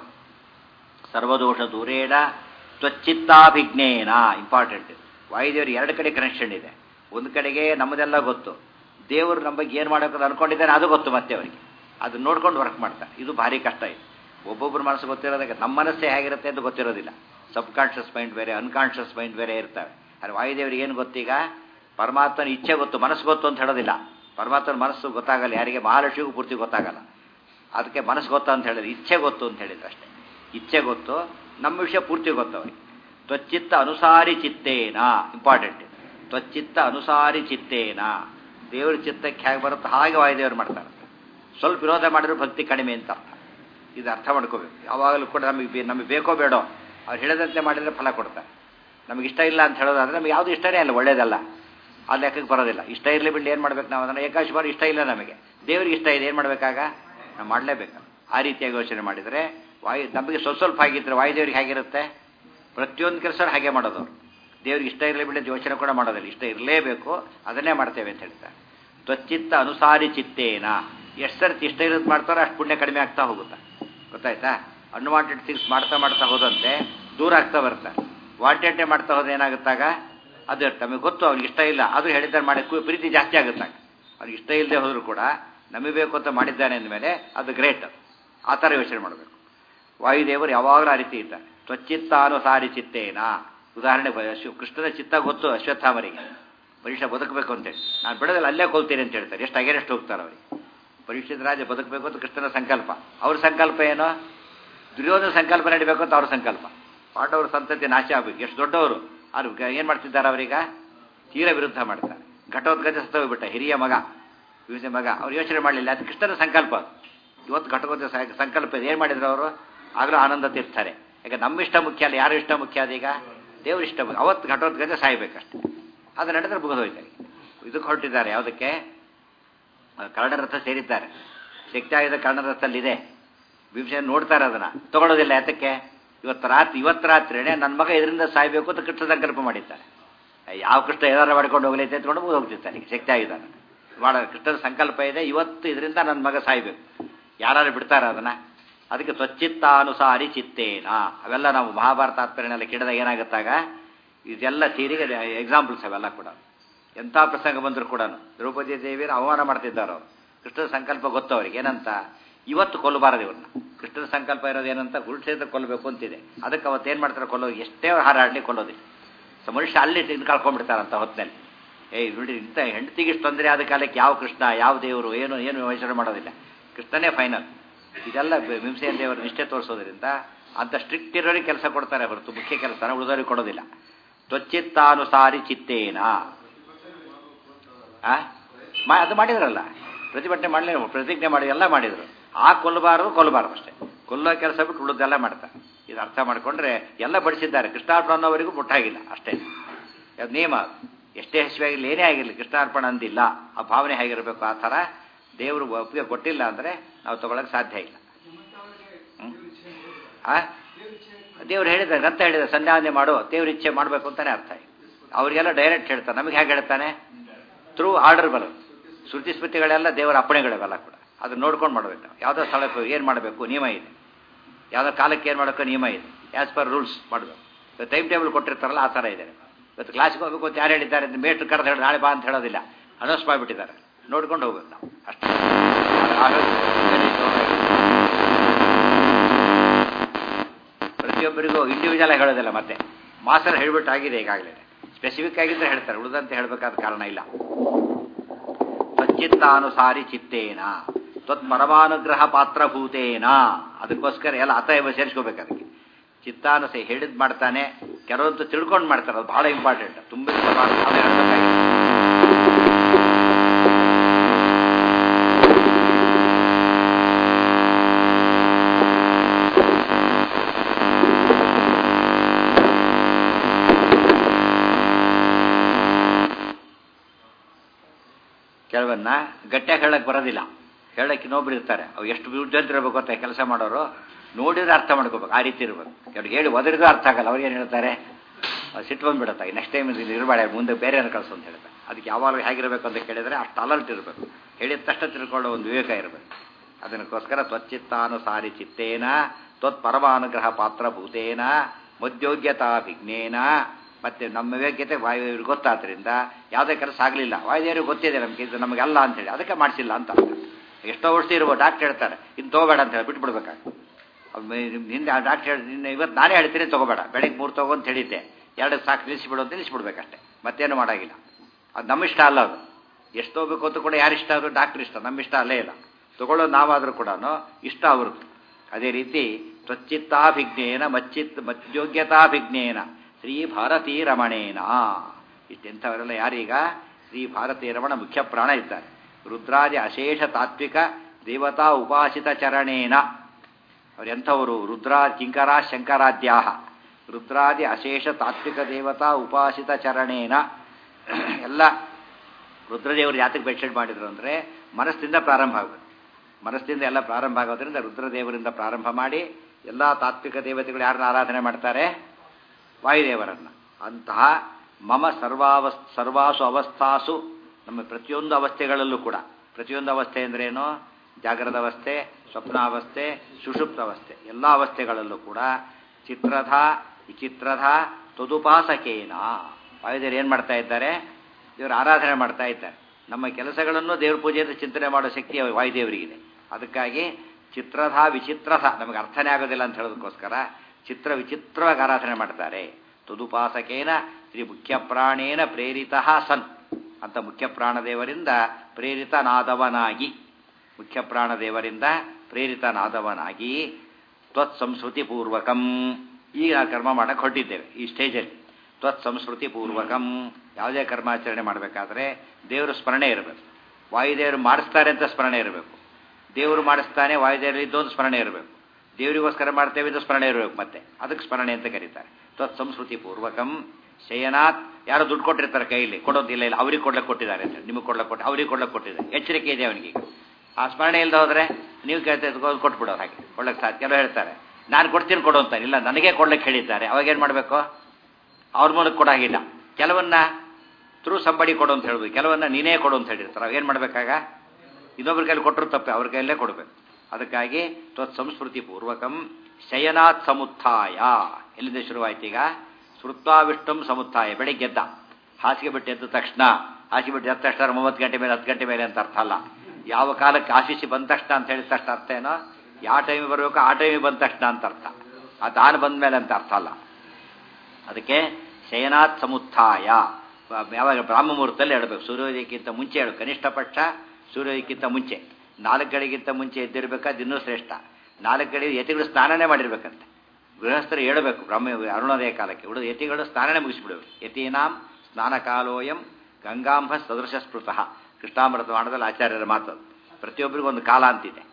ಸರ್ವದೋಷ ದೂರೇಣ ತ್ವಚ್ಚಿತ್ತಾಭಿಜ್ಞೇನ, ಇಂಪಾರ್ಟೆಂಟ್. ವಾಯುದೇವರು ಎರಡು ಕಡೆ ಕನೆಕ್ಷನ್ ಇದೆ. ಒಂದು ಕಡೆಗೆ ನಮ್ಮದೆಲ್ಲ ಗೊತ್ತು, ದೇವರು ನಮ್ಮ ಬಗ್ಗೆ ಏನು ಮಾಡೋಕೆ ಅನ್ಕೊಂಡಿದ್ದಾರೆ ಅದು ಗೊತ್ತು, ಮತ್ತೆ ಅವರಿಗೆ ಅದನ್ನ ನೋಡ್ಕೊಂಡು ವರ್ಕ್ ಮಾಡ್ತಾರೆ. ಇದು ಭಾರಿ ಕಷ್ಟ ಇದೆ. ಒಬ್ಬೊಬ್ಬರ ಮನಸ್ಸು ಗೊತ್ತಿರೋದಕ್ಕೆ ನಮ್ಮ ಮನಸ್ಸೇ ಹೇಗಿರುತ್ತೆ ಅಂತ ಗೊತ್ತಿರೋದಿಲ್ಲ. ಸಬ್ ಕಾನ್ಷಿಯಸ್ ಮೈಂಡ್ ಬೇರೆ, ಅನ್ಕಾನ್ಷಿಯಸ್ ಮೈಂಡ್ ಬೇರೆ ಇರ್ತವೆ. ಆದರೆ ವಾಯುದೇವರಿಗೆ ಏನು ಗೊತ್ತೀಗ, ಪರಮಾತ್ಮನ ಇಚ್ಛೆ ಗೊತ್ತು, ಮನಸ್ಸು ಗೊತ್ತು ಅಂತ ಹೇಳೋದಿಲ್ಲ. ಪರಮಾತ್ಮನ ಮನಸ್ಸು ಗೊತ್ತಾಗಲ್ಲ ಯಾರಿಗೆ, ಮಹಾಲಕ್ಷ್ಮಿಗೂ ಪೂರ್ತಿ ಗೊತ್ತಾಗಲ್ಲ. ಅದಕ್ಕೆ ಮನಸ್ಸು ಗೊತ್ತು ಅಂತ ಹೇಳಿದ್ರೆ ಇಚ್ಛೆ ಗೊತ್ತು ಅಂತ ಹೇಳಿದ್ರೆ ಅಷ್ಟೇ. ಇಚ್ಛೆ ಗೊತ್ತು, ನಮ್ಮ ವಿಷಯ ಪೂರ್ತಿ ಗೊತ್ತು ಅವರಿಗೆ. ತ್ವಚ್ಚಿತ್ತ ಅನುಸಾರಿ ಚಿತ್ತೇನ, ಇಂಪಾರ್ಟೆಂಟ್. ತ್ವಚ್ಚಿತ್ತ ಅನುಸಾರಿ ಚಿತ್ತೇನ, ದೇವರ ಚಿತ್ತಕ್ಕೆ ಹೇಗೆ ಬರುತ್ತೋ ಹಾಗೆ ವಾಯುದೇವರು ಮಾಡ್ತಾರೆ. ಸ್ವಲ್ಪ ವಿರೋಧ ಮಾಡಿದ್ರು ಭಕ್ತಿ ಕಡಿಮೆ ಅಂತ ಅರ್ಥ. ಇದು ಅರ್ಥ ಮಾಡ್ಕೋಬೇಕು. ಯಾವಾಗಲೂ ಕೂಡ ನಮಗೆ ನಮಗೆ ಬೇಕೋ ಬೇಡೋ ಅವ್ರು ಹೇಳಿದಂತೆ ಮಾಡಿದರೆ ಫಲ ಕೊಡ್ತಾರೆ. ನಮಗೆ ಇಷ್ಟ ಇಲ್ಲ ಅಂತ ಹೇಳೋದಾದ್ರೆ ನಮಗೆ ಯಾವುದು ಇಷ್ಟನೇ ಅಲ್ಲ, ಒಳ್ಳೇದಲ್ಲ, ಆ ಲೆಕ್ಕಕ್ಕೆ ಬರೋದಿಲ್ಲ. ಇಷ್ಟ ಇರಲಿ ಬಿಡಲಿ ಏನು ಮಾಡ್ಬೇಕು ನಾವು ಅದನ್ನು. ಏಕಾಶಿ ಬಾರಿ ಇಷ್ಟ ಇಲ್ಲ ನಮಗೆ, ದೇವರಿಗೆ ಇಷ್ಟ ಇದೆ, ಏನು ಮಾಡಬೇಕಾಗ ನಾವು ಮಾಡಲೇಬೇಕು. ಆ ರೀತಿಯಾಗಿ ಯೋಚನೆ ಮಾಡಿದರೆ ವಾಯು ನಮಗೆ ಸ್ವಲ್ಪ ಸ್ವಲ್ಪ ಆಗಿದ್ದರೆ ವಾಯುದೇವರಿಗೆ ಹೇಗಿರುತ್ತೆ, ಪ್ರತಿಯೊಂದು ಕೆಲಸ ಹಾಗೆ ಮಾಡೋದು. ದೇವ್ರಿಗೆ ಇಷ್ಟ ಇರಲಿ ಬಿಡಲಿ ಯೋಚನೆ ಕೂಡ ಮಾಡೋದಿಲ್ಲ, ಇಷ್ಟ ಇರಲೇಬೇಕು, ಅದನ್ನೇ ಮಾಡ್ತೇವೆ ಅಂತ ಹೇಳ್ತಾರೆ. ತ್ವಚ್ಚಿತ್ತ ಅನುಸಾರಿ ಚಿತ್ತೇನ, ಎಷ್ಟು ಸರ್ತಿ ಇಷ್ಟ ಇರೋದು ಮಾಡ್ತಾರೋ ಅಷ್ಟು ಪುಣ್ಯ ಕಡಿಮೆ ಆಗ್ತಾ ಹೋಗುತ್ತೆ. ಗೊತ್ತಾಯ್ತಾ? ಅನ್ವಾಂಟೆಡ್ ಥಿಂಗ್ಸ್ ಮಾಡ್ತಾ ಮಾಡ್ತಾ ಹೋದಂತೆ ದೂರ ಆಗ್ತಾ ಬರ್ತಾರೆ. ವಾಂಟೆಡ್ನೇ ಮಾಡ್ತಾ ಹೋದ್ರೆ ಏನಾಗುತ್ತಾಗ ಅದು ನಮಗೆ ಗೊತ್ತು ಅವ್ನಿಗೆ ಇಷ್ಟ ಇಲ್ಲ, ಅದು ಹೇಳಿದ್ದಾರೆ ಮಾಡಿ ಪ್ರೀತಿ ಜಾಸ್ತಿ ಆಗುತ್ತಾಗ. ಅವ್ನಿಗೆ ಇಷ್ಟ ಇಲ್ಲದೆ ಹೋದರೂ ಕೂಡ ನಮಗೆ ಬೇಕು ಅಂತ ಮಾಡಿದ್ದಾನೆ ಅಂದಮೇಲೆ ಅದು ಗ್ರೇಟ್. ಆ ಥರ ಯೋಚನೆ ಮಾಡಬೇಕು. ವಾಯುದೇವರು ಯಾವಾಗಲೂ ಆ ರೀತಿ ಇದ್ದಾರೆ. ತ್ವಚ್ಚಿತ್ತಾನುಸಾರಿ ಚಿತ್ತೇನ. ಉದಾಹರಣೆ, ಕೃಷ್ಣನ ಚಿತ್ತ ಗೊತ್ತು ಅಶ್ವತ್ಥಾಮರಿಗೆ, ಪರೀಕ್ಷೆ ಬದುಕಬೇಕು ಅಂತೇಳಿ. ನಾನು ಬಿಡೋದಿಲ್ಲ ಅಲ್ಲೇ ಕೊಲ್ತೀನಿ ಅಂತ ಹೇಳ್ತಾರೆ. ಎಷ್ಟು ಅಗೇನೆಸ್ಟ್ ಹೋಗ್ತಾರೆ ಅವರಿಗೆ. ಪರೀಕ್ಷಿತ ರಾಜ ಬದುಕಬೇಕು ಅಂತ ಕೃಷ್ಣನ ಸಂಕಲ್ಪ. ಅವ್ರ ಸಂಕಲ್ಪ ಏನೋ ದುರ್ಯೋಧನ ಸಂಕಲ್ಪ ನಡಿಬೇಕು ಅಂತ ಅವ್ರ ಸಂಕಲ್ಪ. ಪಾಂಡವರ ಸಂತತಿ ನಾಶ ಆಗಬೇಕು. ಎಷ್ಟು ದೊಡ್ಡವರು, ಅವ್ರು ಏನು ಮಾಡ್ತಿದ್ದಾರೆ ಅವರೀಗ ತೀರ ವಿರುದ್ಧ ಮಾಡ್ತಾರೆ. ಘಟೋತ್ಕಚ ಸತ್ತೋಗ್ಬಿಟ್ಟ, ಹಿರಿಯ ಮಗ ವಿವಿಧ ಮಗ. ಅವ್ರು ಯೋಚನೆ ಮಾಡಲಿಲ್ಲ, ಅದು ಕೃಷ್ಣನ ಸಂಕಲ್ಪ. ಇವತ್ತು ಘಟೋತ್ಕಚ ಸಂಕಲ್ಪ ಇದೆ. ಏನು ಮಾಡಿದ್ರು ಅವರು? ಆಗಲೂ ಆನಂದ ತೀರ್ತಾರೆ. ಯಾಕೆ ನಮ್ಮ ಇಷ್ಟ ಮುಖ್ಯ ಅಲ್ಲ, ಯಾರು ಇಷ್ಟ ಮುಖ್ಯ ಅದೀಗ? ದೇವ್ರ ಇಷ್ಟ ಮುಖ್ಯ. ಅವತ್ತು ಘಟೋತ್ಕಚ ಸಾಯ್ಬೇಕಷ್ಟೆ. ಅದು ನಡೆದ್ರೆ ಮುಗಿದೋಯ್ತಾರೆ. ಇದಕ್ಕೆ ಹೊರಟಿದ್ದಾರೆ. ಯಾವುದಕ್ಕೆ? ಕರ್ಣರಥ ಸೇರಿದ್ದಾರೆ. ಶಕ್ತಿ ಆಯುಧ ಕರ್ಣರಥಲ್ಲಿದೆ. ಭೀಮಸೇನ ನೋಡ್ತಾರೆ, ಅದನ್ನು ತಗೊಳ್ಳೋದಿಲ್ಲ. ಯಾತಕ್ಕೆ? ಇವತ್ತು ರಾತ್ರಿ ಇವತ್ತು ರಾತ್ರಿನೇ ನನ್ನ ಮಗ ಇದರಿಂದ ಸಾಯ್ಬೇಕು ಅಂತ ಕೃಷ್ಣ ಸಂಕಲ್ಪ ಮಾಡಿದ್ದಾರೆ. ಯಾವ ಕೃಷ್ಣ ಏನಾರು ಮಾಡ್ಕೊಂಡು ಹೋಗ್ಲೈತೆ ಅಂದ್ಕೊಂಡು ಮುಗಿದು ಹೋಗ್ತಿರ್ತಾರೆ. ಶಕ್ತಿ ಆಯುಧ ಮಾಡ ಕೃಷ್ಣನ ಸಂಕಲ್ಪ ಇದೆ, ಇವತ್ತು ಇದರಿಂದ ನನ್ನ ಮಗ ಸಾಯ್ಬೇಕು. ಯಾರು ಬಿಡ್ತಾರೆ ಅದನ್ನು? ಅದಕ್ಕೆ ತ್ವಚ್ಚಿತ್ತಾನುಸಾರಿ ಚಿತ್ತೇನ. ಅವೆಲ್ಲ ನಾವು ಮಹಾಭಾರತ ತಾತ್ಪರ್ಯನೆಲ್ಲ ಕೇಳಿದಾಗ ಏನಾಗುತ್ತಾಗ ಇದೆಲ್ಲ ಸೀರಿಗೆ ಎಕ್ಸಾಂಪಲ್ಸ್. ಅವೆಲ್ಲ ಕೂಡ ಎಂಥ ಪ್ರಸಂಗ ಬಂದರೂ ಕೂಡ ದ್ರೌಪದಿ ದೇವಿಯರು ಅವಮಾನ ಮಾಡ್ತಿದ್ದಾರೆ ಅವರು. ಕೃಷ್ಣನ ಸಂಕಲ್ಪ ಗೊತ್ತು ಅವ್ರಿಗೆ. ಏನಂತ? ಇವತ್ತು ಕೊಲ್ಲಬಾರದು ಇವ್ರನ್ನ. ಕೃಷ್ಣನ ಸಂಕಲ್ಪ ಇರೋದು ಏನಂತ? ಗುರುಕ್ಷೇತ್ರ ಕೊಲ್ಲಬೇಕು ಅಂತಿದೆ. ಅದಕ್ಕೆ ಅವತ್ತು ಏನು ಮಾಡ್ತಾರೆ? ಕೊಲ್ಲೋದು. ಎಷ್ಟೇ ಹಾರಾಡಲಿ ಕೊಲ್ಲೋದಿಲ್ಲ. ಸೊ ಮನುಷ್ಯ ಅಲ್ಲಿ ಇನ್ನು ಕಳ್ಕೊಂಡ್ಬಿಡ್ತಾರಂತ ಹೊತ್ತಿನಲ್ಲಿ. ಏಯ್ ನೋಡಿ, ಇಂಥ ಹೆಂಡತಿಗೆ ಇಷ್ಟು ತೊಂದರೆ ಆದ ಕಾಲಕ್ಕೆ ಯಾವ ಕೃಷ್ಣ, ಯಾವ ದೇವರು, ಏನು ಏನು ಯೋಚನೆ ಮಾಡೋದಿಲ್ಲ. ಕೃಷ್ಣನೇ ಫೈನಲ್. ಇದೆಲ್ಲ ಭೀಮಸೇನ ದೇವರು ನಿಷ್ಠೆ ತೋರಿಸೋದ್ರಿಂದ ಅಂಥ ಸ್ಟ್ರಿಕ್ಟ್ ಇರೋರಿಗೆ ಕೆಲಸ ಕೊಡ್ತಾರೆ ಹೊರತು ಮುಖ್ಯ ಕೆಲಸನ ಉಳಿದೋರಿಗೆ ಕೊಡೋದಿಲ್ಲ. ತ್ವಚ್ಚಿತ್ತಾನುಸಾರಿ ಚಿತ್ತೇನ. ಅದು ಮಾಡಿದ್ರಲ್ಲ, ಪ್ರತಿಭಟನೆ ಮಾಡಲೇ, ಪ್ರತಿಜ್ಞೆ ಮಾಡಿ ಎಲ್ಲ ಮಾಡಿದರು. ಆ ಕೊಲ್ಲಬಾರದು ಕೊಲ್ಲಬಾರದು ಅಷ್ಟೇ. ಕೊಲ್ಲೋ ಕೆಲಸ ಬಿಟ್ಟು ಉಳಿದೆಲ್ಲ ಮಾಡ್ತಾರೆ. ಇದು ಅರ್ಥ ಮಾಡಿಕೊಂಡ್ರೆ ಎಲ್ಲ ಬಡಿಸಿದ್ದಾರೆ. ಕೃಷ್ಣಾರ್ಪಣ ಅನ್ನೋವರೆಗೂ ಮುಟ್ಟಾಗಿಲ್ಲ ಅಷ್ಟೇ. ಅದು ನಿಯಮ. ಎಷ್ಟೇ ಹಸಿವಾಗಿರಲಿ, ಏನೇ ಆಗಿರಲಿ, ಕೃಷ್ಣಾರ್ಪಣ ಅಂದಿಲ್ಲ. ಆ ಭಾವನೆ ಹೇಗಿರಬೇಕು ಆ ಥರ. ದೇವರು ಒಪ್ಪಿಗೆ ಕೊಟ್ಟಿಲ್ಲ ಅಂದರೆ ನಾವು ತಗೊಳಕ್ಕೆ ಸಾಧ್ಯ ಇಲ್ಲ. ಆ ದೇವ್ರು ಹೇಳಿದ್ದಾರೆ, ಗ್ರಂಥ ಹೇಳಿದ್ದಾರೆ, ಸಂಧ್ಯಾವಂದನೆ ಮಾಡು, ದೇವ್ರ ಇಚ್ಛೆ ಮಾಡಬೇಕು ಅಂತಾನೆ ಅರ್ಥ. ಅವರಿಗೆಲ್ಲ ಡೈರೆಕ್ಟ್ ಹೇಳ್ತಾರೆ. ನಮಗೆ ಹೇಗೆ ಹೇಳ್ತಾನೆ? ಥ್ರೂ ಆರ್ಡರ್ ಬರೋದು. ಶ್ರುತಿ ಸ್ಮೃತಿಗಳೆಲ್ಲ ದೇವರ ಅಪ್ಪಣೆಗಳಿವೆಲ್ಲ ಕೂಡ. ಅದನ್ನ ನೋಡ್ಕೊಂಡು ಮಾಡಬೇಕು ನಾವು. ಯಾವುದೋ ಸ್ಥಳಕ್ಕೆ ಏನು ಮಾಡಬೇಕು ನಿಯಮ ಇದೆ, ಯಾವುದೋ ಕಾಲಕ್ಕೆ ಏನು ಮಾಡೋಕ್ಕೆ ನಿಯಮ ಇದೆ. ಆ್ಯಸ್ ಪರ್ ರೂಲ್ಸ್ ಮಾಡಬೇಕು. ಟೈಮ್ ಟೇಬಲ್ ಕೊಟ್ಟಿರ್ತಾರಲ್ಲ ಆ ಥರ ಇದೆ. ಇವತ್ತು ಕ್ಲಾಸ್ಗೆ ಹೋಗಬೇಕು ಅಂತ ಯಾರು ಹೇಳಿದ್ದಾರೆ? ಮೇಟ್ರ್ ಕರೆದು ಹೇಳಿ ನಾಳೆ ಬಾ ಅಂತ ಹೇಳೋದಿಲ್ಲ, ಅನೌನ್ಸ್ ಮಾಡಿಬಿಟ್ಟಿದ್ದಾರೆ. ನೋಡ್ಕೊಂಡು ಹೋಗ್ಬೇಕು ನಾವು ಅಷ್ಟೇ. ಪ್ರತಿಯೊಬ್ಬರಿಗೂ ಇಂಡಿವಿಜುವಲ್ ಆಗಿ ಹೇಳೋದಿಲ್ಲ. ಮತ್ತೆ ಮಾಸಲ್ಲಿ ಹೇಳ್ಬಿಟ್ಟು ಆಗಿದೆ ಈಗಾಗಲೇ. ಸ್ಪೆಸಿಫಿಕ್ ಆಗಿದ್ದರೆ ಹೇಳ್ತಾರೆ, ಉಳಿದಂತೆ ಹೇಳಬೇಕಾದ ಕಾರಣ ಇಲ್ಲ. ತ್ವಚ್ಚಿತ್ತಾನುಸಾರಿ ಚಿತ್ತೇನ ತ್ವತ್ ಪರಮಾನುಗ್ರಹ ಪಾತ್ರಭೂತೇನ. ಅದಕ್ಕೋಸ್ಕರ ಎಲ್ಲ ಅತಯವ ಸೇರಿಸ್ಕೋಬೇಕು. ಅದಕ್ಕೆ ಚಿತ್ತಾನುಸೆ ಹೇಳಿದ್ ಮಾಡ್ತಾನೆ, ಕೆಲವೊಂದು ತಿಳ್ಕೊಂಡು ಮಾಡ್ತಾರೆ, ಅದು ಬಹಳ ಇಂಪಾರ್ಟೆಂಟ್. ತುಂಬ ಕೆಲವನ್ನ ಗಟ್ಟಿಯಾಗಿ ಹೇಳಕ್ ಬರೋದಿಲ್ಲ, ಹೇಳಕ್ಕೆ ಇನ್ನೊಬ್ರು ಇರ್ತಾರೆ. ಅವು ಎಷ್ಟು ಬುದ್ಧಿವಂತರಿರ್ಬೇಕು ಅಂತ ಕೆಲಸ ಮಾಡೋರು ನೋಡಿದ್ರೆ ಅರ್ಥ ಮಾಡ್ಕೋಬೇಕು. ಆ ರೀತಿ ಇರ್ಬೇಕು. ಅವ್ರಿಗೆ ಹೇಳಿ ಒದರಿಗೂ ಅರ್ಥ ಆಗಲ್ಲ. ಅವ್ರಿಗೇನು ಹೇಳ್ತಾರೆ, ಸಿಟ್ಟು ಬಂದ್ಬಿಡುತ್ತೆ, ನೆಕ್ಸ್ಟ್ ಟೈಮ್ ಇರಬೇಡ, ಮುಂದೆ ಬೇರೆ ಏನು ಕಳಿಸು ಅಂತ ಹೇಳ್ತಾರೆ. ಅದಕ್ಕೆ ಯಾವಾಗ ಹೇಗಿರಬೇಕು ಅಂತ ಕೇಳಿದ್ರೆ ಅಷ್ಟು ಅಲರ್ಟ್ ಇರಬೇಕು. ಹೇಳಿದ ತಕ್ಷಣ ತಿಳ್ಕೊಳ್ಳೋ ಒಂದು ವಿವೇಕ ಇರಬೇಕು. ಅದಕ್ಕೋಸ್ಕರ ತ್ವಚ್ಚಿತ್ತಾನುಸಾರಿ ಚಿತ್ತೇನ ತ್ವತ್ ಪರಮಾನುಗ್ರಹ ಪಾತ್ರಭೂತೇನ ಮಧ್ಯೋಗ್ಯತಾ ವಿಘ್ನೇನ. ಮತ್ತೆ ನಮ್ಮ ವಿವೇಕ್ಯತೆ ವಾಯುದೇವರಿಗೆ ಗೊತ್ತಾದ್ರಿಂದ ಯಾವುದೇ ಕೆಲಸ ಆಗಲಿಲ್ಲ. ವಾಯುದೇವರಿಗೆ ಗೊತ್ತಿದೆ ನಮಗೆ ಇದು ನಮಗೆಲ್ಲ ಅಂತೇಳಿ ಅದಕ್ಕೆ ಮಾಡಿಸಿಲ್ಲ ಅಂತ. ಎಷ್ಟೋ ವರ್ಷ ಇರ್ಬೋದು. ಡಾಕ್ಟರ್ ಹೇಳ್ತಾರೆ ಇನ್ನು ತಗೋಬೇಡ ಅಂತ ಹೇಳಿ ಬಿಟ್ಬಿಡ್ಬೇಕಾಗ. ಹಿಂದೆ ಆ ಡಾಕ್ಟರ್ ಹೇಳಿ ನಿನ್ನ ಇವತ್ತು ನಾನೇ ಹೇಳ್ತೀನಿ ತಗೋಬೇಡ, ಬೆಳಗ್ಗೆ ಮೂರು ತಗೋ ಅಂತ ಹೇಳಿದ್ದೆ, ಎರಡು ಸಾಕು ನಿಲ್ಲಿಸಿಬಿಡು ಅಂತ ನಿಲ್ಲಿಸ್ಬಿಡ್ಬೇಕಷ್ಟೆ, ಮತ್ತೇನು ಮಾಡೋಂಗಿಲ್ಲ. ಅದು ನಮ್ಮ ಇಷ್ಟ ಅಲ್ಲ. ಅದು ಎಷ್ಟು ಹೋಗ್ಬೇಕು ಅಂತ ಕೂಡ ಯಾರು ಇಷ್ಟ ಆದರೂ ಡಾಕ್ಟರ್ ಇಷ್ಟ, ನಮ್ಮ ಇಷ್ಟ ಅಲ್ಲೇ ಇಲ್ಲ. ತಗೊಳ್ಳೋದು ನಾವಾದರೂ ಕೂಡ ಇಷ್ಟ ಅವ್ರದ್ದು. ಅದೇ ರೀತಿ ತ್ವಚ್ಚಿತ್ತಾಭಿಜ್ಞೇನ ಮಚ್ಚಿತ್ ಮಧ್ಯೋಗ್ಯತಾಭಿಜ್ಞೇನ ಶ್ರೀ ಭಾರತೀ ರಮಣೇನ. ಇಷ್ಟೆಂಥವರೆಲ್ಲ ಯಾರೀಗ ಶ್ರೀ ಭಾರತೀ ರಮಣ ಮುಖ್ಯ ಪ್ರಾಣ ಇದ್ದಾರೆ. ರುದ್ರಾದಿ ಅಶೇಷ ತಾತ್ವಿಕ ದೇವತಾ ಉಪಾಸಿತ ಚರಣೇನ. ಅವರೆಂಥವರು? ರುದ್ರಾ ಕಿಂಕರ ಶಂಕರಾದ್ಯಾಹ ರುದ್ರಾದಿ ಅಶೇಷ ತಾತ್ವಿಕ ದೇವತಾ ಉಪಾಸಿತ ಚರಣೇನ. ಎಲ್ಲ ರುದ್ರದೇವರು ಯಾತಕ್ಕೆ ಬೆಡ್ಶೆಟ್ ಮಾಡಿದ್ರು ಅಂದರೆ ಮನಸ್ಸಿಂದ ಪ್ರಾರಂಭ ಆಗುತ್ತೆ. ಮನಸ್ಸಿಂದ ಎಲ್ಲ ಪ್ರಾರಂಭ ಆಗೋದ್ರಿಂದ ರುದ್ರದೇವರಿಂದ ಪ್ರಾರಂಭ ಮಾಡಿ ಎಲ್ಲ ತಾತ್ವಿಕ ದೇವತೆಗಳು ಯಾರನ್ನ ಆರಾಧನೆ ಮಾಡ್ತಾರೆ? ವಾಯುದೇವರನ್ನು. ಅಂತಹ ಮಮ ಸರ್ವಾವಸ್ ಸರ್ವಾಸು ಅವಸ್ಥಾಸು, ನಮ್ಮ ಪ್ರತಿಯೊಂದು ಅವಸ್ಥೆಗಳಲ್ಲೂ ಕೂಡ, ಪ್ರತಿಯೊಂದು ಅವಸ್ಥೆ ಅಂದ್ರೇನು? ಜಾಗ್ರದ ಅವಸ್ಥೆ, ಸ್ವಪ್ನಾವಸ್ಥೆ, ಸುಷುಪ್ತ ಅವಸ್ಥೆ, ಎಲ್ಲ ಅವಸ್ಥೆಗಳಲ್ಲೂ ಕೂಡ ಚಿತ್ರಧ ವಿಚಿತ್ರಧ ತದುಪಾಸಕೇನ. ವಾಯುದೇವರು ಏನು ಮಾಡ್ತಾ ಇದ್ದಾರೆ? ದೇವರು ಆರಾಧನೆ ಮಾಡ್ತಾ ಇದ್ದಾರೆ. ನಮ್ಮ ಕೆಲಸಗಳನ್ನು ದೇವ್ರ ಪೂಜೆಯಿಂದ ಚಿಂತನೆ ಮಾಡೋ ಶಕ್ತಿ ವಾಯುದೇವರಿಗಿದೆ. ಅದಕ್ಕಾಗಿ ಚಿತ್ರಧ ವಿಚಿತ್ರಧ ನಮಗೆ ಅರ್ಥನೇ ಆಗೋದಿಲ್ಲ ಅಂತ ಹೇಳೋದಕ್ಕೋಸ್ಕರ ಚಿತ್ರ ವಿಚಿತ್ರವಾಗಿ ಆರಾಧನೆ ಮಾಡ್ತಾರೆ. ತದುಪಾಸಕೇನ ಶ್ರೀ ಮುಖ್ಯ ಪ್ರಾಣೇನ ಪ್ರೇರಿತ ಸನ್ ಅಂತ ಮುಖ್ಯ ಪ್ರಾಣದೇವರಿಂದ ಪ್ರೇರಿತನಾದವನಾಗಿ, ಮುಖ್ಯ ಪ್ರಾಣದೇವರಿಂದ ಪ್ರೇರಿತನಾದವನಾಗಿ ತ್ವತ್ ಸಂಸ್ಕೃತಿ ಪೂರ್ವಕಂ. ಈಗ ನಾವು ಕರ್ಮ ಮಾಡಕ್ಕೆ ಹೊರಟಿದ್ದೇವೆ ಈ ಸ್ಟೇಜಲ್ಲಿ. ತ್ವತ್ ಸಂಸ್ಕೃತಿ ಪೂರ್ವಕಂ. ಯಾವುದೇ ಕರ್ಮಾಚರಣೆ ಮಾಡಬೇಕಾದ್ರೆ ದೇವರು ಸ್ಮರಣೆ ಇರಬೇಕು. ವಾಯುದೇವರು ಮಾಡಿಸ್ತಾರೆ ಅಂತ ಸ್ಮರಣೆ ಇರಬೇಕು. ದೇವರು ಮಾಡಿಸ್ತಾನೆ, ವಾಯುದೇವರಲ್ಲಿ ಇದ್ದೊಂದು ಸ್ಮರಣೆ ಇರಬೇಕು. ದೇವರಿಗೋಸ್ಕರ ಮಾಡ್ತೇವೆ ಇದು ಸ್ಮರಣೆ ಇರಬೇಕು. ಮತ್ತೆ ಅದಕ್ಕೆ ಸ್ಮರಣೆ ಅಂತ ಕರೀತಾರೆ. ತ್ವತ್ ಸಂಸ್ಕೃತಿ ಪೂರ್ವಕಂ ಶಯನಾಥ್. ಯಾರೋ ದುಡ್ಡು ಕೊಟ್ಟಿರ್ತಾರೆ ಕೈಯಲ್ಲಿ, ಕೊಡೋದಿಲ್ಲ, ಇಲ್ಲ ಅವ್ರಿಗೆ ಕೊಡ್ಲಕ್ಕೆ ಕೊಟ್ಟಿದ್ದಾರೆ ಅಂತ, ನಿಮಗೆ ಕೊಡ್ಲಕ್ಕೆ ಕೊಟ್ಟು ಅವ್ರಿಗೆ ಕೊಡ್ಲಕ್ಕೆ ಕೊಟ್ಟಿದ್ದಾರೆ, ಎಚ್ಚರಿಕೆ ಇದೆ ಅವನಿಗೆ. ಆ ಸ್ಮರಣೆ ಇಲ್ಲದೆ ಹೋದರೆ ನೀವು ಕೇಳ್ತಾ ಕೊಟ್ಬಿಡೋರು. ಹಾಗೆ ಕೊಡ್ಲಕ್ಕೆ ಸಾಧ್ಯ. ಕೆಲವು ಹೇಳ್ತಾರೆ ನಾನು ಕೊಡ್ತೀನಿ ಕೊಡು ಅಂತ, ಇಲ್ಲ ನನಗೆ ಕೊಡ್ಲಿಕ್ಕೆ ಹೇಳಿದ್ದಾರೆ. ಅವಾಗೇನು ಮಾಡಬೇಕು? ಅವ್ರ ಮೂಲಕ ಕೊಡಾಗಿಲ್ಲ. ಕೆಲವನ್ನ ಥ್ರೂ ಸಂಬಡಿ ಕೊಡು ಅಂತ ಹೇಳ್ಬೋದು, ಕೆಲವನ್ನ ನೀನೇ ಕೊಡು ಅಂತ ಹೇಳಿರ್ತಾರೆ. ಅವಾಗ ಏನು ಮಾಡಬೇಕಾಗ? ಇನ್ನೊಬ್ರ ಕೈಲಿ ಕೊಟ್ಟರು ತಪ್ಪೆ, ಅವ್ರ ಕೈಯಲ್ಲೇ ಕೊಡಬೇಕು. ಅದಕ್ಕಾಗಿ ತ್ವತ್ ಸಂಸ್ಕೃತಿ ಪೂರ್ವಕಂ ಶಯನಾಥ್ ಸಮುತ್ಥಾಯ. ಎಲ್ಲಿಂದ ಶುರುವಾಯ್ತು ಈಗ? ಸ್ಮೃತ್ವಾವಿಷ್ಟಂ ಸಮುತ್ಥಾಯ. ಬೆಳಿಗ್ಗೆ ಎದ್ದ, ಹಾಸಿಗೆ ಬಿಟ್ಟು ಎದ್ದ ತಕ್ಷಣ, ಹಾಸಿಗೆ ಬಿಟ್ಟು ಎದ್ದ ತಕ್ಷಣ ಒಂಬತ್ತು ಗಂಟೆ ಮೇಲೆ ಹತ್ತು ಗಂಟೆ ಮೇಲೆ ಅಂತ ಅರ್ಥ ಅಲ್ಲ. ಯಾವ ಕಾಲಕ್ಕೆ ಆಶಿಸಿ ಬಂದ ತಕ್ಷಣ ಅಂತ ಹೇಳಿದ ತಕ್ಷಣ ಅರ್ಥ ಏನೋ, ಯಾವ ಟೈಮಿಗೆ ಬರಬೇಕು ಆ ಟೈಮಿಗೆ ಬಂದ ತಕ್ಷಣ ಅಂತ ಅರ್ಥ. ಆ ತಾನು ಬಂದ ಮೇಲೆ ಅಂತ ಅರ್ಥ ಅಲ್ಲ. ಅದಕ್ಕೆ ಶಯನಾಥ್ ಸಮುತ್ಥಾಯ. ಯಾವಾಗ? ಬ್ರಾಹ್ಮ ಮುಹೂರ್ತದಲ್ಲಿ ಹೇಳಬೇಕು. ಸೂರ್ಯೋದಯಕ್ಕಿಂತ ಮುಂಚೆ ಹೇಳು, ಕನಿಷ್ಠ ಪಕ್ಷ ಸೂರ್ಯೋದಯಕ್ಕಿಂತ ಮುಂಚೆ. ನಾಲ್ಕು ಗಳಿಗಿಂತ ಮುಂಚೆ ಎದ್ದಿರಬೇಕಾದ ಇನ್ನೂ ಶ್ರೇಷ್ಠ. ನಾಲ್ಕು ಗಡಿ ಯತಿಗಳು ಸ್ನಾನನೇ ಮಾಡಿರ್ಬೇಕಂತೆ. ಗೃಹಸ್ಥರು ಹೇಳಬೇಕು ಬ್ರಹ್ಮ ಅರುಣೋದಯ ಕಾಲಕ್ಕೆ. ಉಳಿದ ಯತಿಗಳು ಸ್ನಾನನೇ ಮುಗಿಸ್ಬಿಡಬೇಕು. ಯತೀನಾಂ ಸ್ನಾನ ಕಾಲೋಯಂ ಗಂಗಾಂಬ ಸದೃಶ ಸ್ಮೃತಃ. ಕೃಷ್ಣಾಮೃತ ಮಾಡದಲ್ಲಿ ಆಚಾರ್ಯರ ಮಾತು. ಪ್ರತಿಯೊಬ್ಬರಿಗೂ ಒಂದು ಕಾಲ ಅಂತಿದೆ.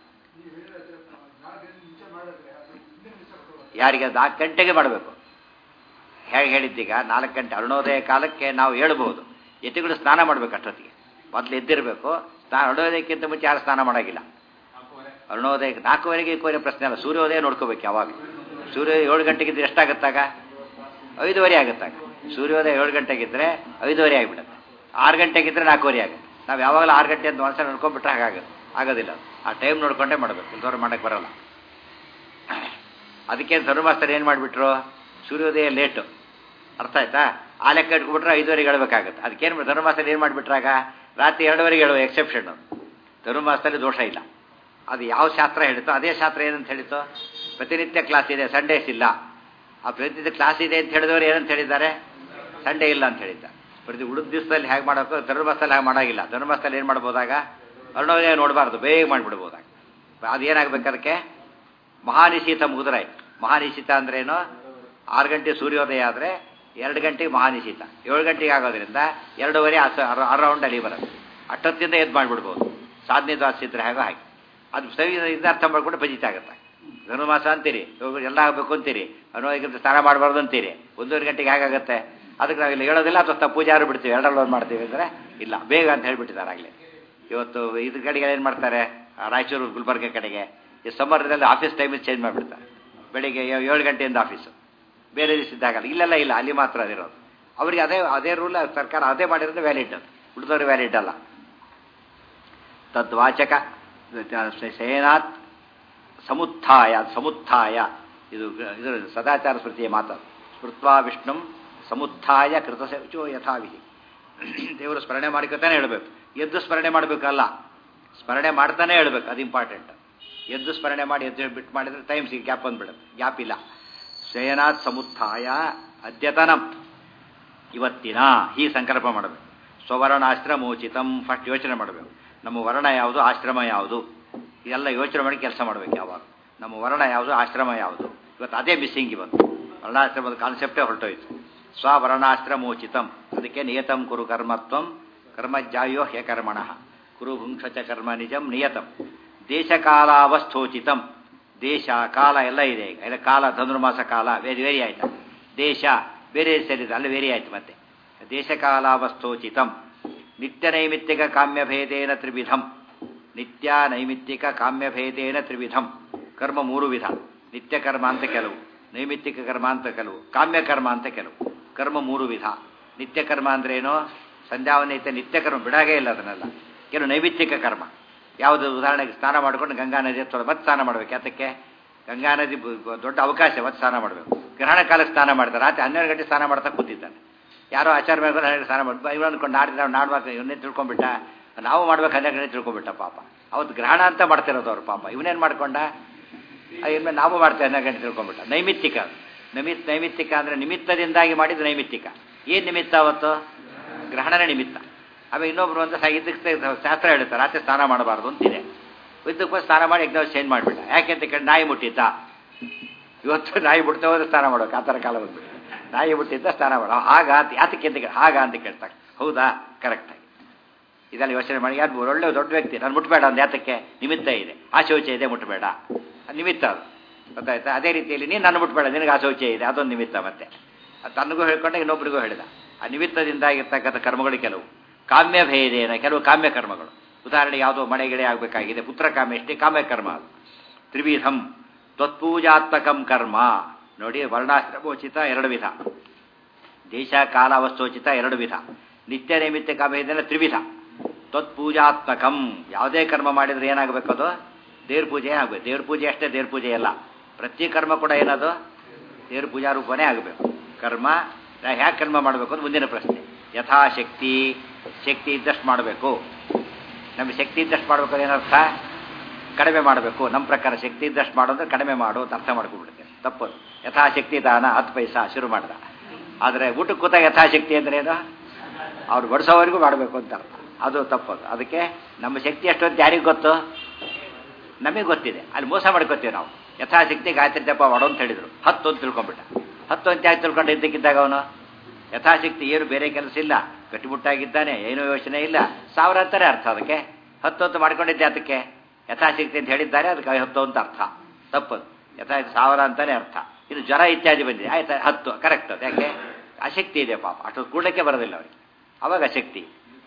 ಯಾರಿಗೆ? ನಾಲ್ಕು ಗಂಟೆಗೆ ಮಾಡಬೇಕು. ಹೇಗೆ ಹೇಳಿದ್ದೀಗ? ನಾಲ್ಕು ಗಂಟೆ ಅರುಣೋದಯ ಕಾಲಕ್ಕೆ ನಾವು ಹೇಳ್ಬೋದು. ಯತಿಗಳು ಸ್ನಾನ ಮಾಡಬೇಕು. ಅಷ್ಟೊತ್ತಿಗೆ ಮೊದಲು ಎದ್ದಿರಬೇಕು. ಸ್ನಾನ ಅರುಣೋದಯಕ್ಕಿಂತ ಮುಂಚೆ ಯಾರು ಸ್ನಾನ ಮಾಡೋಂಗಿಲ್ಲ. ಅರುಣೋದಯಕ್ಕೆ ನಾಲ್ಕುವರೆಗೆ ಕೋರಿ ಪ್ರಶ್ನೆ ಅಲ್ಲ. ಸೂರ್ಯೋದಯ ನೋಡ್ಕೋಬೇಕು ಯಾವಾಗ. ಸೂರ್ಯ ಏಳು ಗಂಟೆಗಿದ್ರೆ ಎಷ್ಟಾಗುತ್ತಾಗ? ಐದುವರೆ ಆಗುತ್ತಾಗ. ಸೂರ್ಯೋದಯ ಏಳು ಗಂಟೆಗಿದ್ರೆ ಐದುವರೆ ಆಗಿಬಿಡುತ್ತೆ. ಆರು ಗಂಟೆಗಿದ್ರೆ ನಾಲ್ಕುವರೆ ಆಗುತ್ತೆ. ನಾವು ಯಾವಾಗಲೂ ಆರು ಗಂಟೆ ಅಂತ ಒಂದ್ಸಲ ನೋಡ್ಕೊಂಡ್ಬಿಟ್ರೆ ಹಾಗಾಗುತ್ತೆ. ಆಗೋದಿಲ್ಲ. ಆ ಟೈಮ್ ನೋಡ್ಕೊಂಡೇ ಮಾಡಬೇಕು. ಇಲ್ದವ್ರು ಮಾಡೋಕ್ಕೆ ಬರೋಲ್ಲ. ಅದಕ್ಕೆ ಧರ್ಮಸ್ಥರು ಏನು ಮಾಡಿಬಿಟ್ರು? ಸೂರ್ಯೋದಯ ಲೇಟು. ಅರ್ಥ ಆಯ್ತಾ? ಆ ಲೆಕ್ಕ ಇಟ್ಕೊಬಿಟ್ರೆ ಐದುವರೆಗೆ ಹೇಳಬೇಕಾಗುತ್ತೆ. ಅದಕ್ಕೇನು ಧರ್ಮಸ್ಥರು ಏನು ಮಾಡಿಬಿಟ್ರಾಗ ರಾತ್ರಿ ಎರಡುವರೆಗೆ ಹೇಳುವ ಎಕ್ಸೆಪ್ಷನ್. ಧರ್ಮಸ್ಥರಲ್ಲಿ ದೋಷ ಇಲ್ಲ. ಅದು ಯಾವ ಶಾಸ್ತ್ರ ಹೇಳಿತೋ ಅದೇ ಶಾಸ್ತ್ರ ಏನಂತ ಹೇಳಿತೋ? ಪ್ರತಿನಿತ್ಯ ಕ್ಲಾಸ್ ಇದೆ, ಸಂಡೇಸ್ ಇಲ್ಲ. ಆ ಪ್ರತಿನಿತ್ಯ ಕ್ಲಾಸ್ ಇದೆ ಅಂತ ಹೇಳಿದವರು ಏನಂತ ಹೇಳಿದ್ದಾರೆ? ಸಂಡೇ ಇಲ್ಲ ಅಂತ ಹೇಳಿದ್ದಾರೆ. ಪ್ರತಿ ಉಳಿದ ದಿವಸದಲ್ಲಿ ಹೇಗೆ ಮಾಡೋಕ್ಕೋ ಧರ್ಮಸ್ಥಳ ಹಾಗೆ ಮಾಡೋಗಿಲ್ಲ. ಧರ್ಮಸ್ಥಳ ಏನು ಮಾಡ್ಬೋದಾಗ ಅರುಣೋದಯ ನೋಡಬಾರ್ದು, ಬೇಗ ಮಾಡಿಬಿಡ್ಬೋದಾಗ. ಅದೇನಾಗಬೇಕು ಅದಕ್ಕೆ ಮಹಾನಿಶೀತ ಮುಗಿದ್ರಾಯ್ತು. ಮಹಾನಿಶೀತ ಅಂದ್ರೇನು, ಆರು ಗಂಟೆ ಸೂರ್ಯೋದಯ ಆದರೆ ಎರಡು ಗಂಟೆಗೆ ಮಹಾನಿಶೀತ, ಏಳು ಗಂಟೆಗೆ ಆಗೋದ್ರಿಂದ ಎರಡೂವರೆ ಅರೌಂಡ್ ಅಲ್ಲಿ ಬರೋದು. ಅಷ್ಟೊತ್ತಿಂದ ಎದ್ದು ಮಾಡಿಬಿಡ್ಬೋದು. ಸಾಧನೆ ದ್ವಾಸಿದ್ರೆ ಹಾಗೆ ಹಾಗೆ ಅದು ಸರಿ ಇದು ಅರ್ಥ ಮಾಡ್ಕೊಂಡು ಬಜಿತ ಆಗುತ್ತೆ. ಧನುರ್ಮಾಸ ಅಂತೀರಿ, ಎಲ್ಲ ಆಗಬೇಕು ಅಂತೀರಿ, ಅನುವಾಗಿಂತ ಸ್ನಾನ ಮಾಡಬಾರ್ದು ಅಂತೀರಿ, ಒಂದೂವರೆ ಗಂಟೆಗೆ ಹೇಗಾಗುತ್ತೆ. ಅದಕ್ಕೆ ನಾವಿಲ್ಲಿ ಹೇಳೋದಿಲ್ಲ, ಅಥವಾ ಪೂಜಾರು ಬಿಡ್ತೀವಿ, ಎರಡರಲ್ಲಿ ಒಂದು ಮಾಡ್ತೀವಿ ಅಂದರೆ ಇಲ್ಲ, ಬೇಗ ಅಂತ ಹೇಳಿಬಿಟ್ಟಿದ್ದಾರೆ ಆಗಲೇ. ಇವತ್ತು ಇದ್ರ ಕಡೆಗೆ ಏನು ಮಾಡ್ತಾರೆ, ರಾಯಚೂರು ಗುಲ್ಬರ್ಗ ಕಡೆಗೆ ಈ ಸಮ್ಮರ್ದಲ್ಲಿ ಆಫೀಸ್ ಟೈಮಿಗೆ ಚೇಂಜ್ ಮಾಡಿಬಿಡ್ತಾರೆ. ಬೆಳಿಗ್ಗೆ ಏಳು ಗಂಟೆಯಿಂದ ಆಫೀಸು, ಬೇರೆ ದಿವಸ ಇದ್ದಾಗಲ್ಲ. ಇಲ್ಲೆಲ್ಲ ಇಲ್ಲ, ಅಲ್ಲಿ ಮಾತ್ರ ಅದಿರೋದು. ಅವರಿಗೆ ಅದೇ ಅದೇ ರೂಲ್ ಸರ್ಕಾರ ಅದೇ ಮಾಡಿರೋದು ವ್ಯಾಲಿಡ್, ಅದು ಉಳಿದವರು ವ್ಯಾಲಿಡ್ ಅಲ್ಲ. ತದ್ವಾಚಕ ಸೇನಾತ್ ಸಮುತ್ಥಾಯ, ಸಮುತ್ಥಾಯ ಇದು ಇದು ಸದಾಚಾರ ಸ್ಮೃತಿಯ ಮಾತು. ಸ್ಮೃತ್ವಾ ವಿಷ್ಣು ಸಮುತ್ಥಾಯ ಕೃತಸಚೋ ಯಥಾವಿಧಿ. ದೇವರು ಸ್ಮರಣೆ ಮಾಡ್ಕೊತಾನೆ ಹೇಳಬೇಕು, ಎದ್ದು ಸ್ಮರಣೆ ಮಾಡಬೇಕಲ್ಲ, ಸ್ಮರಣೆ ಮಾಡ್ತಾನೆ ಹೇಳಬೇಕು, ಅದು ಇಂಪಾರ್ಟೆಂಟ್. ಎದ್ದು ಸ್ಮರಣೆ ಮಾಡಿ ಎದ್ದು ಬಿಟ್ಟು ಮಾಡಿದ್ರೆ ಟೈಮ್ ಸಿಗಿ ಗ್ಯಾಪ್ ಬಂದ್ಬಿಡುತ್ತೆ, ಗ್ಯಾಪ್ ಇಲ್ಲ. ಶಯನಾತ್ ಸಮುತ್ಥಾಯ ಅದ್ಯತನಂ, ಇವತ್ತಿನ ಈ ಸಂಕಲ್ಪ ಮಾಡಬೇಕು. ಸ್ವವರ್ಣಾಶ್ರಮೋಚಿತಂ, ಫಸ್ಟ್ ಯೋಚನೆ ಮಾಡಬೇಕು, ನಮ್ಮ ವರ್ಣ ಯಾವುದು, ಆಶ್ರಮ ಯಾವುದು, ಇದೆಲ್ಲ ಯೋಚನೆ ಮಾಡಿ ಕೆಲಸ ಮಾಡಬೇಕು. ಯಾವಾಗ ನಮ್ಮ ವರ್ಣ ಯಾವುದು, ಆಶ್ರಮ ಯಾವುದು, ಇವತ್ತು ಅದೇ ಮಿಸ್ಸಿಂಗ್. ಇವತ್ತು ವರ್ಣಾಶ್ರಮದ ಕಾನ್ಸೆಪ್ಟೇ ಹೊರಟೋಯ್ತು. ಸ್ವವರ್ಣಾಶ್ರಮೋಚಿತಂ, ಅದಕ್ಕೆ ನಿಯತಂ ಕುರು ಕರ್ಮತ್ವಂ ಕರ್ಮಜ್ಜಾಯೋ ಹ್ಯ ಕರ್ಮಣಃ ಕುರು ಭುಂಕ್ಷಚ ಕರ್ಮ ನಿಜಂ ನಿಯತಂ. ದೇಶಕಾಲಾವಸ್ಥೋಚಿತಂ, ದೇಶ ಕಾಲ ಎಲ್ಲ ಇದೆ. ಈಗ ಇಲ್ಲ ಕಾಲ ಧನುರ್ಮಾಸ ಕಾಲ ವೇರಿ ವೇರಿ ಆಯ್ತಾ, ದೇಶ ಬೇರೆ ಸೇರಿದೆ, ಅಲ್ಲಿ ವೇರಿ ಆಯ್ತು. ಮತ್ತೆ ದೇಶಕಾಲಾವಸ್ಥೋಚಿತಂ. ನಿತ್ಯ ನೈಮಿತ್ತಿಕ ಕಾಮ್ಯಭೇದೇನ ತ್ರಿವಿಧಂ, ನಿತ್ಯ ನೈಮಿತ್ತಿಕ ಕಾಮ್ಯಭೇದೇನ ತ್ರಿವಿಧಂ. ಕರ್ಮ ಮೂರು ವಿಧ, ನಿತ್ಯ ಕರ್ಮ ಅಂತ ಕೆಲವು, ನೈಮಿತ್ತಿಕ ಕರ್ಮ ಅಂತ ಕೆಲವು, ಕಾಮ್ಯ ಕರ್ಮ ಅಂತ ಕೆಲವು. ಕರ್ಮ ಮೂರು ವಿಧ. ನಿತ್ಯ ಕರ್ಮ ಅಂದ್ರೇನು, ಸಂಧ್ಯಾವನೈತೆ ನಿತ್ಯ ಕರ್ಮ ಬಿಡಾಗೇ ಇಲ್ಲ ಅದನ್ನೆಲ್ಲ. ಕೆಲವು ನೈಮಿತ್ತಿಕ ಕರ್ಮ, ಯಾವುದು ಉದಾಹರಣೆಗೆ ಸ್ನಾನ ಮಾಡ್ಕೊಂಡು ಗಂಗಾ ನದಿ ಹತ್ರ ಮತ್ತೆ ಸ್ನಾನ ಮಾಡಬೇಕು. ಯಾತಕ್ಕೆ, ಗಂಗಾ ನದಿ ದೊಡ್ಡ ಅವಕಾಶ, ಮತ್ತೆ ಸ್ನಾನ ಮಾಡಬೇಕು. ಗ್ರಹಣ ಕಾಲಕ್ಕೆ ಸ್ನಾನ ಮಾಡ್ತಾರೆ, ರಾತ್ರಿ ಹನ್ನೆರಡು ಗಂಟೆ ಸ್ನಾನ ಮಾಡ್ತಾ ಕೂತಿದ್ದಾನೆ. ಯಾರೋ ಆಚಾರ ಮೇಲೆ ಹನ್ನೆರಡು ಸ್ನಾನ ಮಾಡಿ ಇವ್ ಅಂದ್ಕೊಂಡು ನಾಡಿದ ನಾವು ನಾಡ್ಬೇಕು, ಇವನ್ನೇ ತಿಳ್ಕೊಂಡ್ಬಿಟ್ಟ, ನಾವು ಮಾಡ್ಬೇಕು ಹನ್ನೆರಡು ಗಂಟೆ ತಿಳ್ಕೊಂಡ್ಬಿಟ್ಟ ಪಾಪ. ಅವತ್ತು ಗ್ರಹಣ ಅಂತ ಮಾಡ್ತಿರೋದು ಅವ್ರು ಪಾಪ. ಇವನೇನು ಮಾಡ್ಕೊಂಡ, ಇನ್ಮೇಲೆ ನಾವು ಮಾಡ್ತೇವೆ ಹನ್ನೆರಡು ಗಂಟೆ ತಿಳ್ಕೊಂಡ್ಬಿಟ್ಟ. ನೈಮಿತ್ತಿಕ, ನಿಮಿತ್ ನೈಮಿತ್ತಿಕ ಅಂದರೆ ನಿಮಿತ್ತದಿಂದಾಗಿ ಮಾಡಿದ ನೈಮಿತ್ತಿಕ. ಏನು ನಿಮಿತ್ತ ಅವತ್ತು, ಗ್ರಹಣನೇ ನಿಮಿತ್ತ. ಆಮೇಲೆ ಇನ್ನೊಬ್ರು ಅಂತ ಇದಕ್ಕೆ ಶಾಸ್ತ್ರ ಹೇಳುತ್ತೆ, ರಾತ್ರಿ ಸ್ನಾನ ಮಾಡಬಾರ್ದು ಅಂತಿದೆ. ಇದಕ್ಕೆ ಸ್ನಾನ ಮಾಡಿ ಎಗ್ನವ್ ಚೇಂಜ್ ಮಾಡಿಬಿಟ್ಟ. ಯಾಕೆ ಅಂತ ಕೇಳಿ, ನಾಯಿ ಮುಟ್ಟಿದ್ದ, ಇವತ್ತು ನಾಯಿ ಬಿಡ್ತಾ ಹೋದ್ರೆ ಸ್ನಾನ ಮಾಡೋಕೆ ಆ ಥರ ಕಾಲ ಬಂದ್ಬಿಟ್ಟು, ನಾಯಿ ಮುಟ್ಟಿದ್ದ ಸ್ನಾನ ಮಾಡೋ ಆಗ ಯಾತಕ್ಕೆ ಅಂತ ಕೇಳಿ, ಹಾಗ ಅಂತ ಕೇಳ್ತಾರೆ. ಹೌದಾ, ಕರೆಕ್ಟಾಗಿ ಇದೆಲ್ಲ ಯೋಚನೆ ಮಾಡಿ. ಯಾರು ಒಳ್ಳೆ ದೊಡ್ಡ ವ್ಯಕ್ತಿ, ನಾನು ಮುಟ್ಟಬೇಡ ಅಂದ, ಯಾತಕ್ಕೆ, ನಿಮಿತ್ತ ಇದೆ, ಆ ಶೌಚ ಇದೆ, ಮುಟ್ಟಬೇಡ, ನಿಮಿತ್ತ ಅದು ಗೊತ್ತಾಯ್ತಾ. ಅದೇ ರೀತಿಯಲ್ಲಿ ನೀನು ನನ್ನ ಮುಟ್ಟಬೇಡ, ನಿನಗೆ ಆ ಶೌಚ ಇದೆ, ಅದೊಂದು ನಿಮಿತ್ತ. ಮತ್ತೆ ಅದು ತನಗೂ ಹೇಳ್ಕೊಂಡೆ ಇನ್ನೊಬ್ರಿಗೂ ಹೇಳಿದ. ಆ ನಿಮಿತ್ತದಿಂದಾಗಿರ್ತಕ್ಕಂಥ ಕರ್ಮಗಳು ಕೆಲವು. ಕಾಮ್ಯ ಭೇದೇನ, ಕೆಲವು ಕಾಮ್ಯ ಕರ್ಮಗಳು. ಉದಾಹರಣೆಗೆ ಯಾವುದೋ ಮಳೆ ಗಿಳೆ ಆಗಬೇಕಾಗಿದೆ, ಪುತ್ರ ಕಾಮ್ಯ ಎಷ್ಟೇ ಕಾಮ್ಯ ಕರ್ಮ ಅದು. ತ್ರಿವಿಧಂ ತ್ವತ್ಪೂಜಾತ್ಮಕಂ ಕರ್ಮ ನೋಡಿ, ವರ್ಣಾಶ್ರಮೋಚಿತ ಎರಡು ವಿಧ, ದೇಶ ಕಾಲಾವಸ್ಥೋಚಿತ ಎರಡು ವಿಧ, ನಿತ್ಯ ನೈಮಿತ್ಯ ಕಾಮ್ಯ ತ್ರಿವಿಧ. ತ್ವತ್ಪೂಜಾತ್ಮಕಂ, ಯಾವುದೇ ಕರ್ಮ ಮಾಡಿದ್ರೆ ಏನಾಗಬೇಕು, ಅದು ದೇವ್ರ ಪೂಜೆ ಆಗಬೇಕು. ದೇವ್ರ ಪೂಜೆ ಅಷ್ಟೇ ದೇವ್ರ ಪೂಜೆ ಇಲ್ಲ, ಪ್ರತಿ ಕರ್ಮ ಕೂಡ ಏನದು ದೇವ್ರ ಪೂಜಾ ರೂಪನೇ ಆಗಬೇಕು. ಕರ್ಮ ನಾವು ಹ್ಯಾಕೆ ಕರ್ಮ ಮಾಡಬೇಕು ಅಂತ ಮುಂದಿನ ಪ್ರಶ್ನೆ. ಯಥಾಶಕ್ತಿ, ಶಕ್ತಿ ಇದ್ದಷ್ಟು ಮಾಡಬೇಕು. ನಮಗೆ ಶಕ್ತಿ ಇದ್ದಷ್ಟು ಮಾಡಬೇಕು ಏನರ್ಥ, ಕಡಿಮೆ ಮಾಡಬೇಕು. ನಮ್ಮ ಪ್ರಕಾರ ಶಕ್ತಿ ಇದ್ದಷ್ಟು ಮಾಡೋದ್ರೆ ಕಡಿಮೆ ಮಾಡು ಅಂತ ಅರ್ಥ ಮಾಡ್ಕೊಂಡ್ಬಿಡುತ್ತೆ. ತಪ್ಪದು. ಯಥಾಶಕ್ತಿ ದಾನ ಹತ್ತು ಪೈಸಾ ಶುರು ಮಾಡಿದ. ಆದರೆ ಊಟಕ್ಕೆ ಕೂತಾಗ ಯಥಾಶಕ್ತಿ ಅಂದ್ರೆ ಏನು, ಅವ್ರು ಬಡಿಸೋವರೆಗೂ ಮಾಡಬೇಕು ಅಂತ ಅರ್ಥ. ಅದು ತಪ್ಪದು. ಅದಕ್ಕೆ ನಮ್ಮ ಶಕ್ತಿ ಎಷ್ಟು ಅಂತ ಯಾರಿಗೆ ಗೊತ್ತು, ನಮಗೆ ಗೊತ್ತಿದೆ. ಅಲ್ಲಿ ಮೋಸ ಮಾಡ್ಕೊತೀವಿ ನಾವು. ಯಥಾಶಕ್ತಿ ಗಾಯತ್ರಿ ಜಪ ಮಾಡೋ ಅಂತ ಹೇಳಿದ್ರು, ಹತ್ತು ಅಂತ ತಿಳ್ಕೊಂಡ್ಬಿಟ್ಟ. ಹತ್ತು ಅಂತ ಯಾಕೆ ತಿಳ್ಕೊಂಡು ಇದ್ದಕ್ಕಿದ್ದಾಗ ಅವನು ಯಥಾಶಕ್ತಿ ಏನು ಬೇರೆ ಕೆಲಸ ಇಲ್ಲ, ಗಟ್ಟಿಮುಟ್ಟಾಗಿದ್ದಾನೆ, ಏನೂ ಯೋಚನೆ ಇಲ್ಲ, ಸಾವಿರ ಅಂತಾನೆ ಅರ್ಥ. ಅದಕ್ಕೆ ಹತ್ತು ಅಂತ ಮಾಡ್ಕೊಂಡಿದ್ದೆ, ಅದಕ್ಕೆ ಯಥಾಶಕ್ತಿ ಅಂತ ಹೇಳಿದ್ದಾರೆ, ಅದಕ್ಕೆ ಹತ್ತು ಅಂತ ಅರ್ಥ. ತಪ್ಪದು. ಯಥಾ ಸಾವಿರ ಅಂತಾನೆ ಅರ್ಥ. ಇದು ಜ್ವರ ಇತ್ಯಾದಿ ಬಂದಿದೆ, ಆಯ್ತಾ ಹತ್ತು ಕರೆಕ್ಟ್. ಅದು ಯಾಕೆ, ಅಶಕ್ತಿ ಇದೆ ಪಾಪ, ಅಷ್ಟು ಕೂಡಕ್ಕೆ ಬರೋದಿಲ್ಲ ಅವರಿಗೆ, ಅವಾಗ ಅಶಕ್ತಿ.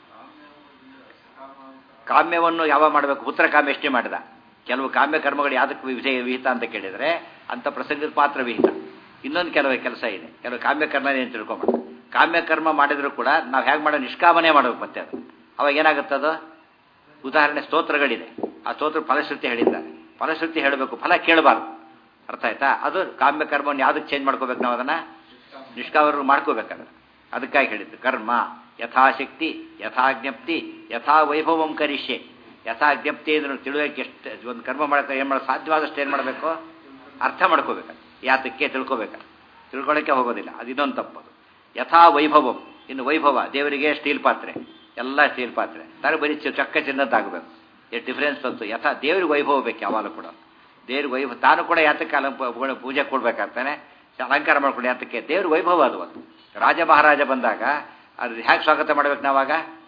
ಕಾಮ್ಯವನ್ನು ಯಾವಾಗ ಮಾಡಬೇಕು, ಪುತ್ರ ಕಾಮ್ಯ ಎಷ್ಟೇ ಮಾಡಿದ. ಕೆಲವು ಕಾಮ್ಯ ಕರ್ಮಗಳು ಯಾವುದಕ್ಕೆ ವಿಷಯ ವಿಹಿತ ಅಂತ ಕೇಳಿದರೆ ಅಂಥ ಪ್ರಸಂಗದ ಪಾತ್ರ ವಿಹಿತ. ಇನ್ನೊಂದು ಕೆಲವು ಕೆಲಸ ಇದೆ, ಕೆಲವು ಕಾಮ್ಯ ಕರ್ಮ ಏನು ತಿಳ್ಕೊಂಬಿಡ. ಕಾಮ್ಯ ಕರ್ಮ ಮಾಡಿದರೂ ಕೂಡ ನಾವು ಹೇಗೆ ಮಾಡೋ, ನಿಷ್ಕಾಮನೆ ಮಾಡಬೇಕು. ಮತ್ತೆ ಅದು ಅವಾಗ ಏನಾಗುತ್ತದು, ಉದಾಹರಣೆ ಸ್ತೋತ್ರಗಳಿದೆ, ಆ ಸ್ತೋತ್ರ ಫಲಶ್ರುತಿ ಹೇಳಿದ್ದಾರೆ, ಫಲಶ್ರುತಿ ಹೇಳಬೇಕು, ಫಲ ಕೇಳಬಾರ್ದು. ಅರ್ಥ ಆಯ್ತಾ. ಅದು ಕಾಮ್ಯ ಕರ್ಮವನ್ನು ಯಾವುದಕ್ಕೆ ಚೇಂಜ್ ಮಾಡ್ಕೋಬೇಕು, ನಾವು ಅದನ್ನು ನಿಷ್ಕಾಮ ಮಾಡ್ಕೋಬೇಕಾದ್ರೆ. ಅದಕ್ಕಾಗಿ ಹೇಳಿದ್ದು ಕರ್ಮ ಯಥಾಶಕ್ತಿ ಯಥಾಜ್ಞಪ್ತಿ ಯಥಾ ವೈಭವಂ ಕರಿಷ್ಯೆ. ಯಥಾಜ್ಞಪ್ತಿ ಅಂದ್ರೆ ತಿಳುವಕ್ಕೆ ಎಷ್ಟು ಒಂದು ಕರ್ಮ ಮಾಡೋಕೆ ಏನು ಮಾಡೋದು ಸಾಧ್ಯವಾದಷ್ಟು ಏನು ಮಾಡಬೇಕು, ಅರ್ಥ ಮಾಡ್ಕೋಬೇಕು. ಯಾತಕ್ಕೆ ತಿಳ್ಕೊಬೇಕು, ತಿಳ್ಕೊಳ್ಳೋಕ್ಕೆ ಹೋಗೋದಿಲ್ಲ, ಅದು ಇದೊಂದು ತಪ್ಪದು. ಯಥಾ ವೈಭವಂ, ಇನ್ನು ವೈಭವ ದೇವರಿಗೆ ಸ್ಟೀಲ್ ಪಾತ್ರೆ, ಎಲ್ಲ ಸ್ಟೀಲ್ ಪಾತ್ರೆ, ತಾನು ಬರೀ ಚೊಕ್ಕ ಚಿನ್ನದ್ದಾಗಬೇಕು. ಎಷ್ಟು ಡಿಫ್ರೆನ್ಸ್ ಬಂತು. ಯಥಾ ದೇವ್ರಿಗೆ ವೈಭವ ಬೇಕು ಯಾವಾಗಲೂ ಕೂಡ. ದೇವ್ರಿಗೆ ವೈಭವ ತಾನು ಕೂಡ ಯಾತಕ್ಕೆ ಅಲ ಪೂಜೆ ಕೊಡ್ಬೇಕಾಗ್ತಾನೆ, ಅಲಂಕಾರ ಮಾಡ್ಕೊಂಡು ಯಾತಕ್ಕೆ ದೇವ್ರ ವೈಭವ ಅದು. ಒಂದು ರಾಜ ಮಹಾರಾಜ ಬಂದಾಗ ಅದು ಹೇಗೆ ಸ್ವಾಗತ ಮಾಡ್ಬೇಕು ನಾವಾಗ?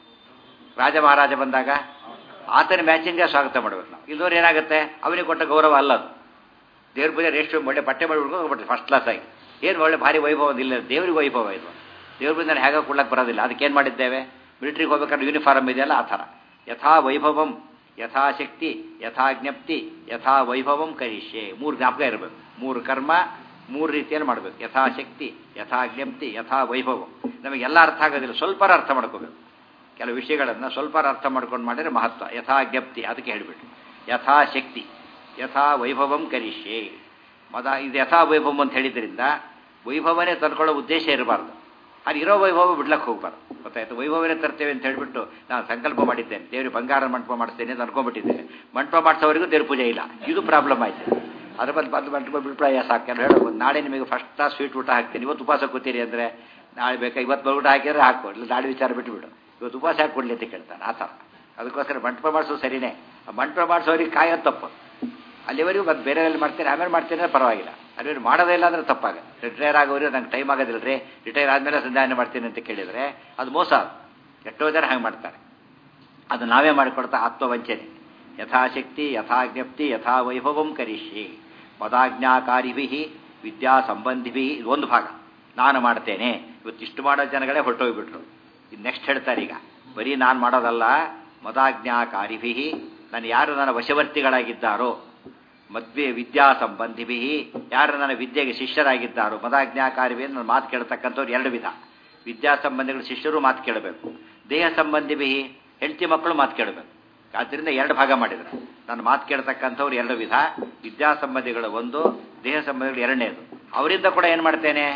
ರಾಜ ಮಹಾರಾಜ ಬಂದಾಗ ಆತನ ಮ್ಯಾಚಿಂಗ್ಗೆ ಸ್ವಾಗತ ಮಾಡ್ಬೇಕು ನಾವು. ಇಲ್ಲದವ್ರು ಏನಾಗುತ್ತೆ, ಅವನಿಗೆ ಕೊಟ್ಟ ಗೌರವ ಅಲ್ಲದು. ದೇವ್ರ ಪೂಜೆ ರೇಷ್ಮೆ ಒಳ್ಳೆ ಬಟ್ಟೆ ಮಾಡಿ ಬಿಡ್ಕೊಂಡು ಫಸ್ಟ್ ಕ್ಲಾಸ್ ಆಗಿ ಏನು ಒಳ್ಳೆ ಭಾರಿ ವೈಭವ ಇಲ್ಲ. ದೇವ್ರಿಗೆ ವೈಭವ ಇದು. ದೇವ್ರ ಪೂಜೆ ಹೇಗೆ ಕೊಡ್ಲಕ್ಕೆ ಬರೋದಿಲ್ಲ. ಅದಕ್ಕೇನು ಮಾಡಿದ್ದೇವೆ, ಮಿಲಿಟ್ರಿಗೆ ಹೋಗ್ಬೇಕಾದ್ರೆ ಯೂನಿಫಾರ್ಮ್ ಇದೆಯಲ್ಲ ಆ ಥರ. ಯಥಾ ವೈಭವಂ ಯಥಾಶಕ್ತಿ ಯಥಾ ಜ್ಞಪ್ತಿ ಯಥಾ ವೈಭವಂ ಕರಿಷ್ಯೆ. ಮೂರು ಜ್ಞಾಪಕ ಇರಬೇಕು. ಮೂರು ಕರ್ಮ ಮೂರು ರೀತಿಯಲ್ಲಿ ಮಾಡಬೇಕು. ಯಥಾಶಕ್ತಿ ಯಥಾ ಜ್ಞಪ್ತಿ ಯಥಾ ವೈಭವಂ. ನಮಗೆಲ್ಲ ಅರ್ಥ ಆಗೋದಿಲ್ಲ, ಸ್ವಲ್ಪರ ಅರ್ಥ ಮಾಡ್ಕೋಬೇಕು. ಕೆಲವು ವಿಷಯಗಳನ್ನು ಸ್ವಲ್ಪರ ಅರ್ಥ ಮಾಡ್ಕೊಂಡು ಮಾಡಿದರೆ ಮಹತ್ವ. ಯಥಾ ಜ್ಞಪ್ತಿ ಅದಕ್ಕೆ ಹೇಳಿಬಿಟ್ಟು, ಯಥಾಶಕ್ತಿ ಯಥಾ ವೈಭವಂ ಕರಿಷ್ಯೆ. ಮದ ಇದು ಯಥಾ ವೈಭವಂ ಅಂತ ಹೇಳಿದ್ರಿಂದ ವೈಭವನೇ ತಂದ್ಕೊಳ್ಳೋ ಉದ್ದೇಶ ಇರಬಾರ್ದು. ಅದು ಇರೋ ವೈಭವ ಬಿಡ್ಲಕ್ಕೆ ಹೋಗ್ಬಾರ್ದು. ಗೊತ್ತಾಯ್ತು. ವೈಭವನೇ ತರ್ತೇವೆ ಅಂತ ಹೇಳಿಬಿಟ್ಟು ನಾನು ಸಂಕಲ್ಪ ಮಾಡಿದ್ದೇನೆ, ದೇವ್ರಿಗೆ ಬಂಗಾರ ಮಂಟಪ ಮಾಡಿಸ್ತೇನೆ ಅಂತ ಅನ್ಕೊಂಡ್ಬಿಟ್ಟಿದ್ದೇನೆ. ಮಂಟಪ ಮಾಡಿಸೋವರೆಗೂ ದೇವ್ರ ಪೂಜೆ ಇಲ್ಲ. ಇದು ಪ್ರಾಬ್ಲಮ್ ಆಯ್ತು. ಅದ್ರ ಬಂದು ಬಂದು ಮಂಟಪ ಬಿಟ್ಬಿಡ ಸಾಕು ಅಂತ ಹೇಳೋದು. ನಾಳೆ ನಿಮಗೆ ಫಸ್ಟ್ ಕ್ಲಾಸ್ ಸ್ವೀಟ್ ಊಟ ಹಾಕ್ತೀನಿ, ಇವತ್ತು ಉಪವಾಸ ಕೂತೀರಿ ಅಂದರೆ ನಾಳೆ ಬೇಕಾ ಇವತ್ತು ಊಟ ಹಾಕಿದ್ರೆ ಹಾಕು, ಇಲ್ಲ ನಾಳೆ ವಿಚಾರ ಬಿಟ್ಟುಬಿಡು, ಇವತ್ತು ಉಪವಾಸ ಹಾಕಿ ಕೊಡಲಿ ಅಂತ ಕೇಳ್ತಾನೆ ಆ ಥರ. ಅದಕ್ಕೋಸ್ಕರ ಮಂಟಪ ಮಾಡಿಸೋದು ಸರಿನೇ. ಮಂಟಪ ಮಾಡಿಸೋರಿಗೆ ಕಾಯೋದು ತಪ್ಪು. ಅಲ್ಲಿವರೆಗೂ ಮತ್ತೆ ಬೇರೆಯಲ್ಲಿ ಮಾಡ್ತೀನಿ ಆಮೇಲೆ ಮಾಡ್ತೀನಿ ಅಂದ್ರೆ ಪರವಾಗಿಲ್ಲ. ಅಲ್ಲಿ ಮಾಡೋದೇ ಇಲ್ಲ ಅಂದರೆ ತಪ್ಪಾಗುತ್ತೆ. ರಿಟೈರ್ ಆಗೋರು ನಂಗೆ ಟೈಮ್ ಆಗೋದಿಲ್ಲ ರೀ, ರಿಟೈರ್ ಆದಮೇಲೆ ಸಂಧಾನ ಮಾಡ್ತೀನಿ ಅಂತ ಕೇಳಿದರೆ ಅದು ಮೋಸ. ಎಷ್ಟೋ ಜನ ಹಾಗೆ ಮಾಡ್ತಾರೆ. ಅದು ನಾವೇ ಮಾಡಿಕೊಡ್ತಾ ಆತ್ಮವಂಚನೆ. ಯಥಾಶಕ್ತಿ ಯಥಾ ಜ್ಞಪ್ತಿ ಯಥಾ ವೈಭವಂ ಕರಿಷ್ಯೆ. ಮದಾಜ್ಞಾಕಾರಿಭಿ ವಿದ್ಯಾ ಸಂಬಂಧಿಭಿ ಇದು ಒಂದು ಭಾಗ. ನಾನು ಮಾಡ್ತೇನೆ. ಇವತ್ತಿಷ್ಟು ಮಾಡೋ ಜನಗಳೇ ಹೊರಟೋಗ್ಬಿಟ್ರು. ಇದು ನೆಕ್ಸ್ಟ್ ಹೇಳ್ತಾರೆ ಈಗ, ಬರೀ ನಾನು ಮಾಡೋದಲ್ಲ, ಮದಾಜ್ಞಾಕಾರಿಭಿ ನಾನು ಯಾರು ನನ್ನ ವಶವರ್ತಿಗಳಾಗಿದ್ದಾರೋ, ಮದ್ವೆ ವಿದ್ಯಾ ಸಂಬಂಧಿಭಿ ಯಾರು ನನ್ನ ವಿದ್ಯೆಗೆ ಶಿಷ್ಯರಾಗಿದ್ದಾರೋ. ಮದಾಜ್ಞಾಕಾರಿಭಿ ನನ್ನ ಮಾತು ಕೇಳ್ತಕ್ಕಂಥವ್ರು ಎರಡು ವಿಧ. ವಿದ್ಯಾ ಸಂಬಂಧಿಗಳ ಶಿಷ್ಯರು ಮಾತು ಕೇಳಬೇಕು, ದೇಹ ಸಂಬಂಧಿಭಿ ಹೆಂಡತಿ ಮಕ್ಕಳು ಮಾತು ಕೇಳಬೇಕು. ಆದ್ದರಿಂದ ಎರಡು ಭಾಗ ಮಾಡಿದ್ರು. ನಾನು ಮಾತು ಕೇಳ್ತಕ್ಕಂಥವ್ರು ಎರಡು ವಿಧ, ವಿದ್ಯಾ ಸಂಬಂಧಿಗಳು ಒಂದು, ದೇಹ ಸಂಬಂಧಿಗಳು ಎರಡನೇದು. ಅವರಿಂದ ಕೂಡ ಏನು ಮಾಡ್ತೇನೆ,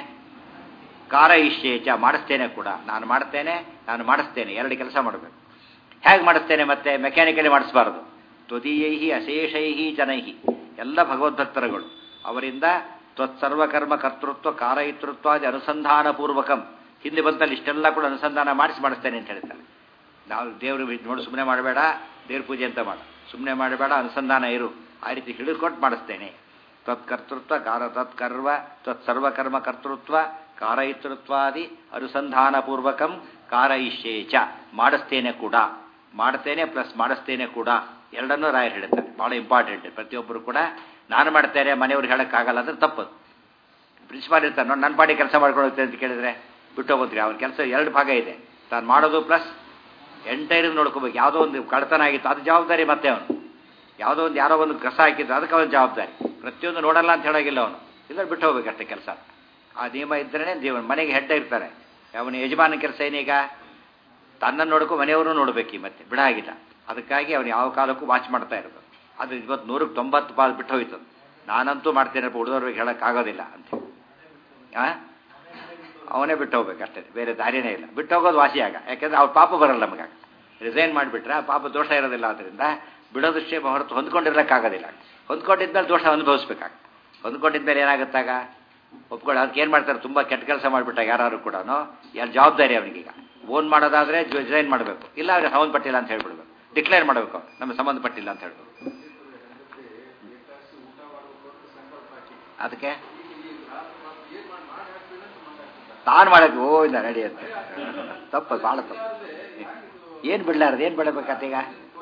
ಕಾರ ಇಶ್ಯೇಚ ಮಾಡಿಸ್ತೇನೆ ಕೂಡ. ನಾನು ಮಾಡ್ತೇನೆ, ನಾನು ಮಾಡಿಸ್ತೇನೆ, ಎರಡು ಕೆಲಸ ಮಾಡಬೇಕು. ಹೇಗೆ ಮಾಡಿಸ್ತೇನೆ ಮತ್ತೆ ಮೆಕ್ಯಾನಿಕಲಿ ಮಾಡಿಸಬಾರ್ದು. ತ್ವದೀಯೈಹಿ ಅಶೇಷೈಹಿ ಜನೈಹಿ ಎಲ್ಲ ಭಗವದ್ಭಕ್ತರುಗಳು ಅವರಿಂದ ತ್ವತ್ಸರ್ವಕರ್ಮ ಕರ್ತೃತ್ವ ಕಾರಯಿತೃತ್ವಾದಿ ಅನುಸಂಧಾನ ಪೂರ್ವಕಂ ಹಿಂದೆ ಬಂದಲ್ಲಿ ಇಷ್ಟೆಲ್ಲ ಕೂಡ ಅನುಸಂಧಾನ ಮಾಡಿಸಿ ಮಾಡಿಸ್ತೇನೆ ಅಂತ ಹೇಳ್ತಾರೆ. ನಾವು ದೇವರು ನೋಡಿ ಸುಮ್ಮನೆ ಮಾಡಬೇಡ, ದೇವ್ರ ಪೂಜೆ ಅಂತ ಮಾಡು, ಸುಮ್ಮನೆ ಮಾಡಬೇಡ, ಅನುಸಂಧಾನ ಇರು, ಆ ರೀತಿ ಹಿಡಿದುಕೊಟ್ಟು ಮಾಡಿಸ್ತೇನೆ. ತತ್ಕರ್ತೃತ್ವ ಕಾರ ತತ್ಕರ್ವ ತತ್ಸರ್ವಕರ್ಮ ಕರ್ತೃತ್ವ ಕಾರಯಿತೃತ್ವಾದಿ ಅನುಸಂಧಾನ ಪೂರ್ವಕಂ ಕಾರಯಿಷ್ಯೇಚ ಮಾಡಿಸ್ತೇನೆ ಕೂಡ. ಮಾಡ್ತೇನೆ ಪ್ಲಸ್ ಮಾಡಿಸ್ತೇನೆ ಕೂಡ ಎರಡನ್ನೂ ರಾಯರು ಹೇಳ್ತಾರೆ. ಭಾಳ ಇಂಪಾರ್ಟೆಂಟ್. ಪ್ರತಿಯೊಬ್ಬರು ಕೂಡ ನಾನು ಮಾಡ್ತೇನೆ ಮನೆಯವ್ರಿಗೆ ಹೇಳೋಕ್ಕಾಗಲ್ಲ ಅಂದರೆ ತಪ್ಪದು. ಪ್ರಿನ್ಸಿಪಾಲ್ ಇರ್ತಾರೆ ನೋಡಿ, ನನ್ನ ಪಾಡಿ ಕೆಲಸ ಮಾಡ್ಕೊಂಡು ಹೋಗ್ತೇನೆ ಅಂತ ಕೇಳಿದ್ರೆ ಬಿಟ್ಟು ಹೋಗ್ತೀರಿ. ಅವ್ರ ಕೆಲಸ ಎರಡು ಭಾಗ ಇದೆ. ತಾನು ಮಾಡೋದು ಪ್ಲಸ್ ಎಂಟೈರ್ ನೋಡ್ಕೋಬೇಕು. ಯಾವುದೋ ಒಂದು ಕಳ್ತನ ಆಗಿತ್ತು ಅದು ಜವಾಬ್ದಾರಿ, ಮತ್ತೆ ಅವನು ಯಾವುದೋ ಒಂದು ಯಾರೋ ಒಂದು ಕಸ ಹಾಕಿದ್ದು ಅದಕ್ಕೆ ಅವನು ಜವಾಬ್ದಾರಿ. ಪ್ರತಿಯೊಂದು ನೋಡಲ್ಲ ಅಂತ ಹೇಳೋಗಿಲ್ಲ ಅವನು, ಇಲ್ಲ ಬಿಟ್ಟು ಹೋಗ್ಬೇಕಷ್ಟೇ ಕೆಲಸ. ಆ ನಿಯಮ ಇದ್ರೇ ಜೀವನ. ಮನೆಗೆ ಹೆಡ್ಡ ಇರ್ತಾರೆ, ಅವನ ಯಜಮಾನ ಕೆಲಸ ಏನೀಗ ತನ್ನನ್ನು ನೋಡ್ಕೊ ಮನೆಯವರು ನೋಡ್ಬೇಕು, ಮತ್ತೆ ಬಿಡಾಗಿಲ್ಲ. ಅದಕ್ಕಾಗಿ ಅವನು ಯಾವ ಕಾಲಕ್ಕೂ ವಾಚ್ ಮಾಡ್ತಾ ಇರೋದು. ಅದು ಇವತ್ತು ನೂರಕ್ಕೆ ತೊಂಬತ್ತು ಪಾಲು ಬಿಟ್ಟು ಹೋಯ್ತು. ನಾನಂತೂ ಮಾಡ್ತೇನಪ್ಪ, ಉಳಿದವ್ರಿಗೆ ಹೇಳೋಕ್ಕಾಗೋದಿಲ್ಲ ಅಂತ ಆ ಅವನೇ ಬಿಟ್ಟು ಹೋಗ್ಬೇಕು ಅಷ್ಟೇ, ಬೇರೆ ದಾರಿನೇ ಇಲ್ಲ. ಬಿಟ್ಟು ಹೋಗೋದು ವಾಸಿಯಾಗ, ಯಾಕೆಂದ್ರೆ ಅವ್ರ ಪಾಪ ಬರಲ್ಲ ನಮಗಾಗ. ರಿಸೈನ್ ಮಾಡಿಬಿಟ್ರೆ ಆ ಪಾಪ ದೋಷ ಇರೋದಿಲ್ಲ. ಆದ್ದರಿಂದ ಬಿಡೋದಷ್ಟೇ ಹೊರತು ಹೊಂದ್ಕೊಂಡಿರ್ಲಿಕ್ಕಾಗೋದಿಲ್ಲ. ಹೊಂದ್ಕೊಂಡಿದ್ಮೇಲೆ ದೋಷ ಅನುಭವಿಸ್ಬೇಕಾಗ. ಹೊಂದ್ಕೊಂಡಿದ್ಮೇಲೆ ಏನಾಗುತ್ತಾಗ ಒಪ್ಕೊಳ್ಳಿ. ಅದಕ್ಕೆ ಏನು ಮಾಡ್ತಾರೆ, ತುಂಬ ಕೆಟ್ಟ ಕೆಲಸ ಮಾಡಿಬಿಟ್ಟಾಗ ಯಾರು ಕೂಡ ಯಾರು ಜವಾಬ್ದಾರಿ ಅವನಿಗೀಗ. ಓನ್ ಮಾಡೋದಾದರೆ ರಿಸೈನ್ ಮಾಡಬೇಕು, ಇಲ್ಲ ಅವ್ರಿಗೆ ಸಂಬಂಧಪಟ್ಟಿಲ್ಲ ಅಂತ ಹೇಳ್ಬಿಡ್ಬೇಕು, ಡಿಕ್ಲೇರ್ ಮಾಡಬೇಕು, ನಮಗೆ ಸಂಬಂಧಪಟ್ಟಿಲ್ಲ ಅಂತ ಹೇಳ್ಬೇಕು. ಅದಕ್ಕೆ ತಾನು ಮಾಡೋಕ್ಕೆ ಓ ಇಲ್ಲ ನಡೆಯುತ್ತೆ. ತಪ್ಪು, ಭಾಳ ತಪ್ಪು. ಏನು ಬಿಡಲಾರ್ದು ಏನು ಬಿಡಬೇಕಂತೀಗ?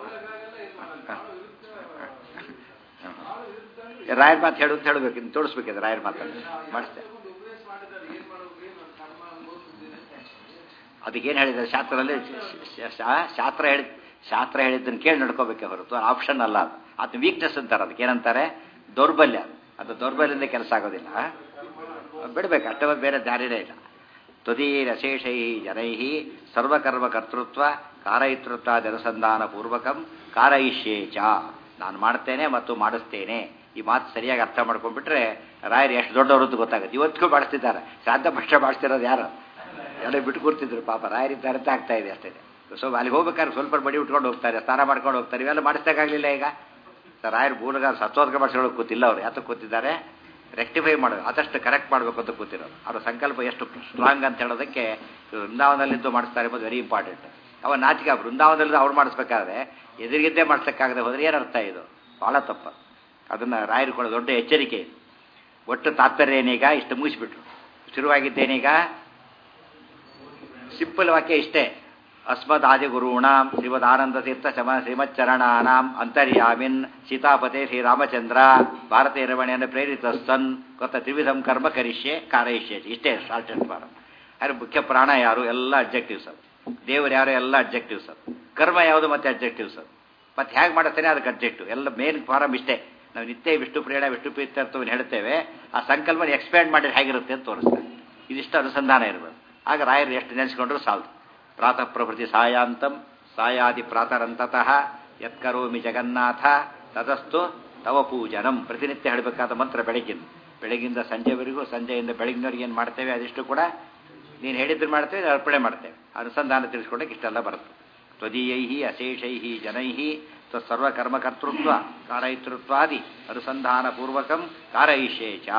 ರಾಯರ್ ಮಾತು ಹೇಳು ಅಂತ ಹೇಳಬೇಕು, ಇನ್ನು ತೋರಿಸ್ಬೇಕಿದೆ ರಾಯರ್ ಮಾತನ್ನು ಮಾಡಿಸ್ತೇನೆ. ಅದಕ್ಕೇನು ಹೇಳಿದ್ದಾರೆ ಶಾಸ್ತ್ರದಲ್ಲಿ? ಶಾಸ್ತ್ರ ಹೇಳಿ ಶಾಸ್ತ್ರ ಹೇಳಿದ್ದನ್ನು ಕೇಳಿ ನಡ್ಕೋಬೇಕೆ ಹೊರತು ಆಪ್ಷನ್ ಅಲ್ಲ. ಅದು ಅದು ವೀಕ್ನೆಸ್ ಅಂತಾರೆ. ಅದಕ್ಕೆ ಏನಂತಾರೆ? ದೌರ್ಬಲ್ಯ. ಅದು ದೌರ್ಬಲ್ಯದಿಂದ ಕೆಲಸ ಆಗೋದಿಲ್ಲ, ಬಿಡಬೇಕು ಅಷ್ಟೇ, ಬೇರೆ ದಾರಿನೇ ಇಲ್ಲ. ತ್ವದೀರಶೇಷೈ ಜನೈ ಸರ್ವಕರ್ಮ ಕರ್ತೃತ್ವ ಕಾರಯಿತೃತ್ವಾದಿ ಅನುಸಂಧಾನ ಪೂರ್ವಕಂ ಕಾರಯಿಷ್ಯೇಚ. ನಾನು ಮಾಡ್ತೇನೆ ಮತ್ತು ಮಾಡಿಸ್ತೇನೆ. ಈ ಮಾತು ಸರಿಯಾಗಿ ಅರ್ಥ ಮಾಡ್ಕೊಂಡ್ಬಿಟ್ರೆ ರಾಯರು ಎಷ್ಟು ದೊಡ್ಡವರು ಅಂತ ಗೊತ್ತಾಗುತ್ತೆ. ಇವತ್ತಿಗೂ ಮಾಡಿಸ್ತಿದ್ದಾರೆ. ಶ್ರಾದ್ದ ಪಕ್ಷ ಮಾಡಿಸ್ತಿರೋದು ಯಾರು? ಎಲ್ಲ ಬಿಟ್ಟು ಕೂರ್ತಿದ್ರು ಪಾಪ. ರಾಯರಿದ್ದಾರೆ ಅಂತ ಆಗ್ತಾ ಇದೆ ಅಷ್ಟೇ. ಸೊ ಅಲ್ಲಿಗೆ ಹೋಗ್ಬೇಕಾದ್ರೆ ಸ್ವಲ್ಪ ಬಡಿ ಉಟ್ಕೊಂಡು ಹೋಗ್ತಾರೆ, ಸ್ನಾನ ಮಾಡ್ಕೊಂಡು ಹೋಗ್ತಾರೆ. ಇವೆಲ್ಲ ಮಾಡಿಸ್ದಾಗಲಿಲ್ಲ. ಈಗ ರಾಯರು ಬೂಲಗಾರ ಸತ್ವೋದ್ಗ ಮಾಡಿಸ್ಕೊಳ್ಳೋಕೆ ಕೂತಿಲ್ಲ. ಅವರು ಯಾತಕ್ಕೆ ಕೂತಿದ್ದಾರೆ? ರೆಕ್ಟಿಫೈ ಮಾಡೋದು, ಆದಷ್ಟು ಕರೆಕ್ಟ್ ಮಾಡಬೇಕು ಅಂತ ಕೂತಿರೋದು. ಅವರ ಸಂಕಲ್ಪ ಎಷ್ಟು ಸ್ಟ್ರಾಂಗ್ ಅಂತ ಹೇಳೋದಕ್ಕೆ ವೃಂದಾವನದಲ್ಲಿದ್ದು ಮಾಡಿಸ್ತಾರೆ ಎಂಬುದು ವೆರಿ ಇಂಪಾರ್ಟೆಂಟ್. ಅವ ನಾಚಿಕೆ ಬೃಂದಾವನದಲ್ಲಿ ಅವ್ರು ಮಾಡಿಸ್ಬೇಕಾದ್ರೆ ಎದುರಿಗಿದ್ದೇ ಮಾಡಿಸೋಕ್ಕಾಗದೆ ಹೋದರೆ ಏನರ್ಥ ಇದು? ಭಾಳ ತಪ್ಪ. ಅದನ್ನು ರಾಯರು ಕೂಡ ದೊಡ್ಡ ಎಚ್ಚರಿಕೆ ಇದು. ಒಟ್ಟು ತಾತ್ಪರ್ಯ ಏನೀಗ ಇಷ್ಟು ಮುಗಿಸ್ಬಿಟ್ರು. ಶುರುವಾಗಿದ್ದೇನೀಗ ಸಿಂಪಲ್ ವಾಕ್ಯ ಇಷ್ಟೇ. ಅಸ್ಮದಾದಿ ಗುರುಣಾಂ ಶ್ರೀಮದಾನಂದ ತೀರ್ಥ ಶಮ ಶ್ರೀಮಚ್ಚರಣಾನಾಂ ಅಂತರ್ಯಾಮಿನ್ ಸೀತಾಪತೆ ಶ್ರೀರಾಮಚಂದ್ರ ಭಾರತೀಯ ರಮಣೆಯನ್ನು ಪ್ರೇರಿತ ಸನ್ ಗೊತ್ತ ತ್ರಿವಿಧಂ ಕರ್ಮ ಕರಿಷ್ಯೆ ಕಾರಯಿಷ್ಯೆ. ಇಷ್ಟೇ ಶಾರ್ಟ್ ಅಂಡ್ ಫಾರಮ್. ಆದರೆ ಮುಖ್ಯ ಪ್ರಾಣ ಯಾರು? ಎಲ್ಲ ಅಬ್ಜೆಕ್ಟಿವ್ಸ್ ಅದು. ದೇವರು ಯಾರು? ಎಲ್ಲ ಅಬ್ಜೆಕ್ಟಿವ್ಸ್ ಅದು. ಕರ್ಮ ಯಾವುದು? ಮತ್ತೆ ಅಬ್ಜೆಕ್ಟಿವ್ಸ್ ಅದು. ಮತ್ತೆ ಹೇಗೆ ಮಾಡುತ್ತಾನೆ ಅದಕ್ಕೆ ಅಬ್ಜೆಕ್ಟಿವ್. ಎಲ್ಲ ಮೇನ್ ಫಾರಮ್ ಇಷ್ಟೇ. ನಾವು ನಿತ್ಯ ವಿಷ್ಣು ಪ್ರೇಣ ವಿಷ್ಣು ಪ್ರೀತ್ಯರ್ಥವನ್ನು ಹೇಳ್ತೇವೆ. ಆ ಸಂಕಲ್ಪನ ಎಕ್ಸ್ಪ್ಯಾಂಡ್ ಮಾಡಿದ್ರೆ ಹೇಗಿರುತ್ತೆ ಅಂತ ತೋರಿಸ್ತಾರೆ. ಇದಿಷ್ಟು ಅನುಸಂಧಾನ ಇರ್ಬೋದು. ಆಗ ರಾಯರು ಎಷ್ಟು ನೆನೆಸ್ಕೊಂಡ್ರು ಸಾಲದು. ಪ್ರಾತಃ ಪ್ರಭೃತಿ ಸಾಯಾಂತಂ ಸಾಯಾದಿ ಪ್ರಾತರಂತತಃ ಯತ್ಕರೋಮಿ ಜಗನ್ನಾಥ ತದಸ್ತು ತವ ಪೂಜನಂ. ಪ್ರತಿನಿತ್ಯ ಹೇಳಬೇಕಾದ ಮಂತ್ರ ಬೆಳಗಿಂದ ಬೆಳಗಿಂದ ಸಂಜೆವರೆಗೂ, ಸಂಜೆಯಿಂದ ಬೆಳಗಿನವರೆಗೆ ಏನು ಮಾಡ್ತೇವೆ ಅದಿಷ್ಟು ಕೂಡ ನೀನು ಹೇಳಿದ್ರು ಮಾಡ್ತೇವೆ, ಅರ್ಪಣೆ ಮಾಡ್ತೇವೆ. ಅನುಸಂಧಾನ ತಿಳಿಸ್ಕೊಂಡಕ್ಕೆ ಇಷ್ಟೆಲ್ಲ ಬರುತ್ತೆ. ತ್ವದೀಯೈ ಅಶೇಷೈ ಜನೈ ಸರ್ವಕರ್ಮಕರ್ತೃತ್ವ ಕಾರಯಿತೃತ್ವಾದಿ ಅನುಸಂಧಾನಪೂರ್ವಕಂ ಕಾರಯಿಷೇ ಚ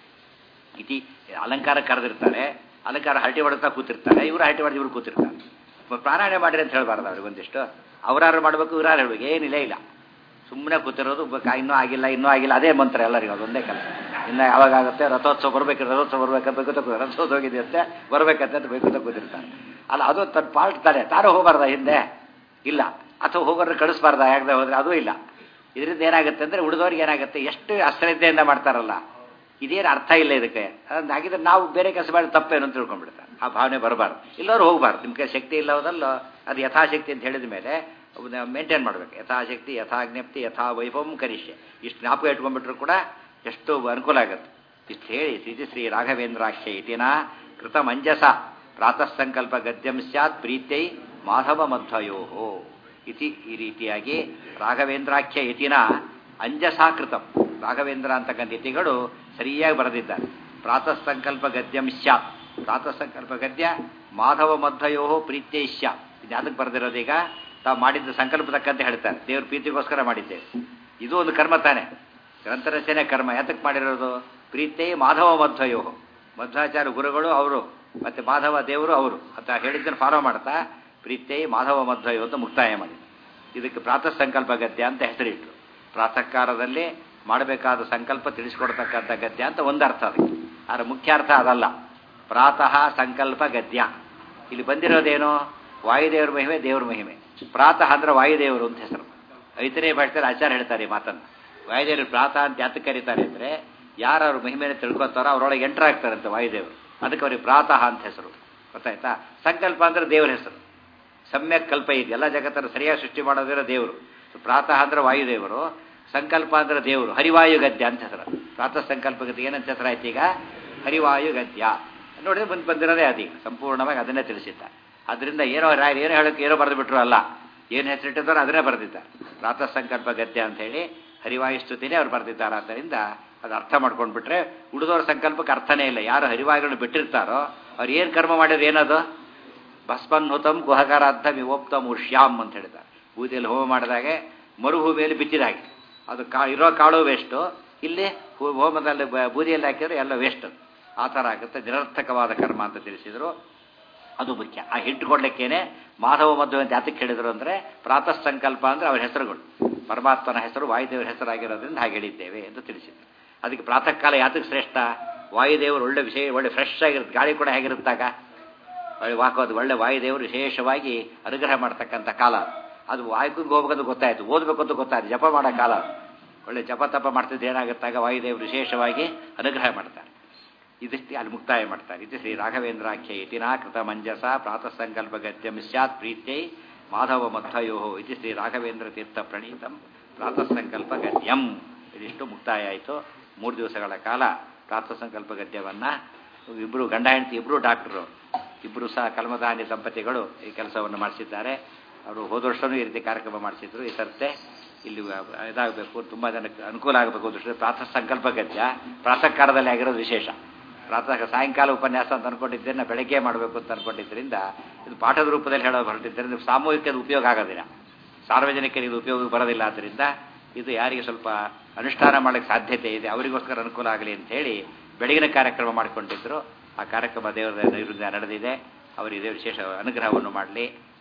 ಇತಿ. ಅಲಂಕಾರ ಕರೆದಿರ್ತಾರೆ, ಅಲಂಕಾರ ಹರಟಿ ಹೊಡೆತಾ ಕೂತಿರ್ತಾರೆ, ಇವರು ಹರಟಿ ಹೊಡೆದು ಇವರು ಕೂತಿರ್ತಾರೆ. ಪ್ರಾಣಾಯಾಮ ಮಾಡಿರಿ ಅಂತ ಹೇಳಬಾರ್ದು ಅವ್ರಿಗೆ. ಒಂದಿಷ್ಟು ಅವರಾರು ಮಾಡಬೇಕು, ಇವರಾರು ಹೇಳ್ಬೇಕು. ಏನಿಲ್ಲ ಇಲ್ಲ ಸುಮ್ಮನೆ ಕೂತಿರೋದು. ಇನ್ನೂ ಆಗಿಲ್ಲ ಇನ್ನೂ ಆಗಿಲ್ಲ ಅದೇ ಮಂತ್ರ ಎಲ್ಲರಿಗೂ. ಅದು ಒಂದೇ ಕೆಲಸ. ಇನ್ನು ಯಾವಾಗ ಆಗುತ್ತೆ? ರಥೋತ್ಸವ ಬರಬೇಕು, ರಥೋತ್ಸವ ಬರ್ಬೇಕಂತ ಬೇಕುತ್ತ ಕೂತ ರಥೋತ್ಸವ ಹೋಗಿದೆ ಅಂತ ಬರ್ಬೇಕಂತ ಬೇಕುತ್ತ ಕೂತಿರ್ತಾರೆ. ಅಲ್ಲ, ಅದು ತನ್ನ ಪಾಲ್ಟ್ ತಾನೆ. ತಾನು ಹೋಗಬಾರ್ದ ಹಿಂದೆ? ಇಲ್ಲ. ಅಥವಾ ಹೋಗೋರು ಕಳಿಸ್ಬಾರ್ದ? ಯಾಕಂದ್ರೆ ಹೋದ್ರೆ ಅದೂ ಇಲ್ಲ. ಇದರಿಂದ ಏನಾಗುತ್ತೆ ಅಂದರೆ ಉಳಿದವ್ರಿಗೆ ಏನಾಗುತ್ತೆ, ಎಷ್ಟು ಅಶ್ರದ್ಧೆಯಿಂದ ಮಾಡ್ತಾರಲ್ಲ, ಇದೇನು ಅರ್ಥ ಇಲ್ಲ ಇದಕ್ಕೆ. ಅದನ್ನು ಹಾಗಿದ್ರೆ ನಾವು ಬೇರೆ ಕೆಲಸ ಮಾಡಿ ತಪ್ಪೇನು ಅಂತ ತಿಳ್ಕೊಂಡ್ಬಿಡ್ತಾರೆ. ಆ ಭಾವನೆ ಬರಬಾರ್ದು. ಇಲ್ಲವ್ರು ಹೋಗಬಾರ್ದು. ನಿಮ್ಮ ಕೈ ಶಕ್ತಿ ಇಲ್ಲವದಲ್ಲ, ಅದು ಯಥಾಶಕ್ತಿ ಅಂತ ಹೇಳಿದ ಮೇಲೆ ಮೇಂಟೈನ್ ಮಾಡಬೇಕು. ಯಥಾಶಕ್ತಿ ಯಥಾ ಜ್ಞಪ್ತಿ ಯಥಾ ವೈಭವಂ ಕರಿಷ್ಯೆ. ಇಷ್ಟು ಜ್ಞಾಪಕ ಇಟ್ಕೊಂಡ್ಬಿಟ್ರು ಕೂಡ ಎಷ್ಟು ಅನುಕೂಲ ಆಗುತ್ತೆ. ಇಷ್ಟು ಹೇಳಿ ಶ್ರೀ ಶ್ರೀ ರಾಘವೇಂದ್ರಾಖ್ಯ ಇತಿನ ಕೃತ ಮಂಜಸ ಪ್ರಾತಃ ಸಂಕಲ್ಪ ಗದ್ಯಂ ಸ್ಯಾತ್ ಪ್ರೀತ್ಯೈ ಮಾಧವ ಮಧ್ವಯೋ ಇತಿ. ಈ ರೀತಿಯಾಗಿ ರಾಘವೇಂದ್ರಾಖ್ಯ ಇತಿನ ಅಂಜಸಾ ಕೃತಂ. ರಾಘವೇಂದ್ರ ಅಂತಕ್ಕಂಥ ಇತಿಗಳು ಸರಿಯಾಗಿ ಬರೆದಿದ್ದಾರೆ. ಪ್ರಾತಃ ಸಂಕಲ್ಪ ಗದ್ಯಂ ಸ್ಯಾತ್. ಪ್ರಾತಃ ಸಂಕಲ್ಪ ಗದ್ಯ ಮಾಧವ ಮಧ್ವಯೋ ಪ್ರೀತ್ಯೈ ಸ್ಯಾತ್. ಇದು ಅದಕ್ಕೆ ಬರೆದಿರೋದೀಗ ತಾವು ಮಾಡಿದ್ದ ಸಂಕಲ್ಪ ತಕ್ಕಂತೆ ಹೇಳ್ತಾರೆ. ದೇವ್ರ ಪ್ರೀತಿಗೋಸ್ಕರ ಮಾಡಿದ್ದೇವೆ. ಇದು ಒಂದು ಕರ್ಮ ತಾನೆ. ಗ್ರಂಥರಚನೆ ಕರ್ಮ. ಯಾತಕ್ಕೆ ಮಾಡಿರೋದು? ಪ್ರೀತ್ಯೈ ಮಾಧವ ಮಧ್ವಯೋ. ಮಧ್ವಾಚಾರ್ಯ ಗುರುಗಳು ಅವರು, ಮತ್ತೆ ಮಾಧವ ದೇವರು ಅವರು ಅಂತ ಹೇಳಿದ್ದನ್ನು ಫಾಲೋ ಮಾಡ್ತಾ ಪ್ರೀತ್ಯೈ ಮಾಧವ ಮಧ್ವಯೋ ಅಂತ ಮುಕ್ತಾಯ ಮಾಡಿ ಇದಕ್ಕೆ ಪ್ರಾತಃ ಸಂಕಲ್ಪ ಗದ್ಯ ಅಂತ ಹೆಸರಿಟ್ಟರು. ಪ್ರಾತಃ ಕಾಲದಲ್ಲಿ ಮಾಡಬೇಕಾದ ಸಂಕಲ್ಪ ತಿಳಿಸ್ಕೊಡ್ತಕ್ಕಂಥ ಗದ್ಯ ಅಂತ ಒಂದು ಅರ್ಥ ಅದಕ್ಕೆ. ಆದರೆ ಮುಖ್ಯ ಅರ್ಥ ಅದಲ್ಲ. ಪ್ರಾತಃ ಸಂಕಲ್ಪ ಗದ್ಯ ಇಲ್ಲಿ ಬಂದಿರೋದೇನು? ವಾಯುದೇವರ ಮಹಿಮೆ, ದೇವ್ರ ಮಹಿಮೆ. ಪ್ರಾತಃ ಅಂದ್ರೆ ವಾಯುದೇವರು ಅಂತ ಹೆಸರು. ಐತನೇ ಭಾಷೆಯಲ್ಲಿ ಆಚಾರ್ಯ ಹೇಳ್ತಾರೆ ಈ ಮಾತನ್ನು. ವಾಯುದೇವರು ಪ್ರಾತಃ ಅಂತ ಯಾತಕ್ಕೆ ಕರೀತಾರೆ ಅಂದರೆ, ಯಾರು ಅವ್ರ ಮಹಿಮೆಯನ್ನು ತಿಳ್ಕೊತಾರೋ ಅವರೊಳಗೆ ಎಂಟರ್ ಆಗ್ತಾರಂತೆ ವಾಯುದೇವರು. ಅದಕ್ಕೆ ಅವ್ರಿಗೆ ಪ್ರಾತಃ ಅಂತ ಹೆಸರು. ಗೊತ್ತಾಯ್ತಾ? ಸಂಕಲ್ಪ ಅಂದ್ರೆ ದೇವರ ಹೆಸರು. ಸಮ್ಯಕ್ ಕಲ್ಪ ಇದೆ. ಎಲ್ಲ ಜಗತ್ತನ್ನು ಸರಿಯಾಗಿ ಸೃಷ್ಟಿ ಮಾಡೋದಿರೋ ದೇವರು. ಪ್ರಾತಃ ಅಂದ್ರೆ ವಾಯುದೇವರು, ಸಂಕಲ್ಪ ಅಂದ್ರೆ ದೇವರು. ಹರಿವಾಯು ಗದ್ಯ ಅಂತ ಹೆಸರು. ಪ್ರಾತಃ ಸಂಕಲ್ಪ ಗದ್ಯ ಏನಂತ ಹೆಸರಾಯ್ತು ಈಗ? ಹರಿವಾಯು ಗದ್ಯ. ನೋಡಿದ್ರೆ ಬಂದು ಬಂದಿರೋದೇ ಅದೀಗ ಸಂಪೂರ್ಣವಾಗಿ ಅದನ್ನೇ ತಿಳಿಸಿದ್ದ. ಅದರಿಂದ ಏನೋ ರಾಯರು ಏನೋ ಹೇಳೋಕ್ಕೆ ಏನೋ ಬರೆದು ಬಿಟ್ರು ಅಲ್ಲ, ಏನು ಹೆಸರಿಟ್ಟಿದ್ದಾರೋ ಅದನ್ನೇ ಬರೆದಿದ್ದಾರೆ. ಪ್ರಾತಃ ಸಂಕಲ್ಪ ಗದ್ಯ ಅಂತ ಹೇಳಿ ಹರಿವಾಯು ಸ್ತುತಿನೇ ಅವ್ರು ಬರೆದಿದ್ದಾರೆ. ಆದ್ದರಿಂದ ಅದು ಅರ್ಥ ಮಾಡ್ಕೊಂಡ್ಬಿಟ್ರೆ ಉಳಿದವ್ರ ಸಂಕಲ್ಪಕ್ಕೆ ಅರ್ಥನೇ ಇಲ್ಲ. ಯಾರು ಹರಿವಾಯುಗಳನ್ನು ಬಿಟ್ಟಿರ್ತಾರೋ ಅವ್ರು ಏನು ಕರ್ಮ ಮಾಡಿದ್ರು ಏನದು? ಭಸ್ಮನ್ಹುತಂ ಗುಹಕಾರಾರ್ಥ ವಿವೋಪ್ತಂ ಉಷ್ಯಾಮ್ ಅಂತ ಹೇಳಿದ್ದಾರೆ. ಬೂದಿಯಲ್ಲಿ ಹೋಮ ಮಾಡಿದಾಗೆ ಮರುಭೂಮಿಯಲ್ಲಿ ಬಿತ್ತಿದಾಗೆ ಅದು ಕಾ ಇರೋ ಕಾಳು ವೇಸ್ಟು. ಇಲ್ಲಿ ಹೋಮದಲ್ಲಿ ಬೂದಿಯಲ್ಲಿ ಹಾಕಿದ್ರೆ ಎಲ್ಲ ವೇಸ್ಟ್. ಆ ಥರ ಆಗುತ್ತೆ. ನಿರರ್ಥಕವಾದ ಕರ್ಮ ಅಂತ ತಿಳಿಸಿದರು. ಅದು ಮುಖ್ಯ. ಆ ಹಿಟ್ಕೊಡ್ಲಿಕ್ಕೇನೆ ಮಾಧವ ಮಧ್ವ ಅಂತ ಯಾತಕ್ಕೆ ಹೇಳಿದರು ಅಂದರೆ, ಪ್ರಾತಃ ಸಂಕಲ್ಪ ಅಂದರೆ ಅವ್ರ ಹೆಸರುಗಳು. ಪರಮಾತ್ಮನ ಹೆಸರು ವಾಯುದೇವರ ಹೆಸರಾಗಿರೋದ್ರಿಂದ ಹಾಗೆ ಹೇಳಿದ್ದೇವೆ ಎಂದು ತಿಳಿಸಿದ್ರು. ಅದಕ್ಕೆ ಪ್ರಾತಃ ಕಾಲ ಯಾತಕ್ಕೆ ಶ್ರೇಷ್ಠ? ವಾಯುದೇವರು ಒಳ್ಳೆ ವಿಷಯ, ಒಳ್ಳೆ ಫ್ರೆಶ್ ಆಗಿರುತ್ತೆ. ಗಾಳಿ ಕೂಡ ಹೇಗಿರುತ್ತಾಗ ಒಳ್ಳೆ ವಾಕೋದು. ಒಳ್ಳೆ ವಾಯುದೇವರು ವಿಶೇಷವಾಗಿ ಅನುಗ್ರಹ ಮಾಡ್ತಕ್ಕಂಥ ಕಾಲ. ಅದು ವಾಯುಕಂಗೆ ಹೋಗ್ಬೇಕಂತ ಗೊತ್ತಾಯಿತು, ಓದಬೇಕು ಅಂತ ಗೊತ್ತಾಯ್ತು, ಜಪ ಮಾಡೋ ಕಾಲ. ಒಳ್ಳೆ ಜಪ ತಪ ಮಾಡ್ತಿದ್ದು ಏನಾಗುತ್ತಾಗ ವಾಯುದೇವರು ವಿಶೇಷವಾಗಿ ಅನುಗ್ರಹ ಮಾಡ್ತಾರೆ. ಇದಿಷ್ಟು ಅಲ್ಲಿ ಮುಕ್ತಾಯ ಮಾಡ್ತಾರೆ. ಇದು ಶ್ರೀ ರಾಘವೇಂದ್ರಾಖ್ಯ ಇತಿನಾ ಕೃತ ಮಂಜಸ ಪ್ರಾತಃ ಸಂಕಲ್ಪ ಗದ್ಯಂ ಸ್ಯಾತ್ ಪ್ರೀತ್ಯೈ ಮಾಧವ ಮಧ್ವಯೋ ಇದು ಶ್ರೀ ರಾಘವೇಂದ್ರ ತೀರ್ಥ ಪ್ರಣೀತಂ ಪ್ರಾತಃ ಸಂಕಲ್ಪ ಗದ್ಯಂ. ಇದಿಷ್ಟು ಮುಕ್ತಾಯ ಆಯಿತು. ಮೂರು ದಿವಸಗಳ ಕಾಲ ಪ್ರಾತಃ ಸಂಕಲ್ಪ ಗದ್ಯವನ್ನು ಇಬ್ಬರು ಗಂಡ ಹೆಂಡತಿ ಇಬ್ಬರು ಡಾಕ್ಟರು ಇಬ್ಬರು ಸಹ ಕಲ್ಮದಾನಿ ದಂಪತಿಗಳು ಈ ಕೆಲಸವನ್ನು ಮಾಡಿಸಿದ್ದಾರೆ. ಅವರು ಹೋದ ವರ್ಷವೂ ಈ ರೀತಿ ಕಾರ್ಯಕ್ರಮ ಮಾಡಿಸಿದ್ರು. ಈ ಸರ್ತೆ ಇಲ್ಲಿ ಇದಾಗಬೇಕು, ತುಂಬ ಜನಕ್ಕೆ ಅನುಕೂಲ ಆಗಬೇಕು ದೃಷ್ಟಿ ಪ್ರಾತಃ ಸಂಕಲ್ಪ ಗದ್ಯ ಪ್ರಾತಃ ಕಾಲದಲ್ಲಿ ಆಗಿರೋದು ವಿಶೇಷ. ಪ್ರಾತಃ ಸಾಯಂಕಾಲ ಉಪನ್ಯಾಸ ಅಂತ ಅಂದ್ಕೊಂಡಿದ್ದರಿಂದ ಬೆಳಗ್ಗೆ ಮಾಡಬೇಕು ಅಂತ ಅಂದ್ಕೊಂಡಿದ್ದರಿಂದ ಇದು ಪಾಠದ ರೂಪದಲ್ಲಿ ಹೇಳೋ ಹೊರಟಿದ್ದರಿಂದ ಸಾಮೂಹಿಕದ ಉಪಯೋಗ ಆಗೋದಿಲ್ಲ, ಸಾರ್ವಜನಿಕರಿಗೆ ಇದು ಉಪಯೋಗ ಬರೋದಿಲ್ಲ. ಆದ್ದರಿಂದ ಇದು ಯಾರಿಗೆ ಸ್ವಲ್ಪ ಅನುಷ್ಠಾನ ಮಾಡೋಕ್ಕೆ ಸಾಧ್ಯತೆ ಇದೆ ಅವರಿಗೋಸ್ಕರ ಅನುಕೂಲ ಆಗಲಿ ಅಂತ ಹೇಳಿ ಬೆಳಗಿನ ಕಾರ್ಯಕ್ರಮ ಮಾಡಿಕೊಂಡಿದ್ದರು. ಆ ಕಾರ್ಯಕ್ರಮ ದೇವರ ನೈವೇದ್ಯ ನಡೆದಿದೆ. ಅವರಿಗೆ ವಿಶೇಷ ಅನುಗ್ರಹವನ್ನು ಮಾಡಲಿ,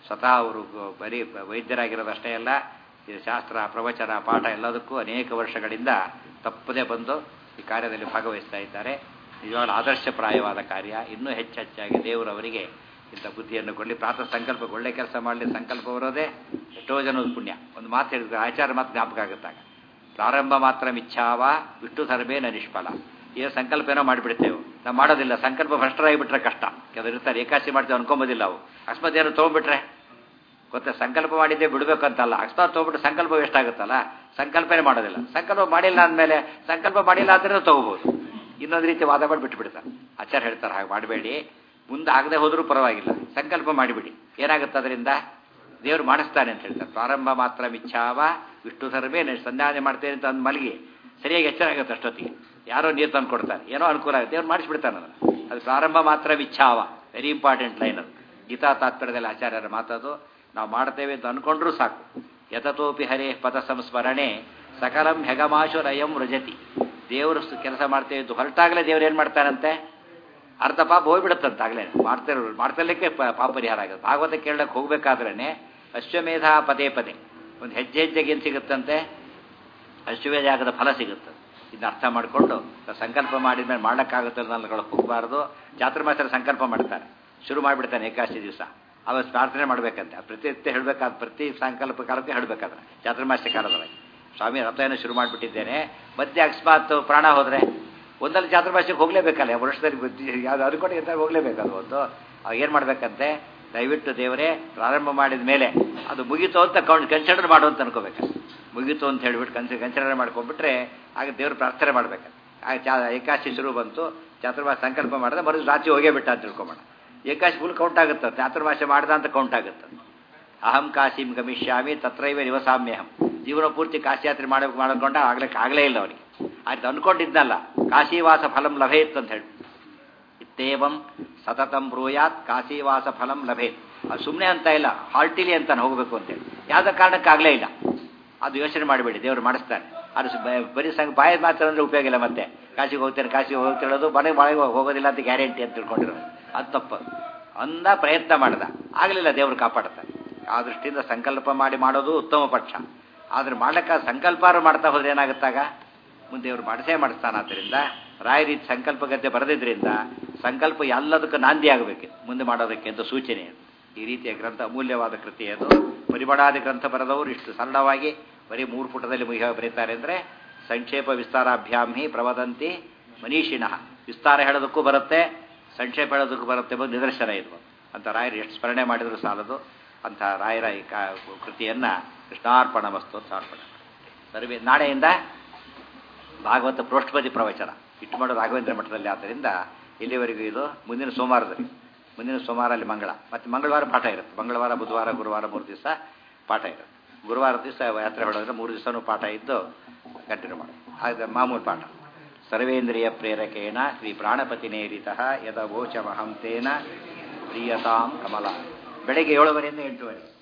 ಸ್ವತಃ ಅವರು ಬರೀ ವೈದ್ಯರಾಗಿರೋದಷ್ಟೇ ಅಲ್ಲ, ಇದು ಶಾಸ್ತ್ರ ಪ್ರವಚನ ಪಾಠ ಎಲ್ಲದಕ್ಕೂ ಅನೇಕ ವರ್ಷಗಳಿಂದ ತಪ್ಪದೇ ಬಂದು ಈ ಕಾರ್ಯದಲ್ಲಿ ಭಾಗವಹಿಸ್ತಾ ಇದ್ದಾರೆ. ನಿಜವಾಗ್ಲೂ ಆದರ್ಶಪ್ರಾಯವಾದ ಕಾರ್ಯ. ಇನ್ನೂ ಹೆಚ್ಚು ಹೆಚ್ಚಾಗಿ ದೇವರವರಿಗೆ ಇಂಥ ಬುದ್ಧಿಯನ್ನು ಕೊಡಲಿ. ಪ್ರಾತಃ ಸಂಕಲ್ಪ ಒಳ್ಳೆ ಕೆಲಸ ಮಾಡಲಿ, ಸಂಕಲ್ಪ ಬರೋದೇ ಎಷ್ಟೋ ಜನದ ಪುಣ್ಯ. ಒಂದು ಮಾತು ಹೇಳಿದ್ರೆ ಆಚಾರ ಮಾತು ಜ್ಞಾಪಕ ಆಗುತ್ತಾಗ, ಪ್ರಾರಂಭ ಮಾತ್ರ ಮಿಚ್ಛಾವ ವಿಷ್ಣು ಧರ್ಮೇನ ನಿಷ್ಫಲ. ಏನೋ ಸಂಕಲ್ಪ ಏನೋ ಮಾಡಿಬಿಡ್ತೇವೆ, ನಾವು ಮಾಡೋದಿಲ್ಲ. ಸಂಕಲ್ಪ ಭ್ರಷ್ಟರಾಗಿಬಿಟ್ರೆ ಕಷ್ಟ. ಕೆಲವರು ಇರ್ತಾರೆ ಏಕಾಸಿ ಮಾಡ್ತೇವೆ ಅನ್ಕೊಂಬೋದಿಲ್ಲ. ಅವು ಅಕಸ್ಮಾತ್ ಏನೋ ತೊಗೊಂಡ್ಬಿಟ್ರೆ ಗೊತ್ತಾ, ಸಂಕಲ್ಪ ಮಾಡಿದ್ದೆ ಬಿಡಬೇಕಂತಲ್ಲ, ಅಕಸ್ಮಾತ್ ತೊಗೊಬಿಟ್ಟು ಸಂಕಲ್ಪ ವೇಸ್ಟ್ ಆಗುತ್ತಲ್ಲ, ಸಂಕಲ್ಪನೇ ಮಾಡೋದಿಲ್ಲ. ಸಂಕಲ್ಪ ಮಾಡಿಲ್ಲ ಅಂದಮೇಲೆ ಸಂಕಲ್ಪ ಮಾಡಿಲ್ಲ ಅಂದ್ರೆ ತೊಗೋಬೋದು. ಇನ್ನೊಂದು ರೀತಿ ವಾದ ಮಾಡಿ ಬಿಟ್ಟು ಬಿಡ್ತಾರೆ. ಆಚಾರ ಹೇಳ್ತಾರೆ ಹಾಗೆ ಮಾಡಬೇಡಿ, ಮುಂದೆ ಆಗದೆ ಹೋದರೂ ಪರವಾಗಿಲ್ಲ, ಸಂಕಲ್ಪ ಮಾಡಿಬಿಡಿ. ಏನಾಗುತ್ತೆ ಅದರಿಂದ? ದೇವರು ಮಾಡಿಸ್ತಾನೆ ಅಂತ ಹೇಳ್ತಾರೆ. ಪ್ರಾರಂಭ ಮಾತ್ರ ಮಿಚ್ಛಾವ ವಿಷ್ಣು ಧರ್ಮೇ ಸಂಧಾನ ಮಾಡ್ತೇನೆ ಅಂತ ಅಂದು ಮಲಗಿ ಸರಿಯಾಗಿ ಎಚ್ಚರ ಆಗುತ್ತೆ. ಅಷ್ಟೊತ್ತಿಗೆ ಯಾರೋ ನೀರು ತಂದು ಕೊಡ್ತಾರೆ, ಏನೋ ಅನುಕೂಲ ಆಗುತ್ತೆ, ದೇವ್ರು ಮಾಡಿಸ್ಬಿಡ್ತಾನೆ ಅದನ್ನು. ಅದು ಪ್ರಾರಂಭ ಮಾತ್ರ ಮಿಚ್ಛಾವ, ವೆರಿ ಇಂಪಾರ್ಟೆಂಟ್ ಲೈನ್ ಅದು. ಗೀತಾ ತಾತ್ಪರ್ಯದಲ್ಲಿ ಆಚಾರ್ಯರ ಮಾತದು. ನಾವು ಮಾಡ್ತೇವೆ ಅಂತ ಅಂದ್ಕೊಂಡ್ರೂ ಸಾಕು. ಯತತೋಪಿ ಹರೇ ಪದ ಸಂಸ್ಮರಣೆ ಸಕಲಂ ಹೆಗಮಾಶುರಯಂ ರಜತಿ. ದೇವರು ಕೆಲಸ ಮಾಡ್ತೇವೆ ಅಂತ ಹೊರಟಾಗಲೇ ದೇವ್ರು ಏನು ಮಾಡ್ತಾರಂತೆ? ಅರ್ಧ ಪಾಪ ಹೋಗ್ಬಿಡುತ್ತಂತಾಗಲೇ. ಮಾಡ್ತಿರೋ ಮಾಡ್ತಿರ್ಲಿಕ್ಕೆ ಪಾಪ ಪರಿಹಾರ ಆಗುತ್ತೆ. ಭಾಗವತ ಕೇಳಕ್ಕೆ ಹೋಗ್ಬೇಕಾದ್ರೇ ಅಶ್ವಮೇಧ ಪದೇ ಪದೇ ಒಂದು ಹೆಜ್ಜೆ ಹೆಜ್ಜೆಗೆ ಏನು ಸಿಗುತ್ತಂತೆ? ಅಶ್ವಮೇಧ ಆಗದ ಫಲ ಸಿಗುತ್ತೆ. ಇದನ್ನ ಅರ್ಥ ಮಾಡಿಕೊಂಡು ಸಂಕಲ್ಪ ಮಾಡಿದ ಮೇಲೆ ಮಾಡೋಕ್ಕಾಗುತ್ತೆ ಅನ್ನೋದ್ರೊಳಗೆ ಹೋಗಬಾರ್ದು. ಚಾತುರ್ಮಾಸ್ಯರ ಸಂಕಲ್ಪ ಮಾಡ್ತಾರೆ, ಶುರು ಮಾಡಿಬಿಡ್ತಾನೆ ಏಕಾದಶಿ ದಿವಸ. ಅವತ್ತು ಪ್ರಾರ್ಥನೆ ಮಾಡಬೇಕಂತೆ. ಪ್ರತಿ ನಿತ್ಯ ಹೇಳಬೇಕಾದ ಪ್ರತಿ ಸಂಕಲ್ಪ ಕಾಲಕ್ಕೆ ಹೇಳಬೇಕಾದ್ರೆ ಚಾತುರ್ಮಾಸ್ಯ ಕಾಲದಲ್ಲಿ ಸ್ವಾಮಿ ರಥವನ್ನು ಶುರು ಮಾಡಿಬಿಟ್ಟಿದ್ದೇನೆ, ಮಧ್ಯೆ ಅಕಸ್ಮಾತ್ ಪ್ರಾಣ ಹೋದರೆ ಒಂದಲ್ಲಿ ಚಾತುರ್ಮಾಸ್ಯಕ್ಕೆ ಹೋಗಲೇಬೇಕಲ್ಲ, ವರ್ಷದಲ್ಲಿ ಯಾವ್ದು ಅನ್ಕೊಂಡು ಇರ್ತಾರೆ ಹೋಗಲೇಬೇಕದು. ಒಂದು ಏನು ಮಾಡಬೇಕಂತೆ? ದಯವಿಟ್ಟು ದೇವರೇ ಪ್ರಾರಂಭ ಮಾಡಿದ ಮೇಲೆ ಅದು ಮುಗೀತು ಅಂತ ಕೌಂಟ್ ಕನ್ಸಿಡರ್ ಮಾಡುವಂತ ಅನ್ಕೋಬೇಕಂತ. ಮುಗೀತು ಅಂತ ಹೇಳಿಬಿಟ್ಟು ಕನ್ಸಿ ಕನ್ಸಿಡರ್ ಮಾಡ್ಕೊಂಡ್ಬಿಟ್ರೆ ಆಗ ದೇವ್ರು ಪ್ರಾರ್ಥನೆ ಮಾಡ್ಬೇಕಂತ. ಆಗ ಚಾ ಏಕಾದಶಿ ಶುರು ಬಂತು, ಚಾತುರ್ಮಾಸ ಸಂಕಲ್ಪ ಮಾಡಿದ್ರೆ ಮರು ರಾತ್ರಿ ಹೋಗೇ ಬಿಟ್ಟ ಅಂತ ತಿಳ್ಕೊಂಬೋಣ. ಏಕಾದಶಿ ಫುಲ್ ಕೌಂಟ್ ಆಗುತ್ತೆ, ಚಾತುರ್ಮಾಸ ಮಾಡ್ದ ಅಂತ ಕೌಂಟ್ ಆಗುತ್ತೆ. ಅಹಂ ಕಾಶಿಂ ಗಮಿಷ್ಯಾಮಿ ತತ್ರೈವ ನಿವಸಾಮ್ಯಹಂ. ಜೀವನ ಪೂರ್ತಿ ಕಾಶಿ ಯಾತ್ರೆ ಮಾಡಬೇಕು ಮಾಡ್ಕೊಂಡ ಆಗ್ಲಿಕ್ಕೆ ಆಗಲೇ ಇಲ್ಲ ಅವನಿಗೆ. ಆಯ್ತು ಅನ್ಕೊಂಡಿದ್ನಲ್ಲ, ಕಾಶಿವಾಸ ಫಲಂ ಲಭೇತ್ ಅಂತ ಹೇಳಿ. ಇತ್ತೇವಂ ಸತತಂ ಬ್ರೂಯಾತ್ ಕಾಶಿವಾಸ ಫಲಂ ಲಭೇತ್. ಅದು ಸುಮ್ಮನೆ ಅಂತ ಇಲ್ಲ, ಹಾಲ್ಟಿಲಿ ಅಂತಾನೆ ಹೋಗಬೇಕು ಅಂತೇಳಿ. ಯಾವುದೇ ಕಾರಣಕ್ಕಾಗಲೇ ಇಲ್ಲ. ಅದು ಯೋಚನೆ ಮಾಡಿಬೇಡಿ, ದೇವರು ಮಾಡಿಸ್ತಾನೆ. ಅದು ಬರೀ ಸಂಘ ಬಾಯ ಮಾತ್ರ ಅಂದರೆ ಉಪಯೋಗ ಇಲ್ಲ. ಮತ್ತೆ ಕಾಶಿಗೆ ಹೋಗ್ತೇನೆ ಕಾಶಿಗೆ ಹೋಗ್ತಿರೋದು ಮನೆಗೆ ಮಳೆಗೆ ಹೋಗೋದಿಲ್ಲ ಅಂತ ಗ್ಯಾರಂಟಿ ಅಂತ ತಿಳ್ಕೊಂಡಿರೋದು ಅದು ತಪ್ಪು. ಅಂದ ಪ್ರಯತ್ನ ಮಾಡ್ದ, ಆಗಲಿಲ್ಲ, ದೇವರು ಕಾಪಾಡ್ತಾನೆ. ಆ ದೃಷ್ಟಿಯಿಂದ ಸಂಕಲ್ಪ ಮಾಡಿ ಮಾಡೋದು ಉತ್ತಮ ಪಕ್ಷ. ಆದ್ರೆ ಮಾಡ್ಲಿಕ್ಕೆ ಸಂಕಲ್ಪಾರು ಮಾಡ್ತಾ ಹೋದ್ರೆ ಏನಾಗುತ್ತಾಗ ಮುಂದೆ ದೇವರು ಮಾಡಿಸೇ ಮಾಡಿಸ್ತಾನೆ. ಆದ್ದರಿಂದ ರಾಯರಿ ಸಂಕಲ್ಪ ಗದ್ದೆ ಬರೆದಿದ್ರಿಂದ ಸಂಕಲ್ಪ ಎಲ್ಲದಕ್ಕೂ ನಾಂದಿ ಆಗಬೇಕು ಮುಂದೆ ಮಾಡೋದಕ್ಕೆ ಅಂತ ಸೂಚನೆ. ಈ ರೀತಿಯ ಗ್ರಂಥ ಅಮೂಲ್ಯವಾದ ಕೃತಿ ಅದು. ಪರಿಮಳಾದಿ ಗ್ರಂಥ ಬರೆದವರು ಇಷ್ಟು ಸರಳವಾಗಿ ಬರೀ ಮೂರು ಪುಟದಲ್ಲಿ ಮುಗಿಯ ಬರೀತಾರೆ ಅಂದರೆ ಸಂಕ್ಷೇಪ ವಿಸ್ತಾರಾಭ್ಯಾಮಿ ಪ್ರವದಂತಿ ಮನೀಷಿಣಃ. ವಿಸ್ತಾರ ಹೇಳೋದಕ್ಕೂ ಬರುತ್ತೆ, ಸಂಕ್ಷೇಪ ಹೇಳೋದಕ್ಕೂ ಬರುತ್ತೆ ಬಂದು ನಿದರ್ಶನ ಇದು ಅಂತ ರಾಯರು ಎಷ್ಟು ಸ್ಮರಣೆ ಮಾಡಿದರೂ ಸಾಲದು. ಅಂಥ ರಾಯರ ಈ ಕಾ ಕೃತಿಯನ್ನು ಕೃಷ್ಣಾರ್ಪಣ ವಸ್ತು ಸಮರ್ಪಣೆ ಸರ್ವೇ. ನಾಳೆಯಿಂದ ಭಾಗವತ ಪ್ರೋಷ್ಠಪತಿ ಪ್ರವಚನ ಇಟ್ಟು ಮಾಡೋದು ರಾಘವೇಂದ್ರ ಮಠದಲ್ಲಿ. ಆದ್ದರಿಂದ ಇಲ್ಲಿವರೆಗೂ ಇದು ಮುಂದಿನ ಸೋಮವಾರದಲ್ಲಿ ಮುಂದಿನ ಸೋಮವಾರ ಅಲ್ಲಿ ಮಂಗಳ, ಮತ್ತು ಮಂಗಳವಾರ ಪಾಠ ಇರುತ್ತೆ. ಮಂಗಳವಾರ ಬುಧವಾರ ಗುರುವಾರ ಮೂರು ದಿವಸ ಪಾಠ ಇರುತ್ತೆ. ಗುರುವಾರ ದಿವಸ ಯಾತ್ರೆ ಹೊಡೋದ್ರೆ ಮೂರು ದಿವಸನೂ ಪಾಠ ಇದ್ದು ಕಂಟಿನ್ಯೂ ಮಾಡಿ. ಹಾಗೆ ಮಾಮೂಲು ಪಾಠ. ಸರ್ವೇಂದ್ರಿಯ ಪ್ರೇರಕೇಣ ಶ್ರೀ ಪ್ರಾಣಪತಿನೇರಿತಃ ಯದ ವೋಚಮಹಂ ತೇನ ಪ್ರಿಯತಾಂ ಕಮಲ. ಬೆಳಗ್ಗೆ ಏಳುವರೆಯಿಂದ ಎಂಟುವರೆ.